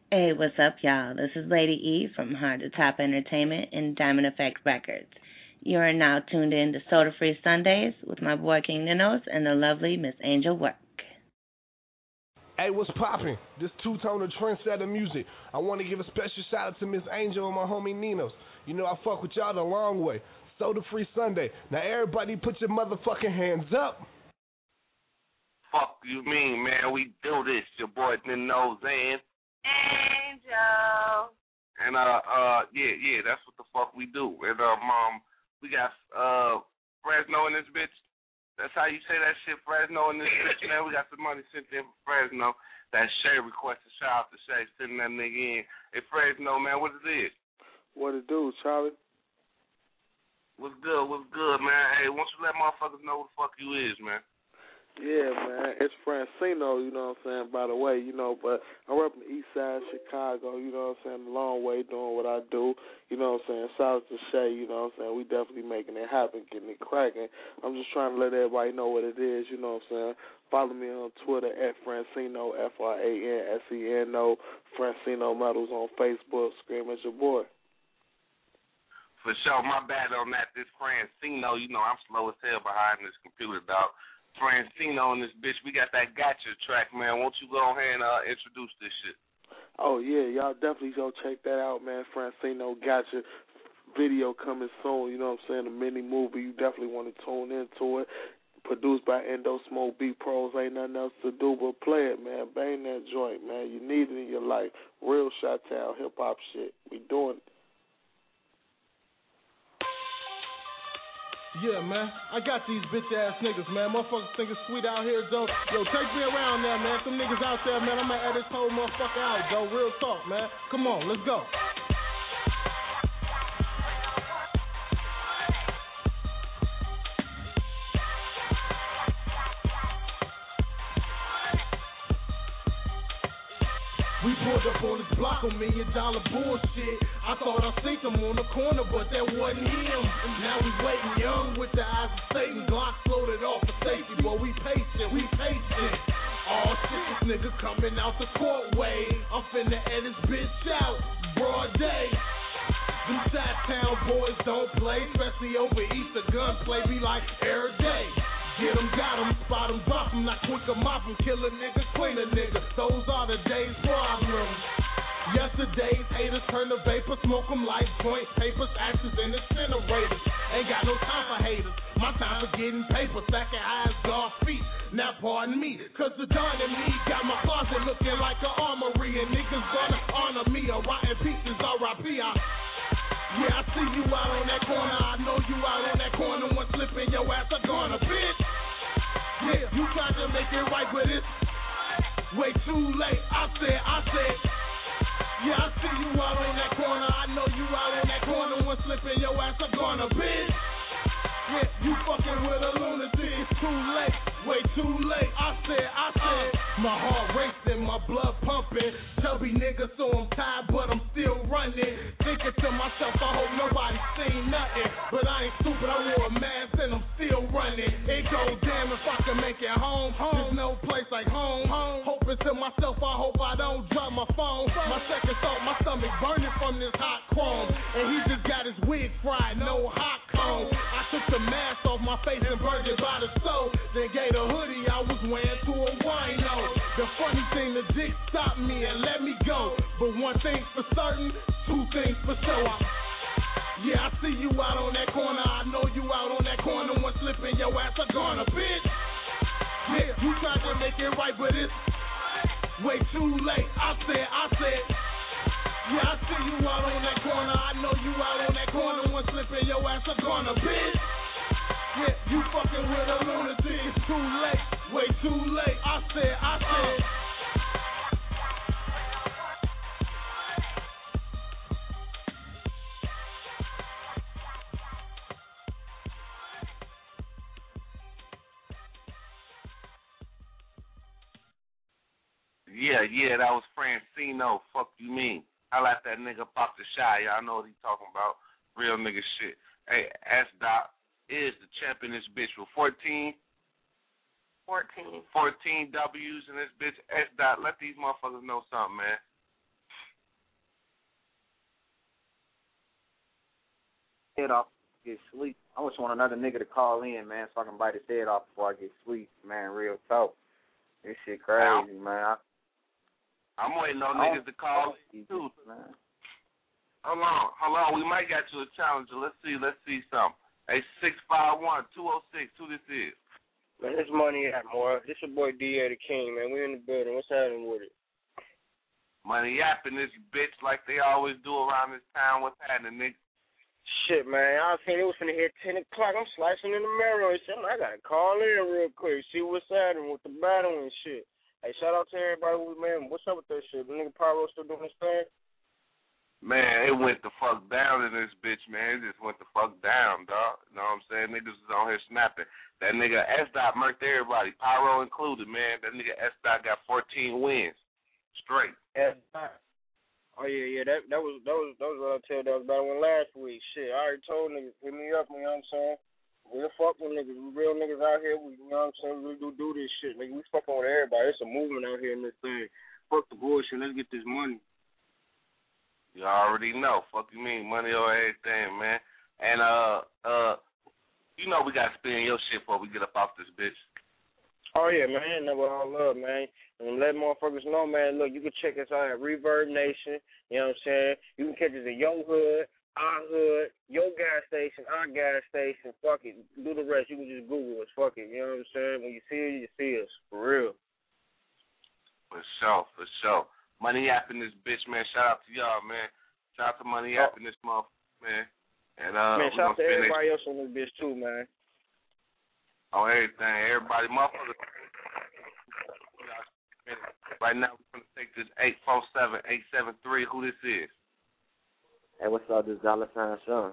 Hey, what's up, y'all? This is Lady E from Hard to Top Entertainment and Diamond Effect Records. You are now tuned in to Soda Free Sundays with my boy King Ninos and the lovely Miss Angel Work. Hey, what's poppin'? This two-toner trendsetter music. I want to give a special shout out to Miss Angel and my homie Ninos. You know I fuck with y'all the long way. Soda Free Sunday. Now everybody put your motherfucking hands up. Fuck you mean, man? We do this. Your boy Ninos and Angel. And uh uh yeah yeah that's what the fuck we do. And um, um we got uh Fresno in this bitch. That's how you say that shit, Fresno in this bitch, man. We got some money sent in from Fresno. That Shay requested. Shout out to Shay sending that nigga in. Hey Fresno, man, what it is? What it do, Charlie? What's good? What's good, man? Hey, why don't you let motherfuckers know who the fuck you is, man? Yeah, man, it's Francino, you know what I'm saying, by the way, you know, but I'm up in the east side of Chicago, you know what I'm saying, a long way doing what I do, you know what I'm saying, shout out to Shay, you know what I'm saying, we definitely making it happen, getting it cracking. I'm just trying to let everybody know what it is, you know what I'm saying. Follow me on Twitter at Francino, F R A N S E N O, Francino Metals on Facebook, scream at your boy. For sure, my bad on that, this Francino, you know, I'm slow as hell behind this computer, dog. Francino and this bitch, we got that Gotcha track, man. Won't you go ahead and uh, introduce this shit? Oh, yeah, y'all definitely go check that out, man. Francino Gotcha video coming soon, you know what I'm saying, a mini movie. You definitely want to tune into it. Produced by Endo Smoke Beat Pros. Ain't nothing else to do but play it, man. Bang that joint, man. You need it in your life. Real Chi-Town hip-hop shit. We doing it. Yeah, man. I got these bitch-ass niggas, man. Motherfuckers think it's sweet out here, though. Yo, take me around there, man. Some niggas out there, man. I'm gonna add this whole motherfucker out, though. Real talk, man. Come on, let's go. We pulled up on this block on million dollar bullshit. I thought I seen him on the corner, but that wasn't him. Now we waiting young with the eyes of Satan. Glock loaded off for safety, boy, we patient, we patient. All shit, this nigga coming out the courtway. I'm finna air this bitch out, broad day. Them Chi-Town boys don't play, especially over Easter. Gunplay be like every day. Get 'em, got 'em, spot 'em, drop 'em, not quick 'em off 'em, kill a nigga, clean a nigga. Those are the days' problems. Yesterday's haters turn to vapor, smoke 'em like joints, papers, ashes, and incinerators. Ain't got no time for haters. My time for getting paper, stacking eyes, guard feet. Now pardon me, cause the Don and me got my closet looking like an armory, and niggas gonna honor me. A rotten pieces, R I P. I Yeah, I see you out on that corner. I know you out on that corner. One slip in your ass, I gonna bitch. Yeah, you tried to make it right, but it's way too late. I said, I said. Yeah, I see you out on that corner. I know you out on that corner. One slip in your ass, I gonna bitch. Yeah, you fucking with a lunatic. It's too late, way too late. I said, I said. My heart racing, my blood pumping. Chubby nigga, so I'm tired, but I'm still running. Thinking to myself, I hope nobody seen nothing. But I ain't stupid, I wore a mask and I'm still running. It goes damn if I can make it home. There's no place like home. Hoping to myself, I hope I don't drop my phone. My second thought, my stomach burning from this hot chrome. And he just got his wig fried, no hot cone. I took the mask off my face and burned it by the stove. Then gave the hoodie I was wearing to a wino. The funny thing, the dick stopped me and let me go. But one thing's for certain, two things for sure. I, yeah, I see you out on that corner. I know you out on that corner. One slip in your ass, I gonna bitch. Yeah, you tried to make it right, but it's way too late. I said, I said. Yeah, I see you out on that corner. I know you out on that corner. One slip in your ass, I gonna bitch. Yeah, you fucking with a lunatic. It's too late, way too late. I said, I said. Yeah, yeah, that was Francino. Fuck you mean? I like that nigga pop the shy. Y'all know what he talking about. Real nigga shit. Hey, S-Dot is the champ in this bitch with fourteen. fourteen. fourteen W's in this bitch. S-Dot, let these motherfuckers know something, man. head off get sleep. I just want another nigga to call in, man, so I can bite his head off before I get sleep, man. Real talk. This shit crazy, man. I, I'm waiting on niggas to call in too, man. Hold on, hold on. We might get you a challenger. Let's see, let's see something. Hey, six five one, two oh six, who this is? Man, this money at more. This your boy D A the King, man. We in the building. What's happening with it? Money yapping this bitch like they always do around this town. What's happening, nigga? Shit, man. I was thinking it was finna hit ten o'clock. I'm slicing in the mirror and shit. I gotta call in real quick, see what's happening with the battle and shit. Hey, shout out to everybody who, man, what's up with that shit? The nigga Pyro still doing his thing? Man, it went the fuck down in this bitch, man. It just went the fuck down, dog. You know what I'm saying? Niggas was on here snapping. That nigga S-Dot murked everybody, Pyro included, man. That nigga S-Dot got fourteen wins straight. S-Dot. Oh, yeah, yeah. That that was that was, that was what I told that was about one last week. Shit, I already told niggas, hit me up, you know what I'm saying? We'll fuck with niggas. We real niggas out here. We, you know what I'm saying? We do do this shit. Nigga, we fucking with everybody. It's a movement out here in this thing. Fuck the bullshit. Let's get this money. You already know. Fuck you mean, money or everything, man. And, uh, uh, you know we got to spin your shit before we get up off this bitch. Oh, yeah, man. Never all love, man. And let motherfuckers know, man, look, you can check us out at Reverb Nation. You know what I'm saying? You can catch us at Your Hood, Our Hood, Your Gas Station, Our Gas Station. Fuck it. Do the rest. You can just Google us. Fuck it. You know what I'm saying? When you see it, you see us. For real. For sure, for sure. Money App in this bitch, man. Shout out to y'all, man. Shout out to Money App in this motherfucker, man. And uh, man, shout out to everybody this... else on this bitch too, man. On everything, everybody, motherfucker. Right now, we're gonna take this eight four seven, eight seven three. Who this is? Hey, what's up? This is Dollar Sign Sean.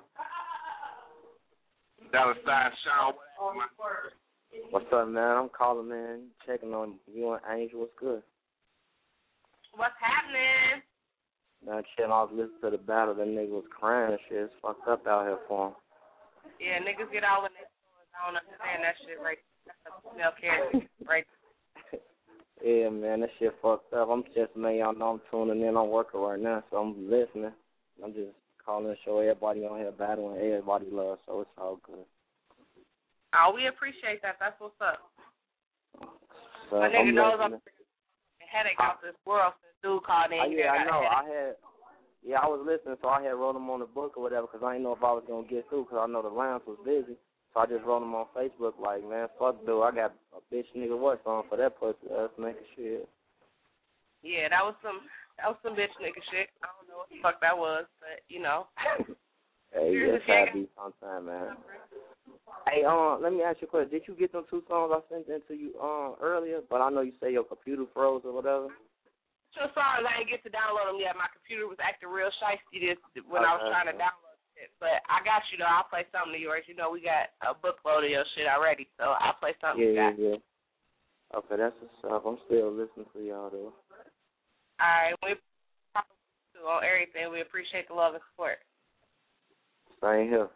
Dollar Sign Sean. What's up, man? I'm calling, man. Checking on you and Angel. What's good? What's happening? Man, chilling. I was listening to the battle. That nigga was crying and shit. It's fucked up out here for him. Yeah, niggas get all in their feelings. I don't understand that shit right. That's a female character right. Yeah, man, that shit fucked up. I'm just, man, y'all know I'm tuning in. I'm working right now, so I'm listening. I'm just calling to show everybody on here battling. Everybody loves, so it's all good. Oh, we appreciate that. That's what's up. So My nigga I'm knows listening. I'm a headache out this world since dude called in. Uh, Here, yeah, I got know. a I had, yeah, I was listening, so I had wrote them on the book or whatever because I didn't know if I was going to get through because I know the lines was busy. So I just wrote them on Facebook like, man, fuck dude, I got a bitch nigga what's on for that pussy ass nigga shit. Yeah, that was some that was some bitch nigga shit. I don't know what the fuck that was, but you know. Hey, yes, I be sometime, man. Hey, um, let me ask you a question. Did you get them two songs I sent in to you um earlier? But I know you say your computer froze or whatever. Two songs I didn't get to download them yet. My computer was acting real shiesty this when okay. I was trying to download it. But I got you though. I'll play something of yours. You know we got a bookload of your shit already, so I'll play something yeah, you got. Yeah, yeah. Okay, that's what's up. I'm still listening to y'all though. All right, we on everything. We appreciate the love and support. Same here.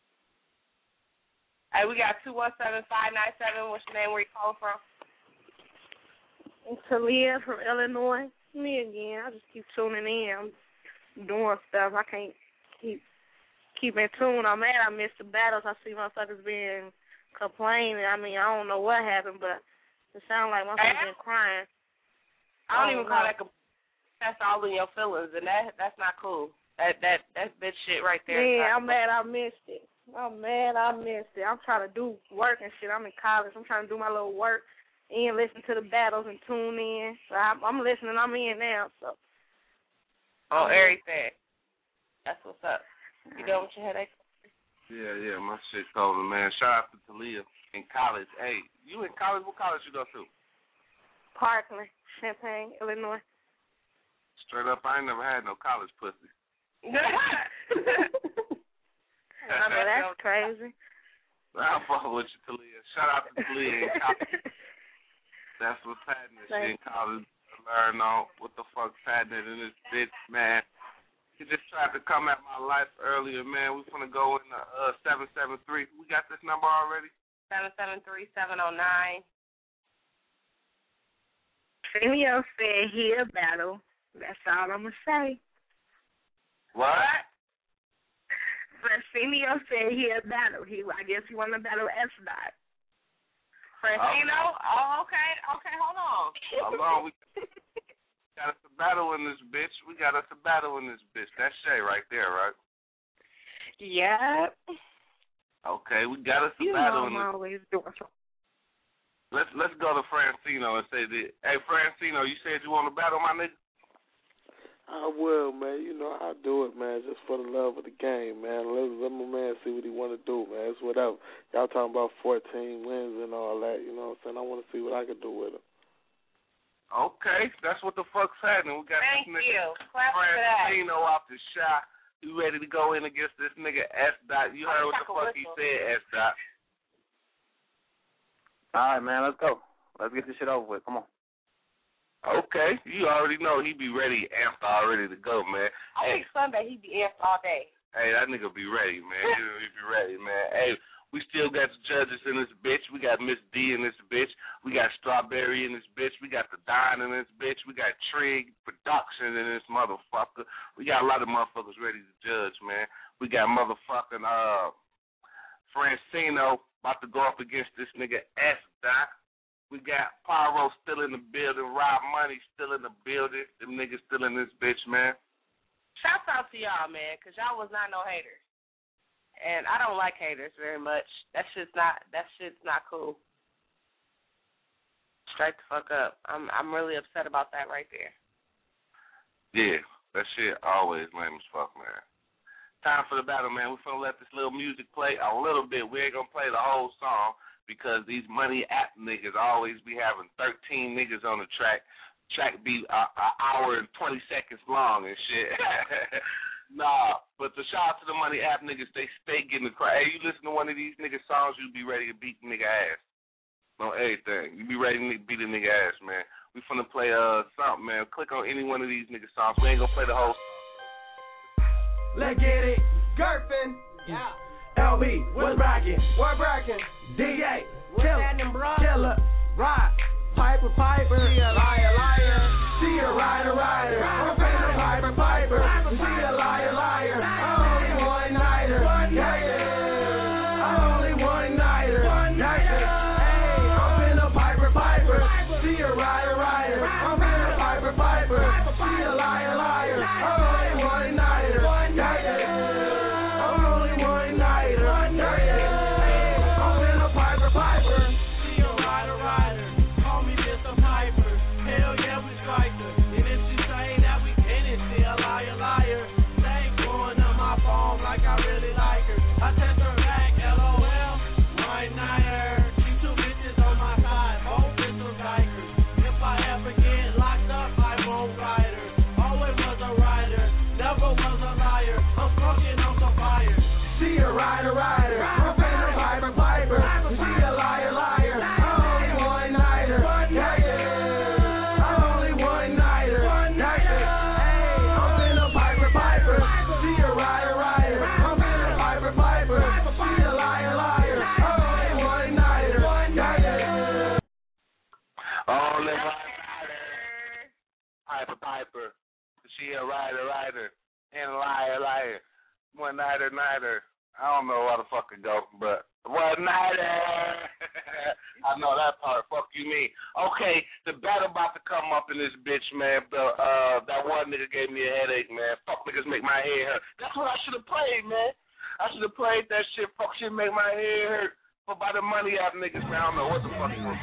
Hey, we got two one seven five nine seven. What's your name? Where you calling from? It's Talia from Illinois. Me again. I just keep tuning in. I'm doing stuff. I can't keep keep in tune. I'm mad I missed the battles. I see motherfuckers being complaining. I mean, I don't know what happened, but it sounds like motherfuckers been crying. I don't even know. call that. That's all in your feelings, and that that's not cool. That that that's bitch shit right there. Yeah, I'm mad I missed it. I'm mad I missed it. I'm trying to do work and shit. I'm in college. I'm trying to do my little work and listen to the battles and tune in. So I'm, I'm listening. I'm in now. So. On everything. That's what's up. You done with your headache? Yeah, yeah, my shit cold, man. Shout out to Talia in college. Hey, you in college? What college you go to? Parkland, Champaign, Illinois. Straight up, I ain't never had no college pussy. I know that's crazy. I'll fuck with you, Talia. Shout out to Talia in college. That's what's happening. She in college. Learn on what the fuck's happening in this bitch, man. He just tried to come at my life earlier, man. We finna go in the uh, seven seven three. We got this number already? seven seven three, seven oh nine. Female said he a battle. That's all I'm going to say. What? Francino said he'll battle. He, I guess he want to battle S. Dot. Francino? Oh, okay. Okay, hold on. Hold on. We got us a battle in this bitch. We got us a battle in this bitch. That's Shay right there, right? Yep. Okay, we got us a You battle know in I'm this. always doing something. Let's let's go to Francino and say that. Hey, Francino, you said you want to battle my nigga? I will, man. You know, I'll do it, man, just for the love of the game, man. Let, let my man see what he want to do, man. It's whatever. Y'all talking about fourteen wins and all that, you know what I'm saying? I want to see what I can do with him. Okay, that's what the fuck's happening. We got Thank this nigga you. Clap for that. Francino off the shot. You ready to go in against this nigga S. Dot? You heard what the fuck he said, S. Dot. All right, man, let's go. Let's get this shit over with. Come on. Okay, you already know he be ready, amped already to go, man. I Hey, think Sunday he be amped all day. hey, that nigga be ready, man. He be ready, man. Hey, we still got the judges in this bitch. We got Miss D in this bitch. We got Strawberry in this bitch. We got the Don in this bitch. We got Trig Production in this motherfucker. We got a lot of motherfuckers ready to judge, man. We got motherfucking uh Francino about to go up against this nigga S. Dot. We got Pyro still in the building. Rob Money still in the building. Them niggas still in this bitch, man. Shouts out to y'all, man, because y'all was not no haters. And I don't like haters very much. That shit's not that shit's not cool. Straight the fuck up. I'm I'm really upset about that right there. Yeah, that shit always lame as fuck, man. Time for the battle, man. We're finna let this little music play a little bit. We ain't gonna play the whole song because these money app niggas always be having thirteen niggas on the track. Track be an hour and twenty seconds long and shit. Nah, but the shout out to the money app niggas, they stay getting the crowd. Hey, you listen to one of these niggas' songs, you be ready to beat the nigga ass. On everything. You be ready to beat the nigga ass, man. We finna play uh something, man. Click on any one of these niggas' songs. We ain't gonna play the whole. Let's get it. Gerfin. Yeah. L B. What's brackin'? What brackin'? D A. Killer. Killer. Rock. Piper. Piper. She a liar. Liar. She a rider. Rider. I'm finna Piper. Piper. She a liar. Liar. I'm only one nighter. One nighter. I'm only one nighter. One nighter. Hey, I'm finna Piper. Piper. She a rider. Rider. I'm finna Piper. Piper. She a liar. Liar. I'm only one nighter. One nighter. I'm only one nighter. One nighter. Hey, I'm finna Piper. Piper. She a rider. Rider. Call me Mister Piper. Hell yeah, we strike her. And if she say that we didn't, she a liar. Liar. They ain't blowing up my phone like I really like her. I text her back, LOL. One nighter. She two bitches on my side. Both pistols like her. If I ever get locked up, I won't ride her. Always was a rider. Never was a liar. I'm smoking on some fire. She a rider, rider. I'm finna Piper, Piper. She a liar, liar. I'm only one nighter. One nighter. I'm only one nighter. One nighter. Hey, I'm finna Piper, Piper. She a rider, rider. I'm finna Piper, Piper. She a liar, liar. I'm only one nighter. One nighter. Only one rider. Piper, Piper. She a rider, rider. And a liar, liar. One nighter, nighter. I don't know how the fuck it go, but one nighter. I know that part. Fuck you mean. Okay, the battle about to come up in this bitch, man. The, uh, that one nigga gave me a headache, man. Fuck niggas make my head hurt. That's what I should have played, man. I should have played that shit. Fuck shit make my head hurt. But by the money out niggas, man, I don't know what the fuck it was.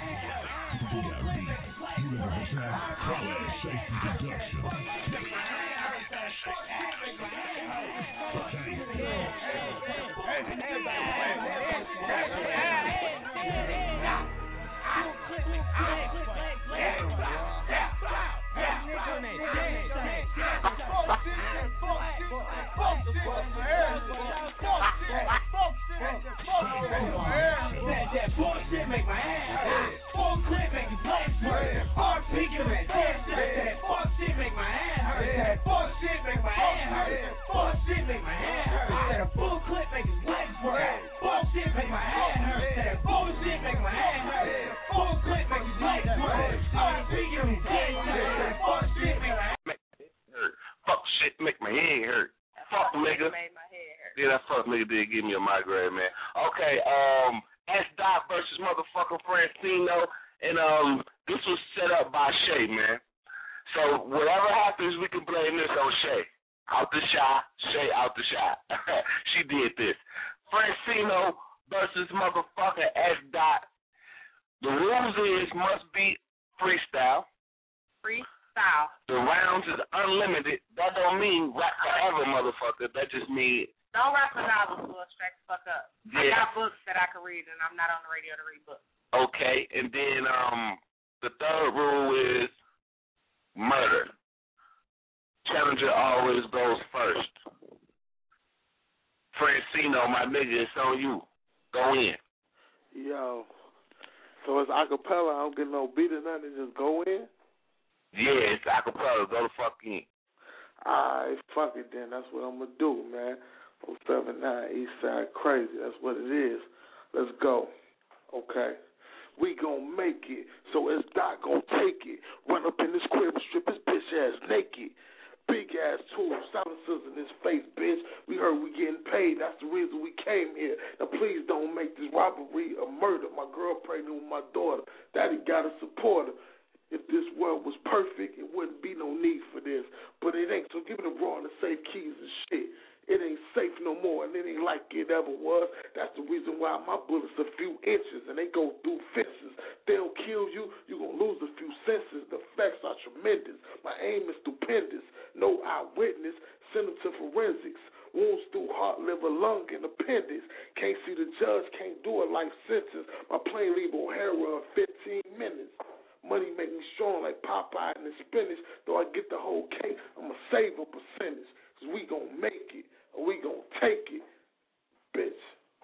That bullshit make my ass hurt. Full clip make his legs hurt. Hard speaking man, that fuck shit make my ass hurt. That fuck shit make my ass hurt. Fuck shit make my ass hurt. That full clip make his legs hurt. Fuck shit make my ass hurt. That bullshit make my ass hurt. Full clip make his legs hurt. Hard speaking man, that fuck shit make my ass hurt. Fuck shit make my head hurt. Fuck nigga. Made my head hurt. Yeah, Yeah, that fuck nigga did give me a migraine, man. Okay, um, S. Dot versus motherfucking Francino, and um, this was set up by Shay, man. So whatever happens, we can blame this on Shay. Out the shot, Shay out the shot. She did this. Francino versus motherfucking S. Dot. The rules is must be freestyle. Freestyle. The rounds is unlimited. That don't mean rap forever, motherfucker. That just means don't rap for novels, so straight the fuck up. Yeah. I got books that I can read, and I'm not on the radio to read books. Okay, and then um, the third rule is murder. Challenger always goes first. Francino, my nigga, it's on you. Go in. Yo. So it's acapella. I don't get no beat or nothing. Just go in? Yeah, it's acapella. Go the fuck in. Alright, fuck it then. That's what I'm going to do, man. oh seven nine East Side Crazy. That's what it is. Let's go. Okay. We gon' make it. So it's Doc gon' take it. Run up in this crib and strip his bitch ass naked. Big ass tools, silencers in his face, bitch. We heard we getting paid. That's the reason we came here. Now please don't make this robbery a murder. My girl pregnant with my daughter. Daddy gotta support her. If this world was perfect, it wouldn't be no need for this. But it ain't. So give me the raw and the safe keys and shit. It ain't safe no more, and it ain't like it ever was. That's the reason why my bullets a few inches, and they go through fences. They'll kill you, you going to lose a few senses. The effects are tremendous. My aim is stupendous. No eyewitness, send them to forensics. Wounds through heart, liver, lung, and appendix. Can't see the judge, can't do a life sentence. My plane leave O'Hara in fifteen minutes. Money make me strong like Popeye and the spinach. Though I get the whole cake, I'ma save a percentage. Cause we gon' make it, or we gon' take it, bitch.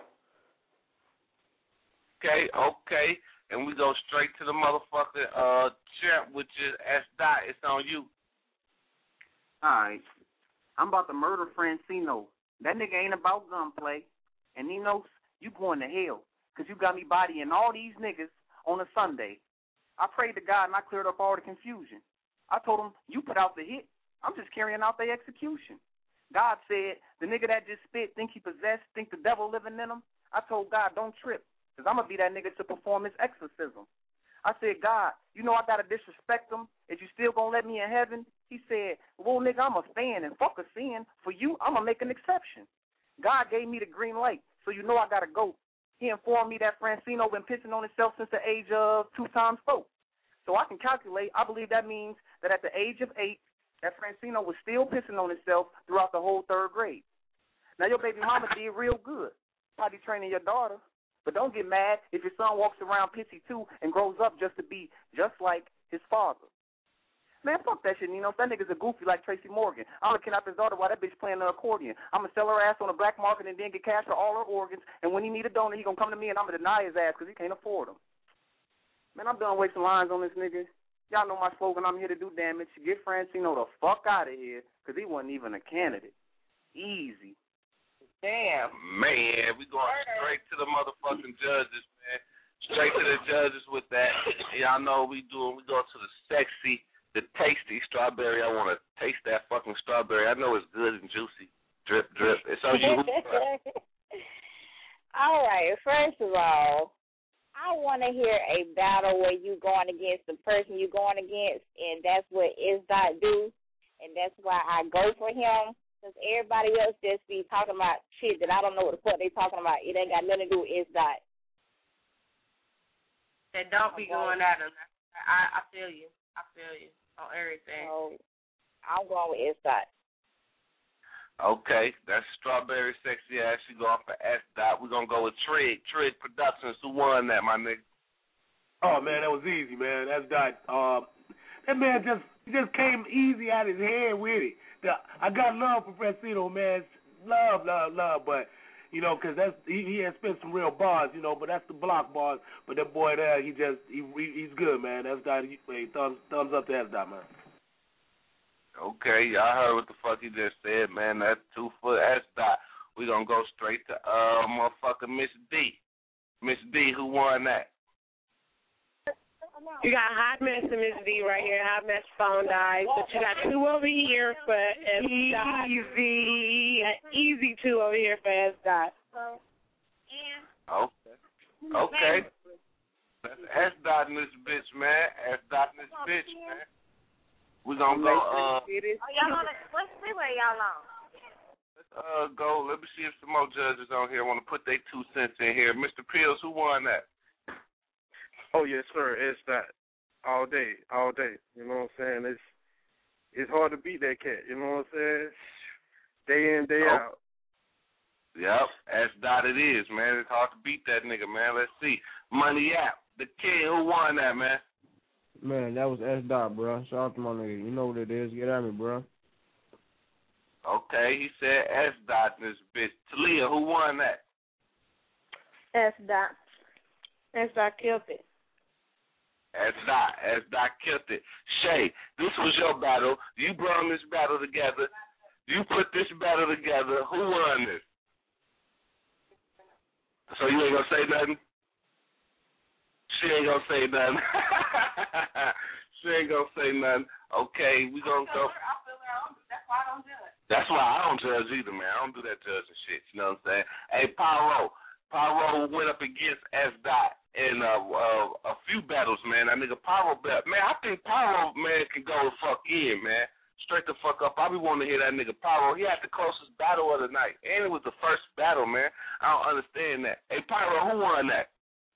Okay, okay. And we go straight to the motherfucking uh, champ, which is S. Dot. It's on you. All right. I'm about to murder Francino. That nigga ain't about gunplay. And he knows you going to hell because you got me bodying all these niggas on a Sunday. I prayed to God and I cleared up all the confusion. I told him, you put out the hit. I'm just carrying out the execution. God said, the nigga that just spit, think he possessed, think the devil living in him. I told God, don't trip, because I'm going to be that nigga to perform his exorcism. I said, God, you know I got to disrespect him. Is you still going to let me in heaven? He said, well, nigga, I'm a fan, and fuck a sin. For you, I'm going to make an exception. God gave me the green light, so you know I got to go. He informed me that Francino been pissing on himself since the age of two times four. So I can calculate, I believe that means that at the age of eight, that Francino was still pissing on himself throughout the whole third grade. Now, your baby mama did real good, probably training your daughter. But don't get mad if your son walks around pissy, too, and grows up just to be just like his father. Man, fuck that shit, you know. If that nigga's a goofy like Tracy Morgan, I'm going to kidnap his daughter while that bitch playing the accordion. I'm going to sell her ass on the black market and then get cash for all her organs. And when he need a donor, he going to come to me and I'm going to deny his ass because he can't afford them. Man, I'm done wasting lines on this nigga. Y'all know my slogan, I'm here to do damage. Get Francino the fuck out of here, because he wasn't even a candidate. Easy. Damn. Man, we going straight to the motherfucking judges, man. Straight to the judges with that. Y'all know what we doing. We go to the sexy, the tasty strawberry. I want to taste that fucking strawberry. I know it's good and juicy. Drip, drip. It's on you. All right, first of all, I want to hear a battle where you going against the person you going against, and that's what S. Dot do, and that's why I go for him, because everybody else just be talking about shit that I don't know what the fuck they talking about. It ain't got nothing to do with S. Dot. And don't be going at him. I, I feel you. I feel you on everything. So I'm going with S. Dot. Okay, that's Strawberry Sexy Ass. She going for S. Dot. We're going to go with Trig. Trig Productions. Who won that, my nigga? Oh, man, that was easy, man. S. Dot. Uh, that man just just came easy out his head with it. The, I got love for Francino, man. Love, love, love. But, you know, because that's he, he has spent some real bars, you know, but that's the block bars. But that boy there, he just, he, he he's good, man. S. Dot, he, hey, thumbs, thumbs up to S. Dot, man. Okay, y'all heard what the fuck he just said, man. That's two foot S. Dot. We gonna go straight to uh motherfucker Miss D. Miss D, who won that? You got Hot Mess and Miss D right here. Hot Mess phone died, but you got two over here for S. Easy, easy two over here for S. Dot. Okay. Okay. That's S. Dot in this bitch, man. S. Dot in this bitch, man. We're gonna go. Uh, Oh, y'all on the, what freeway y'all on? let's uh go. Let me see if some more judges on here want to put their two cents in here. Mister Pills, who won that? Oh yes, sir. It's that all day, all day. You know what I'm saying? It's it's hard to beat that cat. You know what I'm saying? Day in, day Oh. out. Yep, S. Dot it is, man. It's hard to beat that nigga, man. Let's see. Money App, the king. Who won that, man? Man, that was S. Dot, bro. Shout out to my nigga. You know what it is. Get at me, bro. Okay, he said S. Dot in this bitch. Talia, who won that? S. Dot. S. Dot killed it. S. Dot. S. Dot killed it. Shay, this was your battle. You brought this battle together. You put this battle together. Who won this? So you ain't gonna say nothing? She ain't gonna say nothing. She ain't gonna say nothing. Okay, we gonna go. That's why I don't do it. That's why I don't judge either, man. I don't do that judging shit. You know what I'm saying? Hey, Pyro. Pyro went up against S. Dot in uh, uh, a few battles, man. That nigga Pyro, man, I think Pyro, man, can go the fuck in, man. Straight the fuck up. I be wanting to hear that nigga Pyro. He had the closest battle of the night, and it was the first battle, man. I don't understand that. Hey, Pyro, who won that?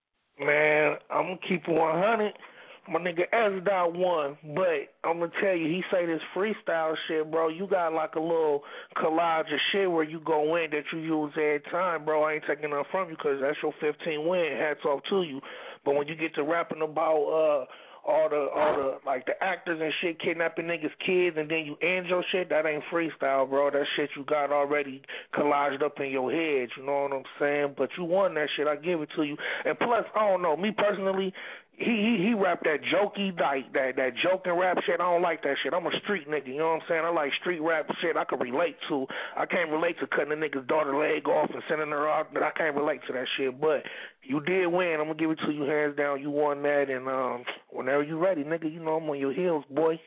Man, I'm going to keep it one hundred. My nigga S. Dot won, but I'm going to tell you, he say this freestyle shit, bro. You got like a little collage of shit where you go in that you use every time, bro. I ain't taking nothing from you because that's your fifteen win. Hats off to you. But when you get to rapping about uh all the all the like the actors and shit kidnapping niggas' kids and then you end your shit, that ain't freestyle, bro. That shit you got already collaged up in your head, you know what I'm saying? But you won that shit, I give it to you. And plus, I don't know, me personally, he he he rap that jokey like that that joking rap shit. I don't like that shit. I'm a street nigga, you know what I'm saying? I like street rap shit I can relate to. I can't relate to cutting a nigga's daughter leg off and sending her out, but I can't relate to that shit. But you did win. I'm gonna give it to you hands down. You won that, and um whenever you ready, nigga, you know I'm on your heels, boy.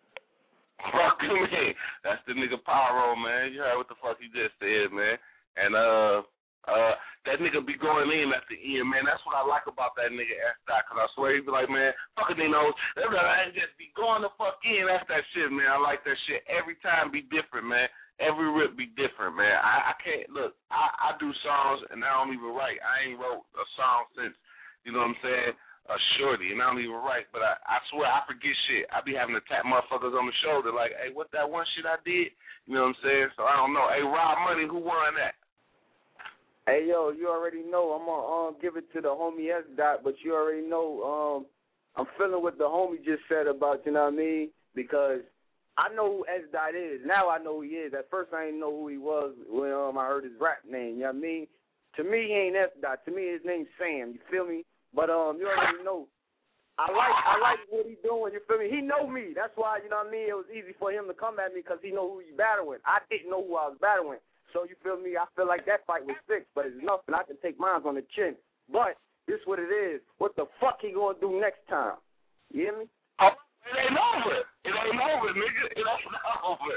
Fuck me. That's the nigga Pyro, man. You heard what the fuck he just said, man. And uh Uh, that nigga be going in at the end, man. That's what I like about that nigga S. Dot, because I swear he be like, man, fuck it, they know. I just be going the fuck in. That's that shit, man. I like that shit. Every time be different, man. Every rip be different, man. I, I can't, look, I, I do songs, and I don't even write. I ain't wrote a song since, you know what I'm saying, a shorty, and I don't even write. But I, I swear I forget shit. I be having to tap motherfuckers on the shoulder like, hey, what that one shit I did? You know what I'm saying? So I don't know. Hey, Rob Money, who won that? Hey, yo, you already know I'm going to um, give it to the homie S. Dot, but you already know um, I'm feeling what the homie just said about, you know what I mean, because I know who S. Dot is. Now I know who he is. At first I didn't know who he was when um, I heard his rap name, you know what I mean? To me, he ain't S. Dot. To me, his name's Sam, you feel me? But um, you already know. I like I like what he's doing, you feel me? He know me. That's why, you know what I mean, it was easy for him to come at me because he know who he battling. I didn't know who I was battling. So you feel me? I feel like that fight was fixed, but it's nothing. I can take mine on the chin. But this what it is. What the fuck he gonna do next time? You hear me? Oh, it ain't over. It ain't over, nigga. It ain't over.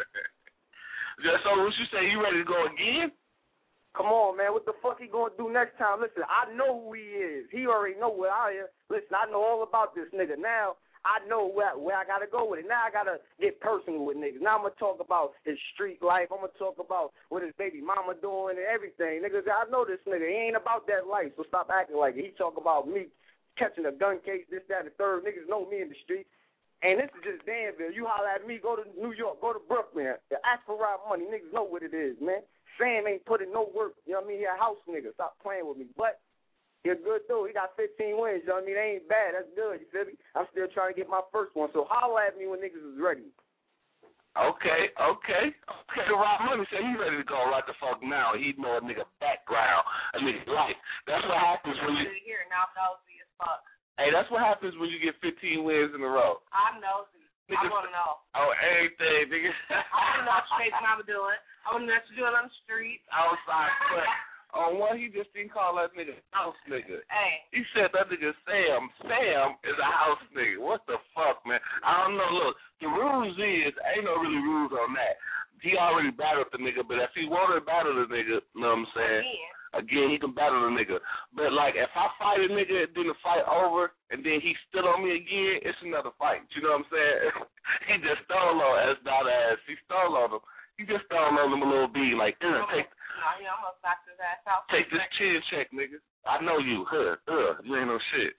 So what you say? You ready to go again? Come on, man. What the fuck he gonna do next time? Listen, I know who he is. He already know where I am. Listen, I know all about this nigga. Now I know where where I gotta go with it. Now I gotta get personal with niggas. Now I'm gonna talk about his street life. I'm gonna talk about what his baby mama doing and everything. Niggas, I know this nigga. He ain't about that life, so stop acting like it. He talk about me catching a gun case, this, that, and the third. Niggas know me in the street. And this is just Danville. You holler at me, go to New York, go to Brooklyn. Ask for Rob Money. Niggas know what it is, man. Sam ain't putting no work. You know what I mean? He a house nigga. Stop playing with me. But he a good dude. He got fifteen wins. You know what I mean? They ain't bad. That's good. You feel me? I'm still trying to get my first one. So holler at me when niggas is ready. Okay, okay. Okay, Rob Money said he ready to go right the fuck now. He know a nigga background, a nigga life. That's what happens when you... Here, now I'm nosy as fuck. Hey, that's what happens when you get fifteen wins in a row. I'm nosy. I want to know. Oh, everything, nigga. I want to know what Space Mama doing. I want to know what you're doing on the street. Outside, but On what he just didn't call that nigga house nigga. Hey. He said that nigga Sam. Sam is a house nigga. What the fuck, man? I don't know. Look, the rules is, ain't no really rules on that. He already battled the nigga, but if he wanted to battle the nigga, you know what I'm saying? Again. Again, he can battle the nigga. But, like, if I fight a nigga and then the fight over and then he stood on me again, it's another fight. You know what I'm saying? He just stole on S. Dot ass. He stole on him. He just stole on him a little B. Like, uh, take... No, he almost knocked his ass out. Take this chin check, nigga. I know you. Huh. Uh, you ain't no shit.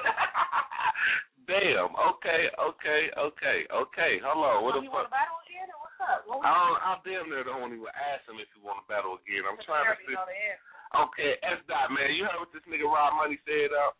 Damn. Okay, okay, okay, okay. Hello. What so the you fuck? want to battle again, or what's up? What I don't, I damn near don't even ask him if you want to battle again. I'm trying to see. Okay, S. Dot, man. You heard what this nigga Rob Money said, uh?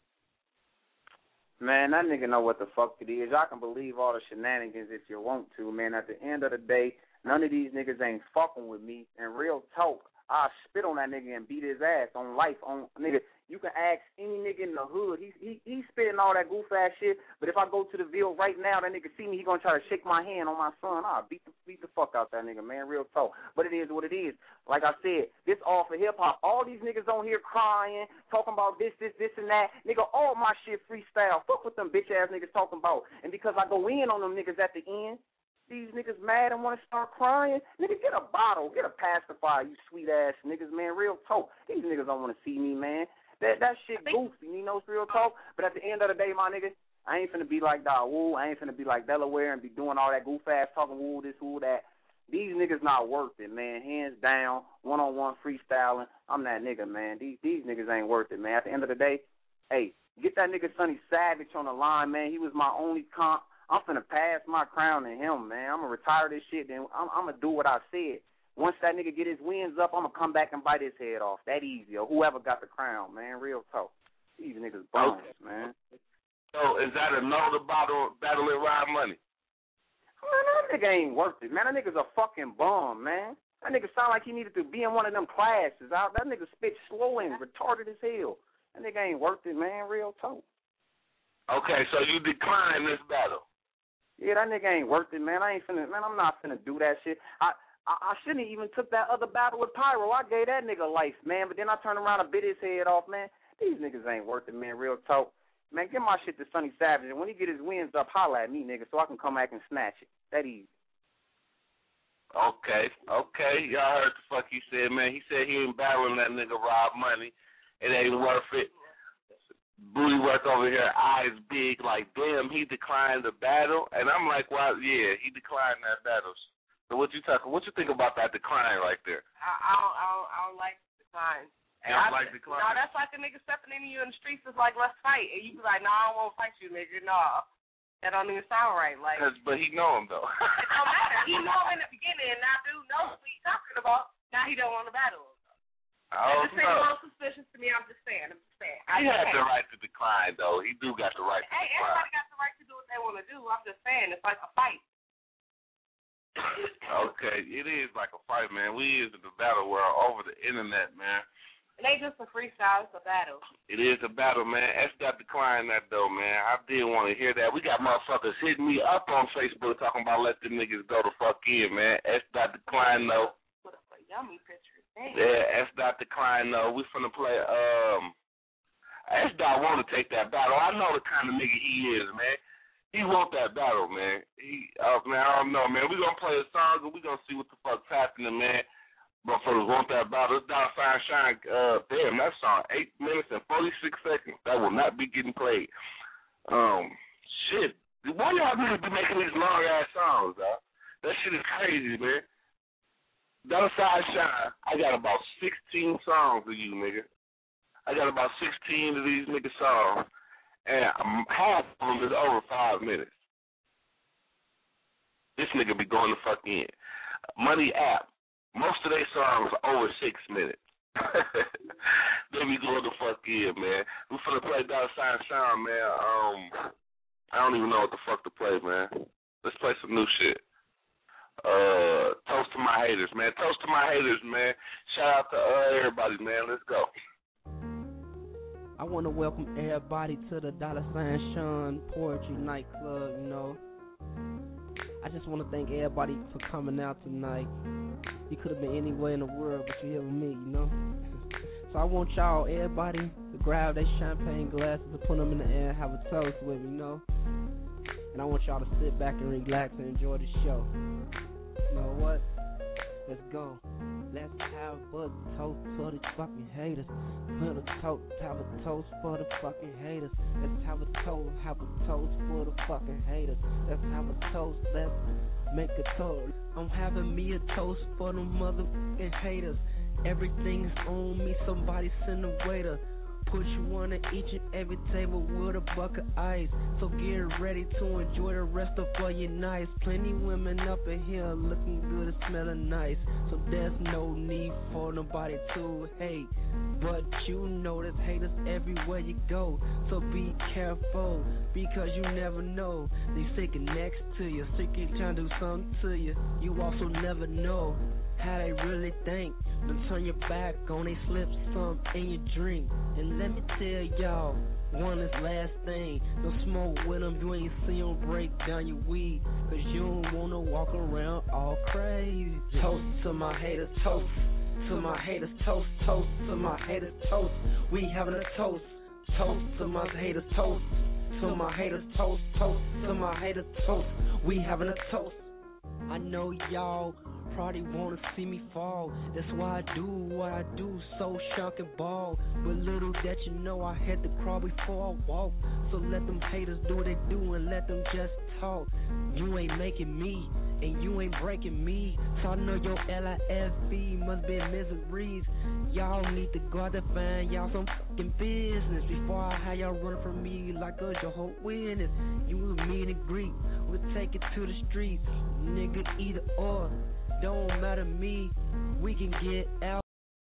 Man, that nigga know what the fuck it is. Y'all can believe all the shenanigans if you want to, man. At the end of the day, none of these niggas ain't fucking with me. And real talk, I'll spit on that nigga and beat his ass on life. On nigga, you can ask any nigga in the hood. He he he spitting all that goof ass shit. But if I go to the Ville right now, that nigga see me, he gonna try to shake my hand on my son. I'll beat the beat the fuck out that nigga, man. Real talk. But it is what it is. Like I said, this all for hip hop. All these niggas on here crying, talking about this, this, this, and that. Nigga, all my shit freestyle. Fuck what them bitch ass niggas talking about. And because I go in on them niggas at the end, these niggas mad and want to start crying. Nigga, get a bottle. Get a pacifier, you sweet-ass niggas, man. Real talk. These niggas don't want to see me, man. That that shit goofy, you know, it's real talk. But at the end of the day, my nigga, I ain't finna be like Dawood. I ain't finna be like Delaware and be doing all that goof-ass talking, woo, this, woo, that. These niggas not worth it, man. Hands down, one-on-one freestyling. I'm that nigga, man. These these niggas ain't worth it, man. At the end of the day, hey, get that nigga Sonny Savage on the line, man. He was my only comp. I'm finna pass my crown to him, man. I'm gonna retire this shit, then I'm, I'm gonna do what I said. Once that nigga get his wins up, I'm gonna come back and bite his head off. That easy, or whoever got the crown, man. Real talk. These niggas bums, okay. man. So is that a no to battle, battle with Rob Money? Man, that nigga ain't worth it, man. That nigga's a fucking bum, man. That nigga sound like he needed to be in one of them classes. Out that nigga spit slow and retarded as hell. That nigga ain't worth it, man. Real talk. Okay, so you decline this battle. Yeah, that nigga ain't worth it, man. I ain't finna, man, I'm not finna do that shit. I, I I shouldn't even took that other battle with Pyro. I gave that nigga life, man, but then I turned around and bit his head off, man. These niggas ain't worth it, man, real talk. Man, give my shit to Sonny Savage, and when he get his wins up, holla at me, nigga, so I can come back and snatch it. That easy. Okay, okay. Y'all heard the fuck he said, man. He said he ain't battling that nigga Rob Money. It ain't worth it. Booty work over here, eyes big, like, damn, he declined the battle. And I'm like, well, yeah, he declined that battle. So what you talk, what you think about that decline right there? I, I, don't, I, don't, I don't like decline. You don't like decline? No, that's like a nigga stepping into you in the streets is like, let's fight. And you be like, no, I don't want to fight you, nigga. No, that don't even sound right. Like, Cause, But he know him, though. It don't matter. He knew him in the beginning, and now dude knows what he's talking about. Now he don't want to battle him. Oh, this seems a little suspicious to me. I'm just saying. I'm just saying. He has the right to decline, though. He do got the right to hey, decline. Everybody got the right to do what they want to do. I'm just saying. It's like a fight. Okay, it is like a fight, man. We is in the battle world over the internet, man. It ain't just a freestyle. It's a battle. It is a battle, man. S got declined that, though, man. I did want to hear that. We got motherfuckers hitting me up on Facebook talking about let them niggas go the fuck in, man. S got declined, though. What a yummy picture. Dang. Yeah, S dot decline though. We finna play. Um, S dot want to take that battle. I know the kind of nigga he is, man. He want that battle, man. He, uh, man, I don't know, man. We gonna play a song and we gonna see what the fuck's happening, man. Motherfuckers want that battle. It's Dollar Sign Shine. Uh, damn, that song eight minutes and forty six seconds. That will not be getting played. Um, shit. Why y'all niggas be making these long ass songs, dog? That shit is crazy, man. Dollar Sign Shine, I got about sixteen songs of you, nigga. I got about sixteen of these nigga songs, and half of them is over five minutes. This nigga be going the fuck in. Money App, most of their songs are over six minutes. They be going the fuck in, man. We finna play Dollar Sign Shine, man. Um, I don't even know what the fuck to play, man. Let's play some new shit. Uh, toast to my haters, man. Toast to my haters, man. Shout out to uh, everybody, man. Let's go. I want to welcome everybody to the Dollar Sign Shine Poetry Nightclub, you know. I just want to thank everybody for coming out tonight. You could have been anywhere in the world, but you're here with me, you know. So I want y'all, everybody, to grab their champagne glasses and put them in the air and have a toast with me, you know? And I want y'all to sit back and relax and enjoy the show. You know what? Let's go. Let's have a toast for the fucking haters. Put a toast, have a toast for the fucking haters. Let's have a toast, have a toast for the fucking haters. Let's have a toast, let's make a toast. I'm having me a toast for the motherfucking haters. Everything is on me, somebody send a waiter. Put you on each and every table with a bucket of ice. So get ready to enjoy the rest of all your nights. Plenty women up in here looking good and smelling nice. So there's no need for nobody to hate. But you know there's haters everywhere you go. So be careful, because you never know. They sitting next to you, secretly trying to do something to you. You also never know how they really think. Then turn your back on they slip some in your drink. And let me tell y'all, one is last thing. Don't smoke with them, you ain't see them break down your weed. Cause you don't wanna walk around all crazy. Toast to my haters, toast to my haters, toast, toast to my haters, toast. We having a toast, toast to my haters, toast. To my haters, toast, toast to my haters, toast. We having a toast. I know y'all probably wanna see me fall. That's why I do what I do, so shock and ball. But little that you know, I had to crawl before I walk. So let them haters do what they do and let them just talk. You ain't making me, and you ain't breaking me. So I know your L I F E must be miseries. Y'all need to go out there find y'all some fucking business before I have y'all running from me like a Jehovah's Witness. You and me and the Greek, we'll take it to the streets. Nigga, either or, don't matter me, we can get out.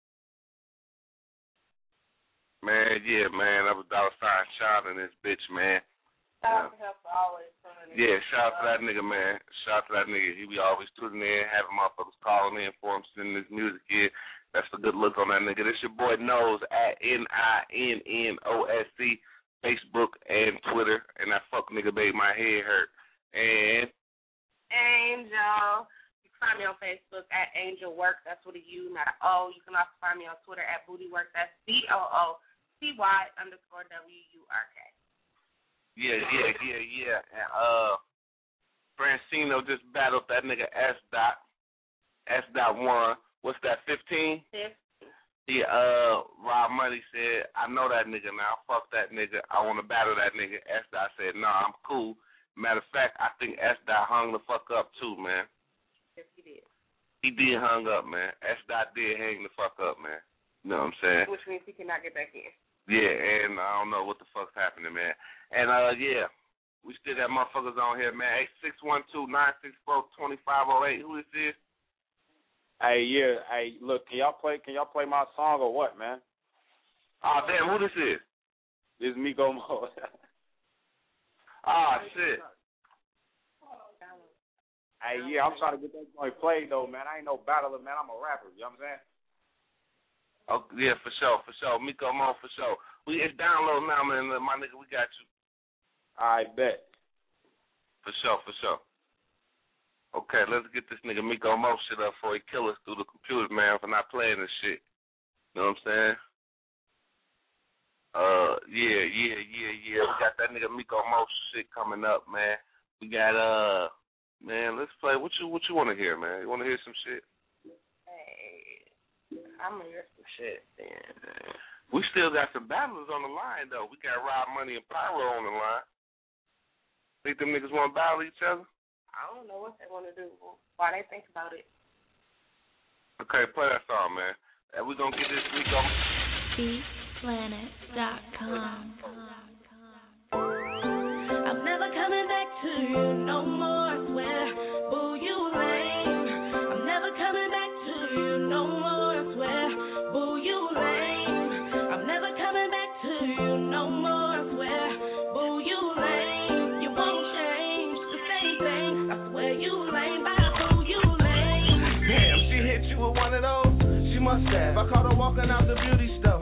Man, yeah, man, that was Dollar Sign Sean and this bitch, man. Shout out to him for always tuning in. Yeah, shout out to that nigga, man. Shout out to that nigga. He be always tuning in, having motherfuckers calling in for him, sending his music in. That's a good look on that nigga. This your boy Nose at N I N N O S C, Facebook and Twitter. And that fuck nigga made my head hurt. And Angel. You can find me on Facebook at Angel Work. That's with a U, not an O. You can also find me on Twitter at Booty Work. That's B O O T Y underscore W U R K. Yeah, yeah, yeah, yeah. And uh, Francino just battled that nigga S dot S dot one. What's that? Fifteen. Fifteen. Yeah. Uh, Rob Money said, I know that nigga now. Fuck that nigga. I want to battle that nigga. S dot said, nah, I'm cool. Matter of fact, I think S dot hung the fuck up too, man. Yes, he did. He did hung up, man. S dot did hang the fuck up, man. You know what I'm saying? Which means he cannot get back in. Yeah, and I don't know what the fuck's happening, man. And, uh, yeah, we still got motherfuckers on here, man. Hey, six one two, nine six four, two five zero eight. Who this is? Hey, yeah. Hey, look, can y'all play Can y'all play my song or what, man? Oh, damn, who this is? This is Miko Mo. Ah, shit. Hey, yeah, I'm trying to get that joint played, though, man. I ain't no battler, man. I'm a rapper, you know what I'm saying? Oh, yeah, for sure, for sure. Miko Mo, for sure. We It's download now, man. My nigga, we got you. I bet. For sure, for sure. Okay, let's get this nigga Miko Mo shit up before he kill us through the computer, man, for not playing this shit. You know what I'm saying? Uh, yeah, yeah, yeah, yeah. We got that nigga Miko Mo shit coming up, man. We got, uh, man, let's play. What you what you want to hear, man? You want to hear some shit? Hey, I'm going to hear some shit, then. We still got some battlers on the line, though. We got Rob Money and Pyro on the line. Think them niggas want to battle each other? I don't know what they want to do. Why they think about it. Okay, play that song, man. And we're going to get this week on beat planet dot com. I'm never coming back to you no more, I swear. Boo, you lame. I'm never coming back to you no more, I swear. Boo, you lame. I'm never coming back to you no more, I swear. Boo, you lame. You won't change the same thing. I swear you lame, bye, boo, you lame. Damn, she hit you with one of those? She must have. I caught her walking out the beauty store.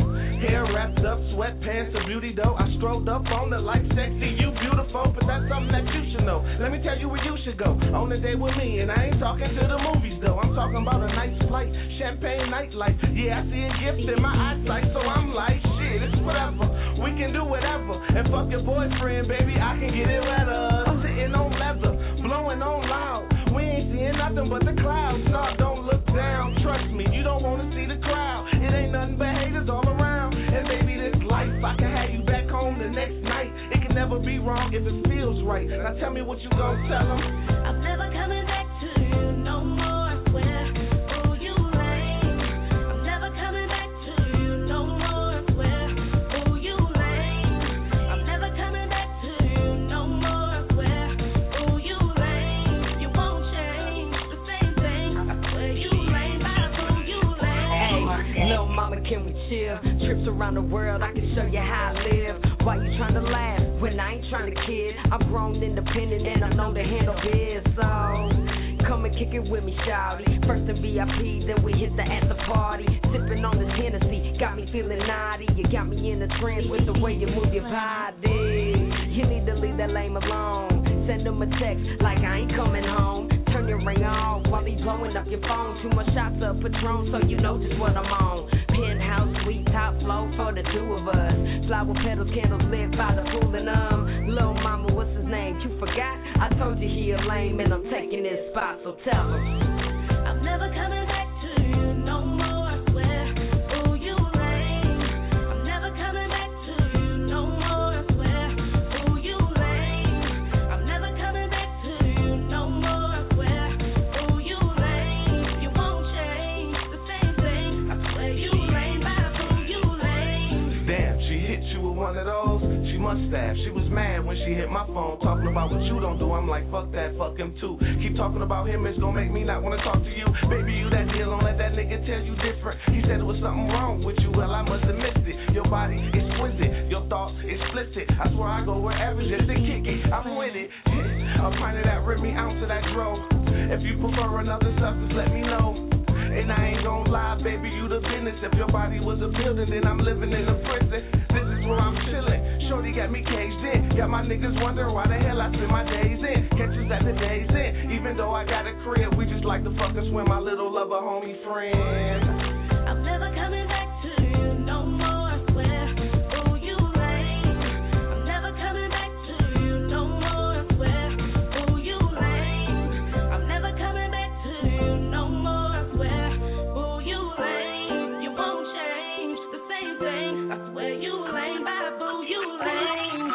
Hair wrapped up, sweatpants, a beauty dough. I strolled up on her like sexy, you beautiful, but that's something that you should know. Let me tell you where you should go on a date with me, and I ain't talking to the movies though. I'm talking about a nice flight, champagne nightlife. Yeah, I see a gift in my eyesight, so I'm like, shit, it's whatever. We can do whatever, and fuck your boyfriend, baby, I can get it better. Sitting on leather, blowing on loud. We ain't seeing nothing but the clouds. No, don't look down. Trust me, you don't wanna see the crowd. It ain't nothing but haters all around. And baby, this life, I can have you back home the next night. It can never be wrong if it feels right. Now tell me what you gonna tell them. I'm never coming back to you no more, I swear. Oh, you lame. I'm never coming back to you no more, I swear. Oh, you lame. I'm never coming back to you no more, I swear. Oh, you lame. You won't change the same thing. I swear you lame, oh, you lame. Hey, little mama, can we chill? Trips around the world, I can show you how I live. Why you trying to laugh when I ain't trying to kid? I'm grown, independent, and I know to handle biz. So come and kick it with me, shawty. First in V I P, then we hit the after party. Sipping on this Hennessy, got me feeling naughty. You got me in a trance with the way you move your body. You need to leave that lame alone. Send him a text like I ain't coming home. Turn your ring on while he's blowing up your phone. Too much shots of Patron, so you know just what I'm on. Penthouse suite, top flow for the two of us. Flower petals, candles lit by the pool and um. Lil' mama, what's his name? You forgot? I told you he a lame and I'm taking his spot, so tell him. I'm never coming back to you no more, I swear. Oh, you lame. I'm never coming back to you no more, I swear. Oh, you lame. I'm never coming back to you no more, I swear. Oh, you lame. You won't change the same thing. I swear you lame, oh, you lame. Damn, she hit you with one of those. She must have. She was mad when she hit my phone, talking about what you don't do. I'm like, fuck that, fuck him too. Keep talking about him, it's gonna make me not wanna talk to you. Baby, you that deal, don't let that nigga tell you different. He said it was something wrong with you, well, I must have missed it. Your body exquisite, your thoughts explicit. I swear I go wherever just to kick it. I'm with it. A pint of that rip me ounce of that dro. If you prefer another substance, let me know. And I ain't gon' lie, baby, you the business. If your body was a building, then I'm living in a prison. This is where I'm chillin'. Shorty got me caged in. Got my niggas wondering why the hell I spend my days in. Catch us at the days in. Even though I got a crib, we just like to fuck us with my little lover homie friend. I'm never coming back to you no more, I swear. Oh, you lame. I'm never coming back to you no more, I swear. Oh, you lame. I'm never coming back to you no more, I swear. Oh, you lame. You won't change the same thing. I swear you lame, boo, you lame.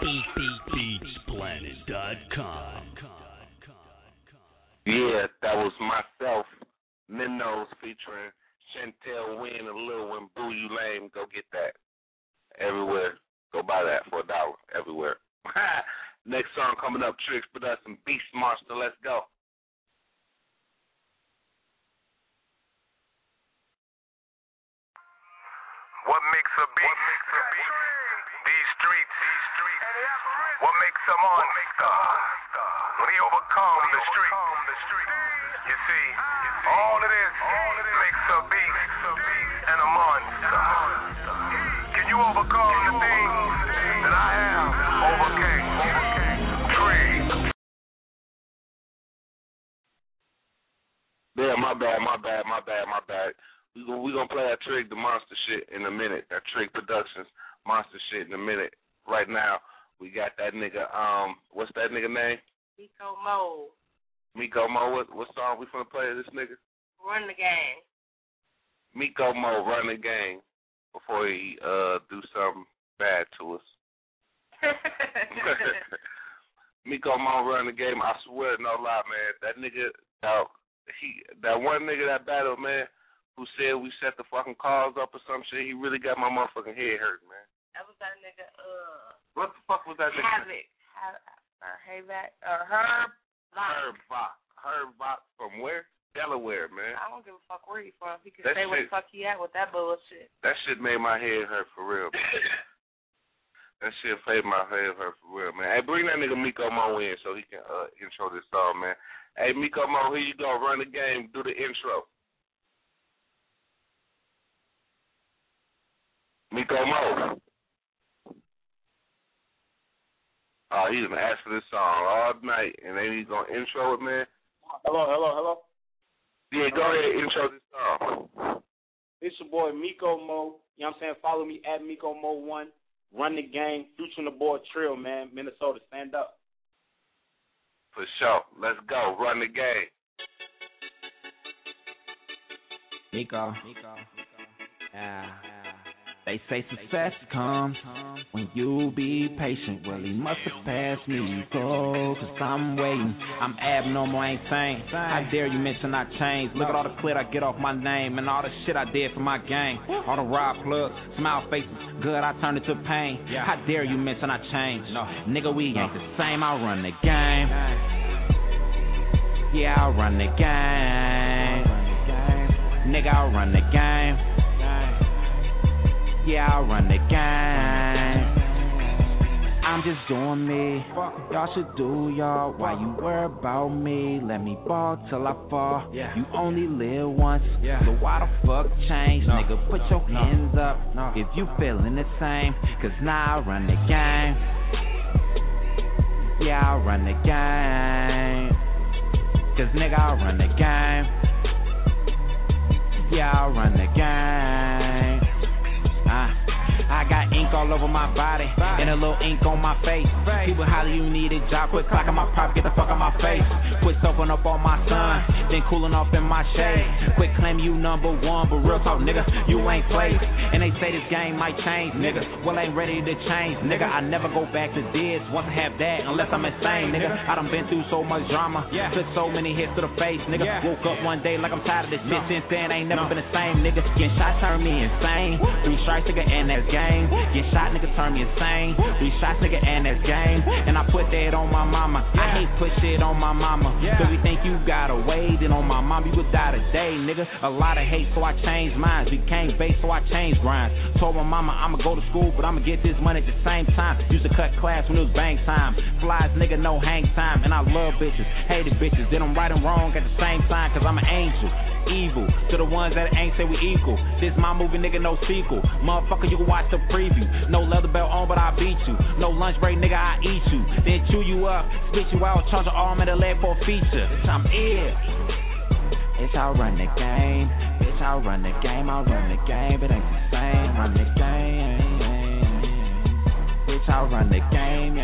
beats planet dot com. Yeah, that was myself, Minnows featuring Chantel Wynn and Lil Win, Boo You Lame. Go get that everywhere. Go buy that for a dollar everywhere. Next song coming up, Tricks Production, Beast Monster. Let's go. What makes a beast? These streets. These streets. What makes a monster? When he overcome the street. You see, all of this makes a beast and a monster. Can you overcome the things that I have overcame? Tree. Yeah, my bad, my bad, my bad, my bad. We gonna we gonna play that Trig the Monster shit in a minute. That Trig Productions monster shit in a minute. Right now, we got that nigga. Um, what's that nigga name? Miko Mo. Miko Mo. What what song we finna play? This nigga? Run the game. Miko Mo, run the game before he uh do something bad to us. Miko Mo, run the game. I swear, no lie, man. That nigga, uh, he, that one nigga that battled, man, who said we set the fucking calls up or some shit, he really got my motherfucking head hurt, man. That was that nigga, uh... What the fuck was that nigga? Havoc. Havoc. Or Hayback. Or Herb. Herb Bach. Herb Bach from where? Delaware, man. I don't give a fuck where he from. He can That say where shit- the fuck he at with that bullshit. That shit made my head hurt for real, man. That shit made my head hurt for real, man. Hey, bring that nigga Miko Mo in so he can uh, intro this song, man. Hey, Miko Mo, here you go. Run the game. Do the intro. Miko Mo. Oh, he's been asking this song all night, and then he's gonna intro it, man. Hello, hello, hello. Yeah, go ahead and intro this song. It's your boy Miko Mo. You know what I'm saying? Follow me at Miko Mo one. Run the game. Future on the board Trill, man. Minnesota, stand up. For sure. Let's go. Run the game. Miko. Yeah. They say success comes when you be patient. Well, he must have passed me, go, cause I'm waiting. I'm abnormal, ain't sane. How dare you mention I changed? Look at all the clit I get off my name and all the shit I did for my gang. All the rod plugs, smile faces, good, I turned it to pain. How dare you mention I changed? Nigga, we ain't the same, I run the game. Yeah, I run the game. Nigga, I run the game. Yeah, I run the game. I'm just doing me. Y'all should do y'all. Why you worry about me? Let me ball till I fall. You only live once, so why the fuck change? Nigga, put your hands up if you feeling the same. Cause now I run the game. Yeah, I run the game. Cause nigga, I run the game. Yeah, I run the game. Uh, I got ink all over my body and a little ink on my face. People holler you need a job, quit clocking my prop, get the fuck out my face. Quit soaking up on my son, then cooling off in my shade. Quit claiming you number one, but real talk, nigga, you ain't played. And they say this game might change, nigga. Well, ain't ready to change, nigga. I never go back to this once I have that, unless I'm insane, nigga. I done been through so much drama, took so many hits to the face, nigga. Woke up one day like I'm tired of this shit. Since then, ain't never been the same, nigga. Getting shot turned me insane. Three strikes, nigga, and that's game. Get shot, nigga, turn me insane. Three shots, nigga, and that's game. And I put that on my mama. I hate put shit on my mama. Cause we think you got away, then on my mama you would die today, nigga. A lot of hate, so I changed minds. Became base, so I changed grinds. Told my mama I'ma go to school, but I'ma get this money at the same time. Used to cut class when it was bang time. Flies, nigga, no hang time. And I love bitches, hated bitches. Did them right and wrong at the same time, cause I'm an angel. Evil to the ones that ain't say we equal. This my movie, nigga, no sequel. Motherfucker, you can watch the preview. No leather belt on, but I beat you. No lunch break, nigga, I eat you. Then chew you up, spit you out, charge an arm and a leg for a feature. Bitch, I'm ill. Bitch, I run the game. Bitch, I run the game. I run the game, but ain't the same. Run the game. Bitch, I run the game.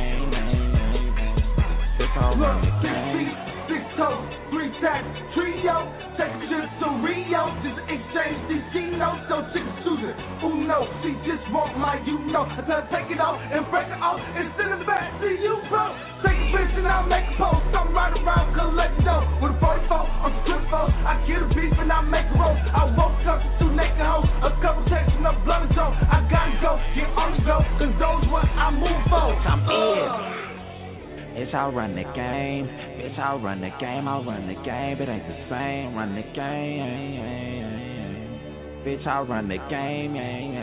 Bitch, I run the game. Six toes, three tax, trio. Take a trip to Rio, just exchange these Genos. So chicken Susan, who knows? She just want my you know. I tell her take it off and break it off and send it back to you, bro. Take a bitch and I'll make a post. I'm right around collecting dough. With a forty-four, I'm strip phone. I get a beef and I make a roast. I woke up to two naked hoes. A couple texts and a blunt and joke. I gotta go, get on the go. Cause those ones I move for. I'm ill. Bitch, I run the game. Bitch, I run the game. I run the game, but ain't the same. Run the game. Bitch, I run the game.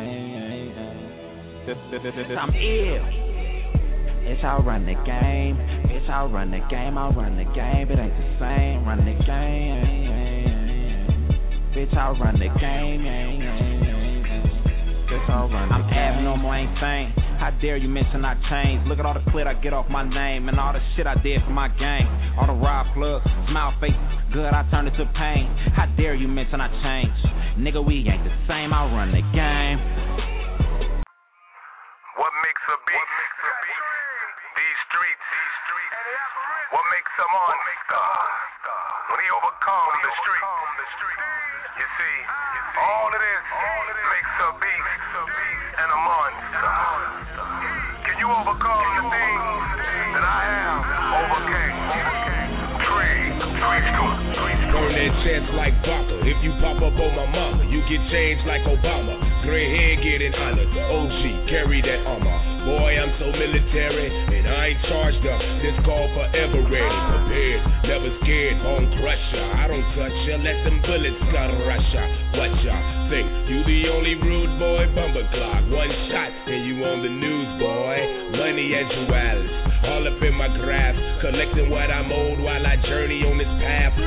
I'm ill. Bitch, I run the game. Bitch, I run the game. I run the game, but ain't the same. Run the game. Bitch, I run the game. Bitch, I run the I'm abnormal, ain't sane. How dare you mention I changed? Look at all the clit I get off my name and all the shit I did for my gang. All the rod plugs, smile faces, good, I turned it to pain. How dare you mention I changed? Nigga, we ain't the same, I run the game. What makes a beat? These streets. What makes a monster? When he overcome the street. You see, all of this makes a beast and a monster. Can you overcome the things that I have overcame? Three, three school. Earn that chance like Baka. If you pop up on my mama, you get changed like Obama. Gray hair getting honored. O G, carry that armor. Boy, I'm so military, and I ain't charged up. This call forever ready, prepared, never scared, bone crusher. I don't touch ya, let them bullets cut rush ya. What ya think? You the only rude boy, bumper clock. One shot, and you on the news, boy. Money as jewels, all up in my graph, collecting what I'm owed while I journey on this path. My feet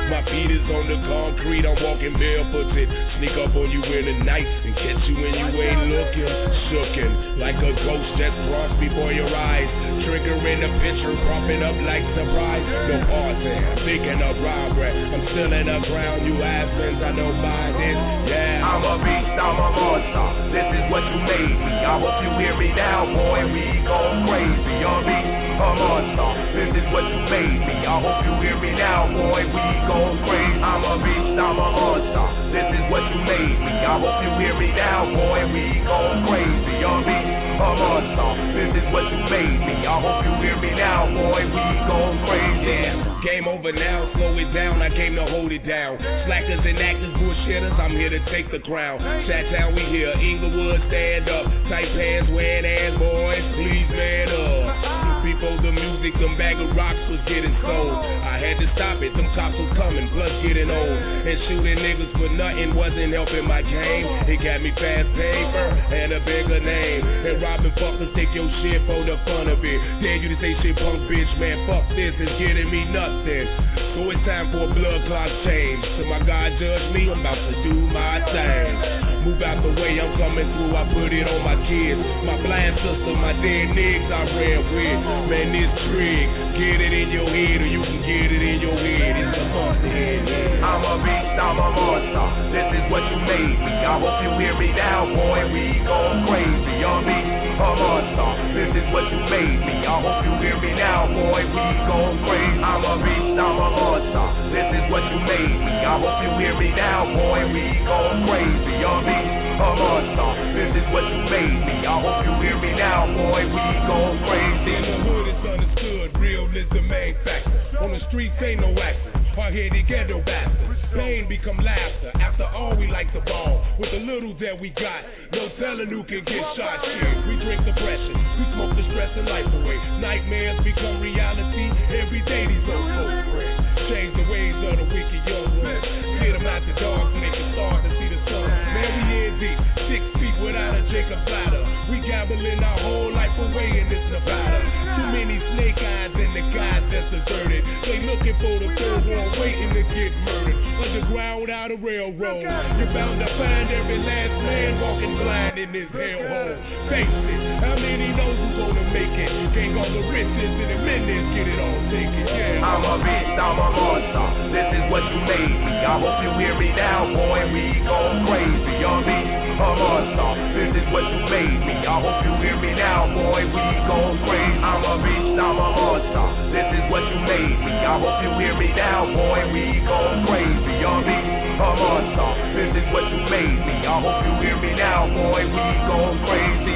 is on the concrete, I'm walking barefooted. Sneak up on you in the night and catch you when you ain't looking. Shookin' like a ghost that's crossed before your eyes. Triggering the picture, propping up like surprise. No pausing, thinking of robbery. I'm still in the ground, you asking, I know by this. Yeah, I'm a beast, I'm a monster. This is what you made me. I hope you hear me now, boy. We gon' crazy. I'm a beast, a monster. This is what you made me. I hope you hear me now, boy. We gon' crazy. I'm a beast, I'm a monster. This is what you made me. I hope you hear me now, boy. We gon' crazy. I'm a beast, a monster. This is what you made me. I hope you hear me now, boy. We gon' crazy. Yeah. Game over now, slow it down. I came to hold it down. Slackers and actors, bullshitters. I'm here to take the crown. Chat town, we here. Inglewood, stand up. Tight pants, wearing ass, boys. Please man up. Before the music, them bag of rocks was getting sold. I had to stop it, them cops was coming, plus getting old. And shooting niggas for nothing wasn't helping my game. It got me fast paper and a bigger name. And robbing fuckers take your shit for the fun of it. Dare you to say shit, punk bitch, man, fuck this, it's getting me nothing. So it's time for a blood clot change. So my God judge me, I'm about to do my thing. Move out the way, I'm coming through, I put it on my kids. My blind sister, my dead niggas I ran with. Man, this trick, get it in your head or you can get it in your head. It's a monster head. I'm a beast, I'm a monster. This is what you made me. I hope you hear me now, boy. We gon' crazy. I'm a beast, a monster. This is what you made me. I hope you hear me now, boy. We gon' crazy. I'm a beast, I'm a monster. This is what you made me. I hope you hear me now, boy. We gon' crazy. I'm a beast, a monster. This is what you made me. I hope you hear me now, boy. We gon' crazy. In the hood it's understood, real is the main factor. On the streets ain't no acting, hard-headed ghetto bastards. Pain become laughter, after all we like to ball. With the little that we got, no telling who can get shot. Shit, we drink depression, we smoke the stress and life away. Nightmares become reality, every day these old folks bring. Change the ways of the wicked young ones. Get them out the dark so they can start to see the sun. Man, we in deep, six feet without a Jacob's ladder. We gambling our whole life away in this Nevada. Too many snake eyes and the guys that's deserted. They looking for the third one, waiting to get murdered. Underground without a railroad. You're bound to find every last man walking blind in this hellhole. Face it, how many knows who's gonna make it? Gang all the riches and the minutes, get it all taken. Yeah. I'm a beast, I'm a monster. This is what you made me. I hope you hear me now, boy. We gon' crazy. I'm a beast, a monster. This is what you made me. I hope you hear me now, boy. We gon' crazy. I'm a beast, I'm a monster. This is what you made me. I hope you hear me now, boy. We gon' crazy. I'm a beast, a monster. This is what you made me. I hope you hear me now, boy. We gon' crazy.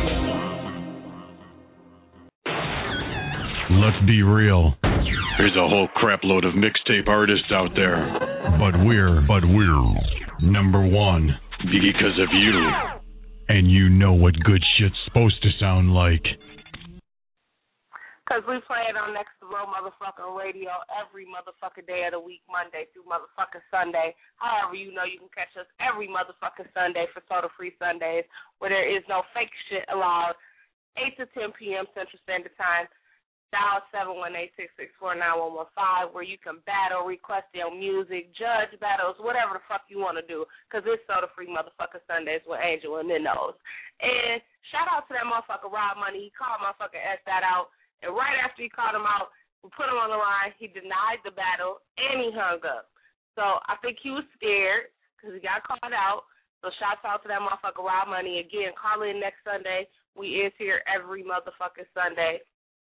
Let's be real. There's a whole crap load of mixtape artists out there. But we're, but we're number one because of you. And you know what good shit's supposed to sound like. Because we play it on Next to Blow motherfucking radio every motherfucking day of the week, Monday through motherfucking Sunday. However, you know you can catch us every motherfucking Sunday for Soda Free Sundays, where there is no fake shit allowed, eight to ten p.m. Central Standard Time. Dial seven one eight, six six four, nine one one five, where you can battle, request your music, judge battles, whatever the fuck you want to do, because it's Soda Free motherfucking Sundays with Angel and Ninos. And shout out to that motherfucker Rob Money. He called motherfucking S that out. And right after he called him out, we put him on the line. He denied the battle, and he hung up. So I think he was scared because he got called out. So shouts out to that motherfucker Rob Money. Again, call in next Sunday. We is here every motherfucking Sunday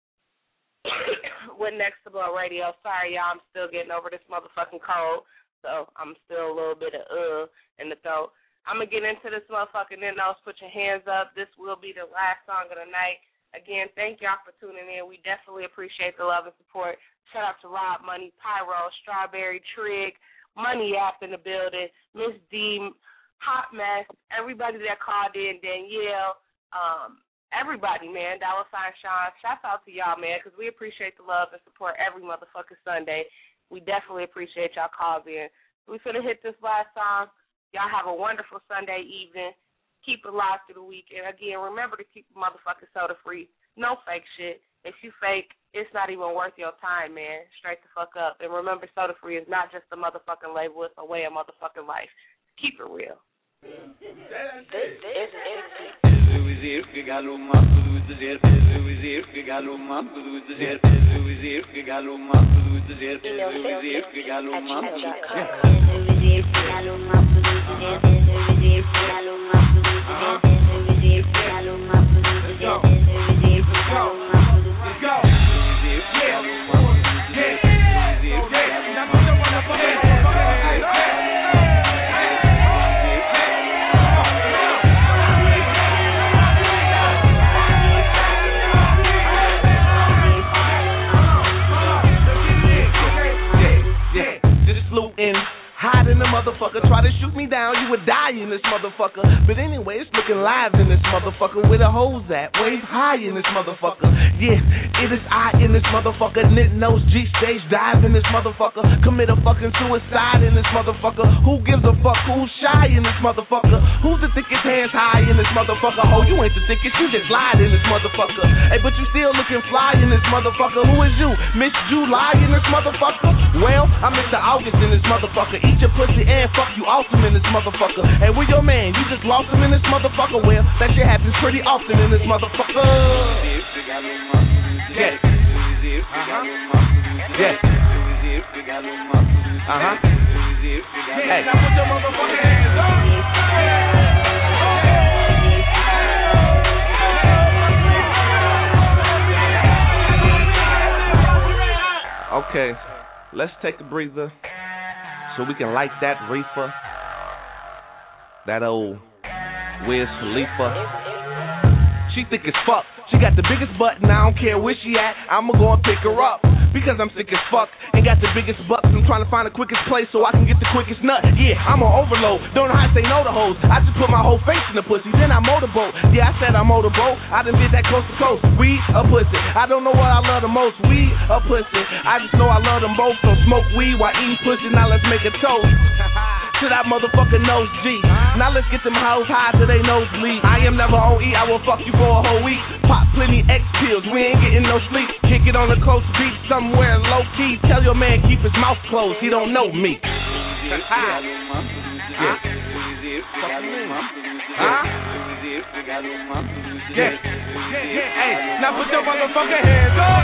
with Next to Blow Radio. Sorry, y'all, I'm still getting over this motherfucking cold. So I'm still a little bit of uh in the throat. I'm going to get into this motherfucking Ninos. Put your hands up. This will be the last song of the night. Again, thank y'all for tuning in. We definitely appreciate the love and support. Shout out to Rob Money, Pyro, Strawberry, Trig, Money App in the building, Miss D, Hot Mess, everybody that called in, Danielle, um, everybody, man, Dollar Sign Sean. Shout out to y'all, man, because we appreciate the love and support every motherfucking Sunday. We definitely appreciate y'all calls in. We finna hit this last song. Y'all have a wonderful Sunday evening. Keep it live through the week. And, again, remember to keep the motherfucking soda free. No fake shit. If you fake, it's not even worth your time, man. Straight the fuck up. And remember, Soda Free is not just a motherfucking label. It's a way of motherfucking life. Keep it real. Hide in the motherfucker, try to shoot me down, you would die in this motherfucker. But anyway, it's looking live in this motherfucker. Where the hoes at? Wave high in this motherfucker. Yeah, it is I in this motherfucker. Knit nose, G stage dive in this motherfucker. Commit a fucking suicide in this motherfucker. Who gives a fuck? Who's shy in this motherfucker? Who's the thickest hands high in this motherfucker? Oh, you ain't the thickest, you just lied in this motherfucker. Hey, but you still looking fly in this motherfucker. Who is you? Miss July in this motherfucker? Well, I'm Mister August in this motherfucker. Eat your pussy and fuck you awesome in this motherfucker. Hey, where your man? You just lost him in this motherfucker. Well, that shit happens pretty often in this motherfucker. Yes. Uh-huh. Yes. Uh-huh. Hey, now put your motherfucking hands up. Okay, let's take a breather so we can light that reefer, that old Wiz Khalifa. She thick as fuck, she got the biggest butt and I don't care where she at, I'ma go and pick her up. Because I'm sick as fuck and got the biggest bucks, I'm trying to find the quickest place so I can get the quickest nut. Yeah, I'm on overload, don't know how to say no to hoes. I just put my whole face in the pussy, then I motorboat. Yeah, I said I motorboat, I done did that coast to coast. Weed or pussy, I don't know what I love the most, weed or pussy. I just know I love them both, so smoke weed while eating pussy, now let's make a toast. To that motherfucking nose G. Now let's get them hoes high till they nose bleed. I am never on E, I will fuck you for a whole week. Pop plenty X pills, we ain't getting no sleep. Kick it on a close beat somewhere low key. Tell your man keep his mouth closed, he don't know me. Yeah. Huh? Yeah. Yeah. Hey, now put your motherfucking hands up.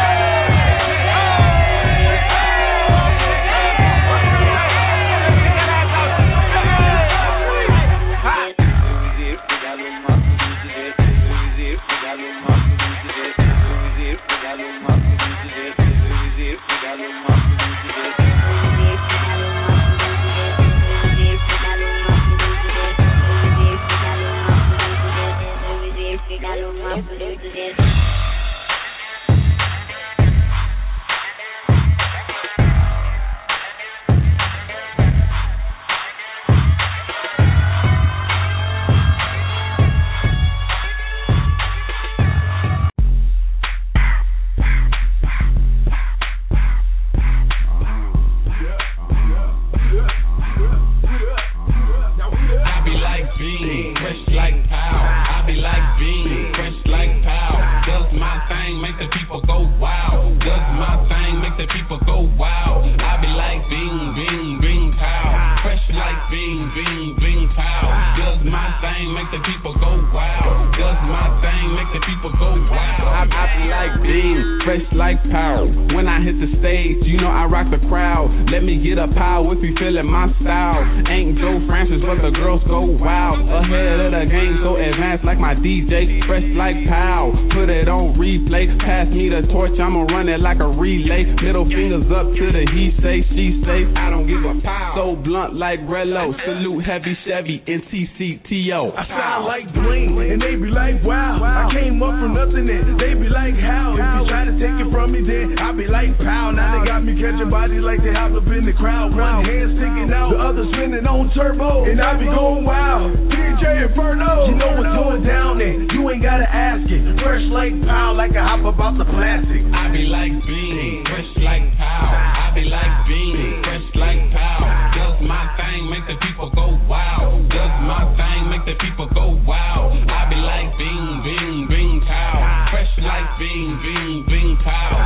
I'ma run it like a relay. Middle fingers up to the he say, she say. I don't give a pow. So blunt like Rello. Salute heavy Chevy in T C T O. I sound like bling and they be like wow. I came up from nothing and they be like how. If you try to take it from me then I be like pow. Now they got me catching bodies like they hop up in the crowd. One hand sticking out, the other spinning on turbo. And I be going wild. D J Inferno. You know what's going down there. You ain't gotta ask it. Fresh like pow, like a hop about the plastic. I be like bean, fresh like pow. I be like bean, fresh like pow. Does my thing make the people go wow? Does my thing make the people go wow? I be like bean, bean, bean, pow. Fresh like bean, bean, bean, pow.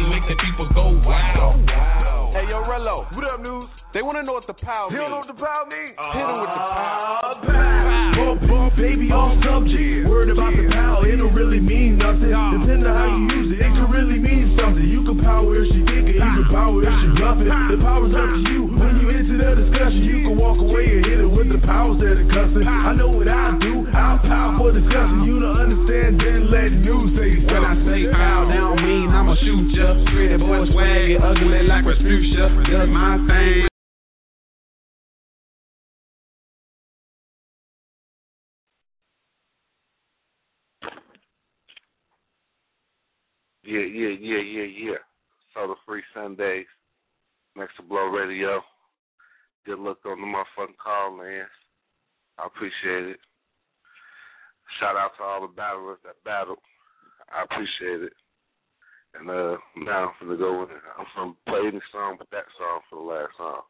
thing, make the people go wild. Hey, yo, Rello. What up, News? They want to know what the pow means. You don't know what the pow means? Uh, Hit them with the pow. Bump, bump, baby, on subject. Word about the pow, it don't really mean nothing. Depending on how you use it, it can really mean something. You can power if she dig it, you can power if she bluff it. The power's up to you. When you into the discussion, you can walk away and hit it with the powers that are cussing. I know what I do. I'll pow for discussion. You don't understand, then let News say something. When I say pow, that don't mean I'ma shoot ya. Pretty boy swag, ugly like Respucia. Does my thing. Yeah, yeah, yeah, yeah, yeah. So the Free Sundays, Next to Blow Radio. Good luck on the motherfucking call, man. I appreciate it. Shout out to all the battlers that battled. I appreciate it. And uh, now I'm gonna go in. I'm gonna play any song but that song for the last song.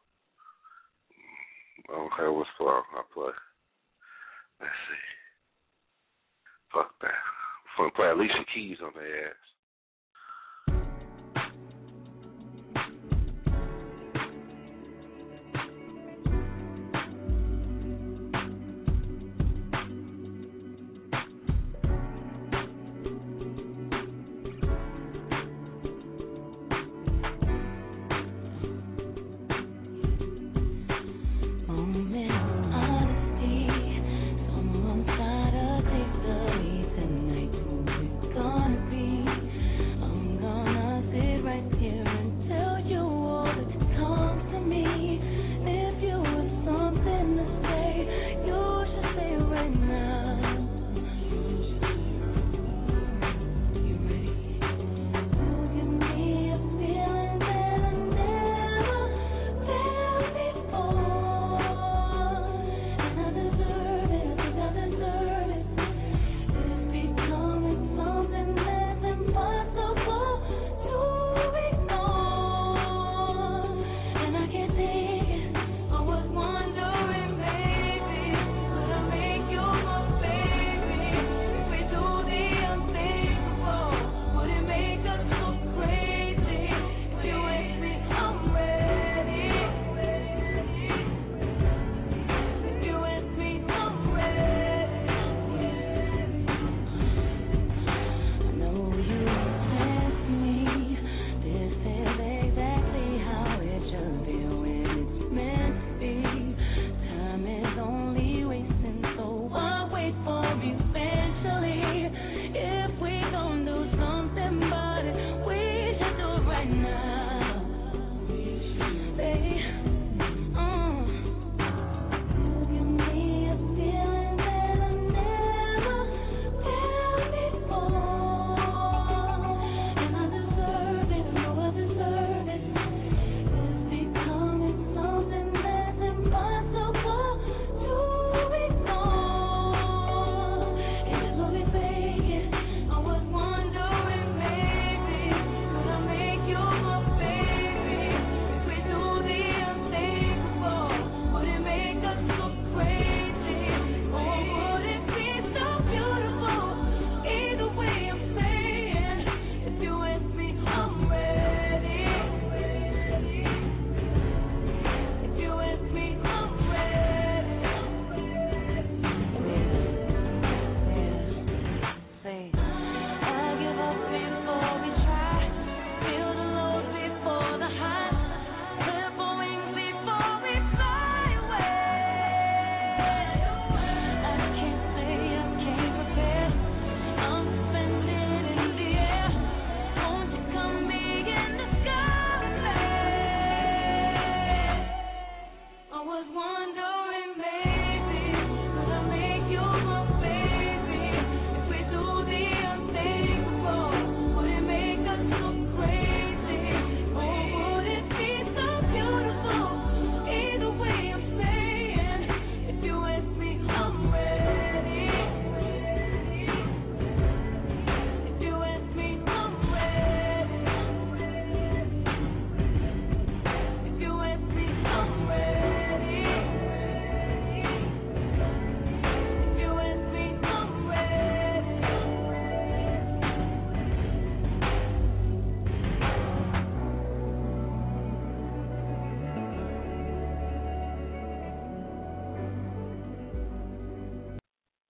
I don't care what song I play. Let's see. Fuck that. I'm gonna play Alicia Keys on their ass.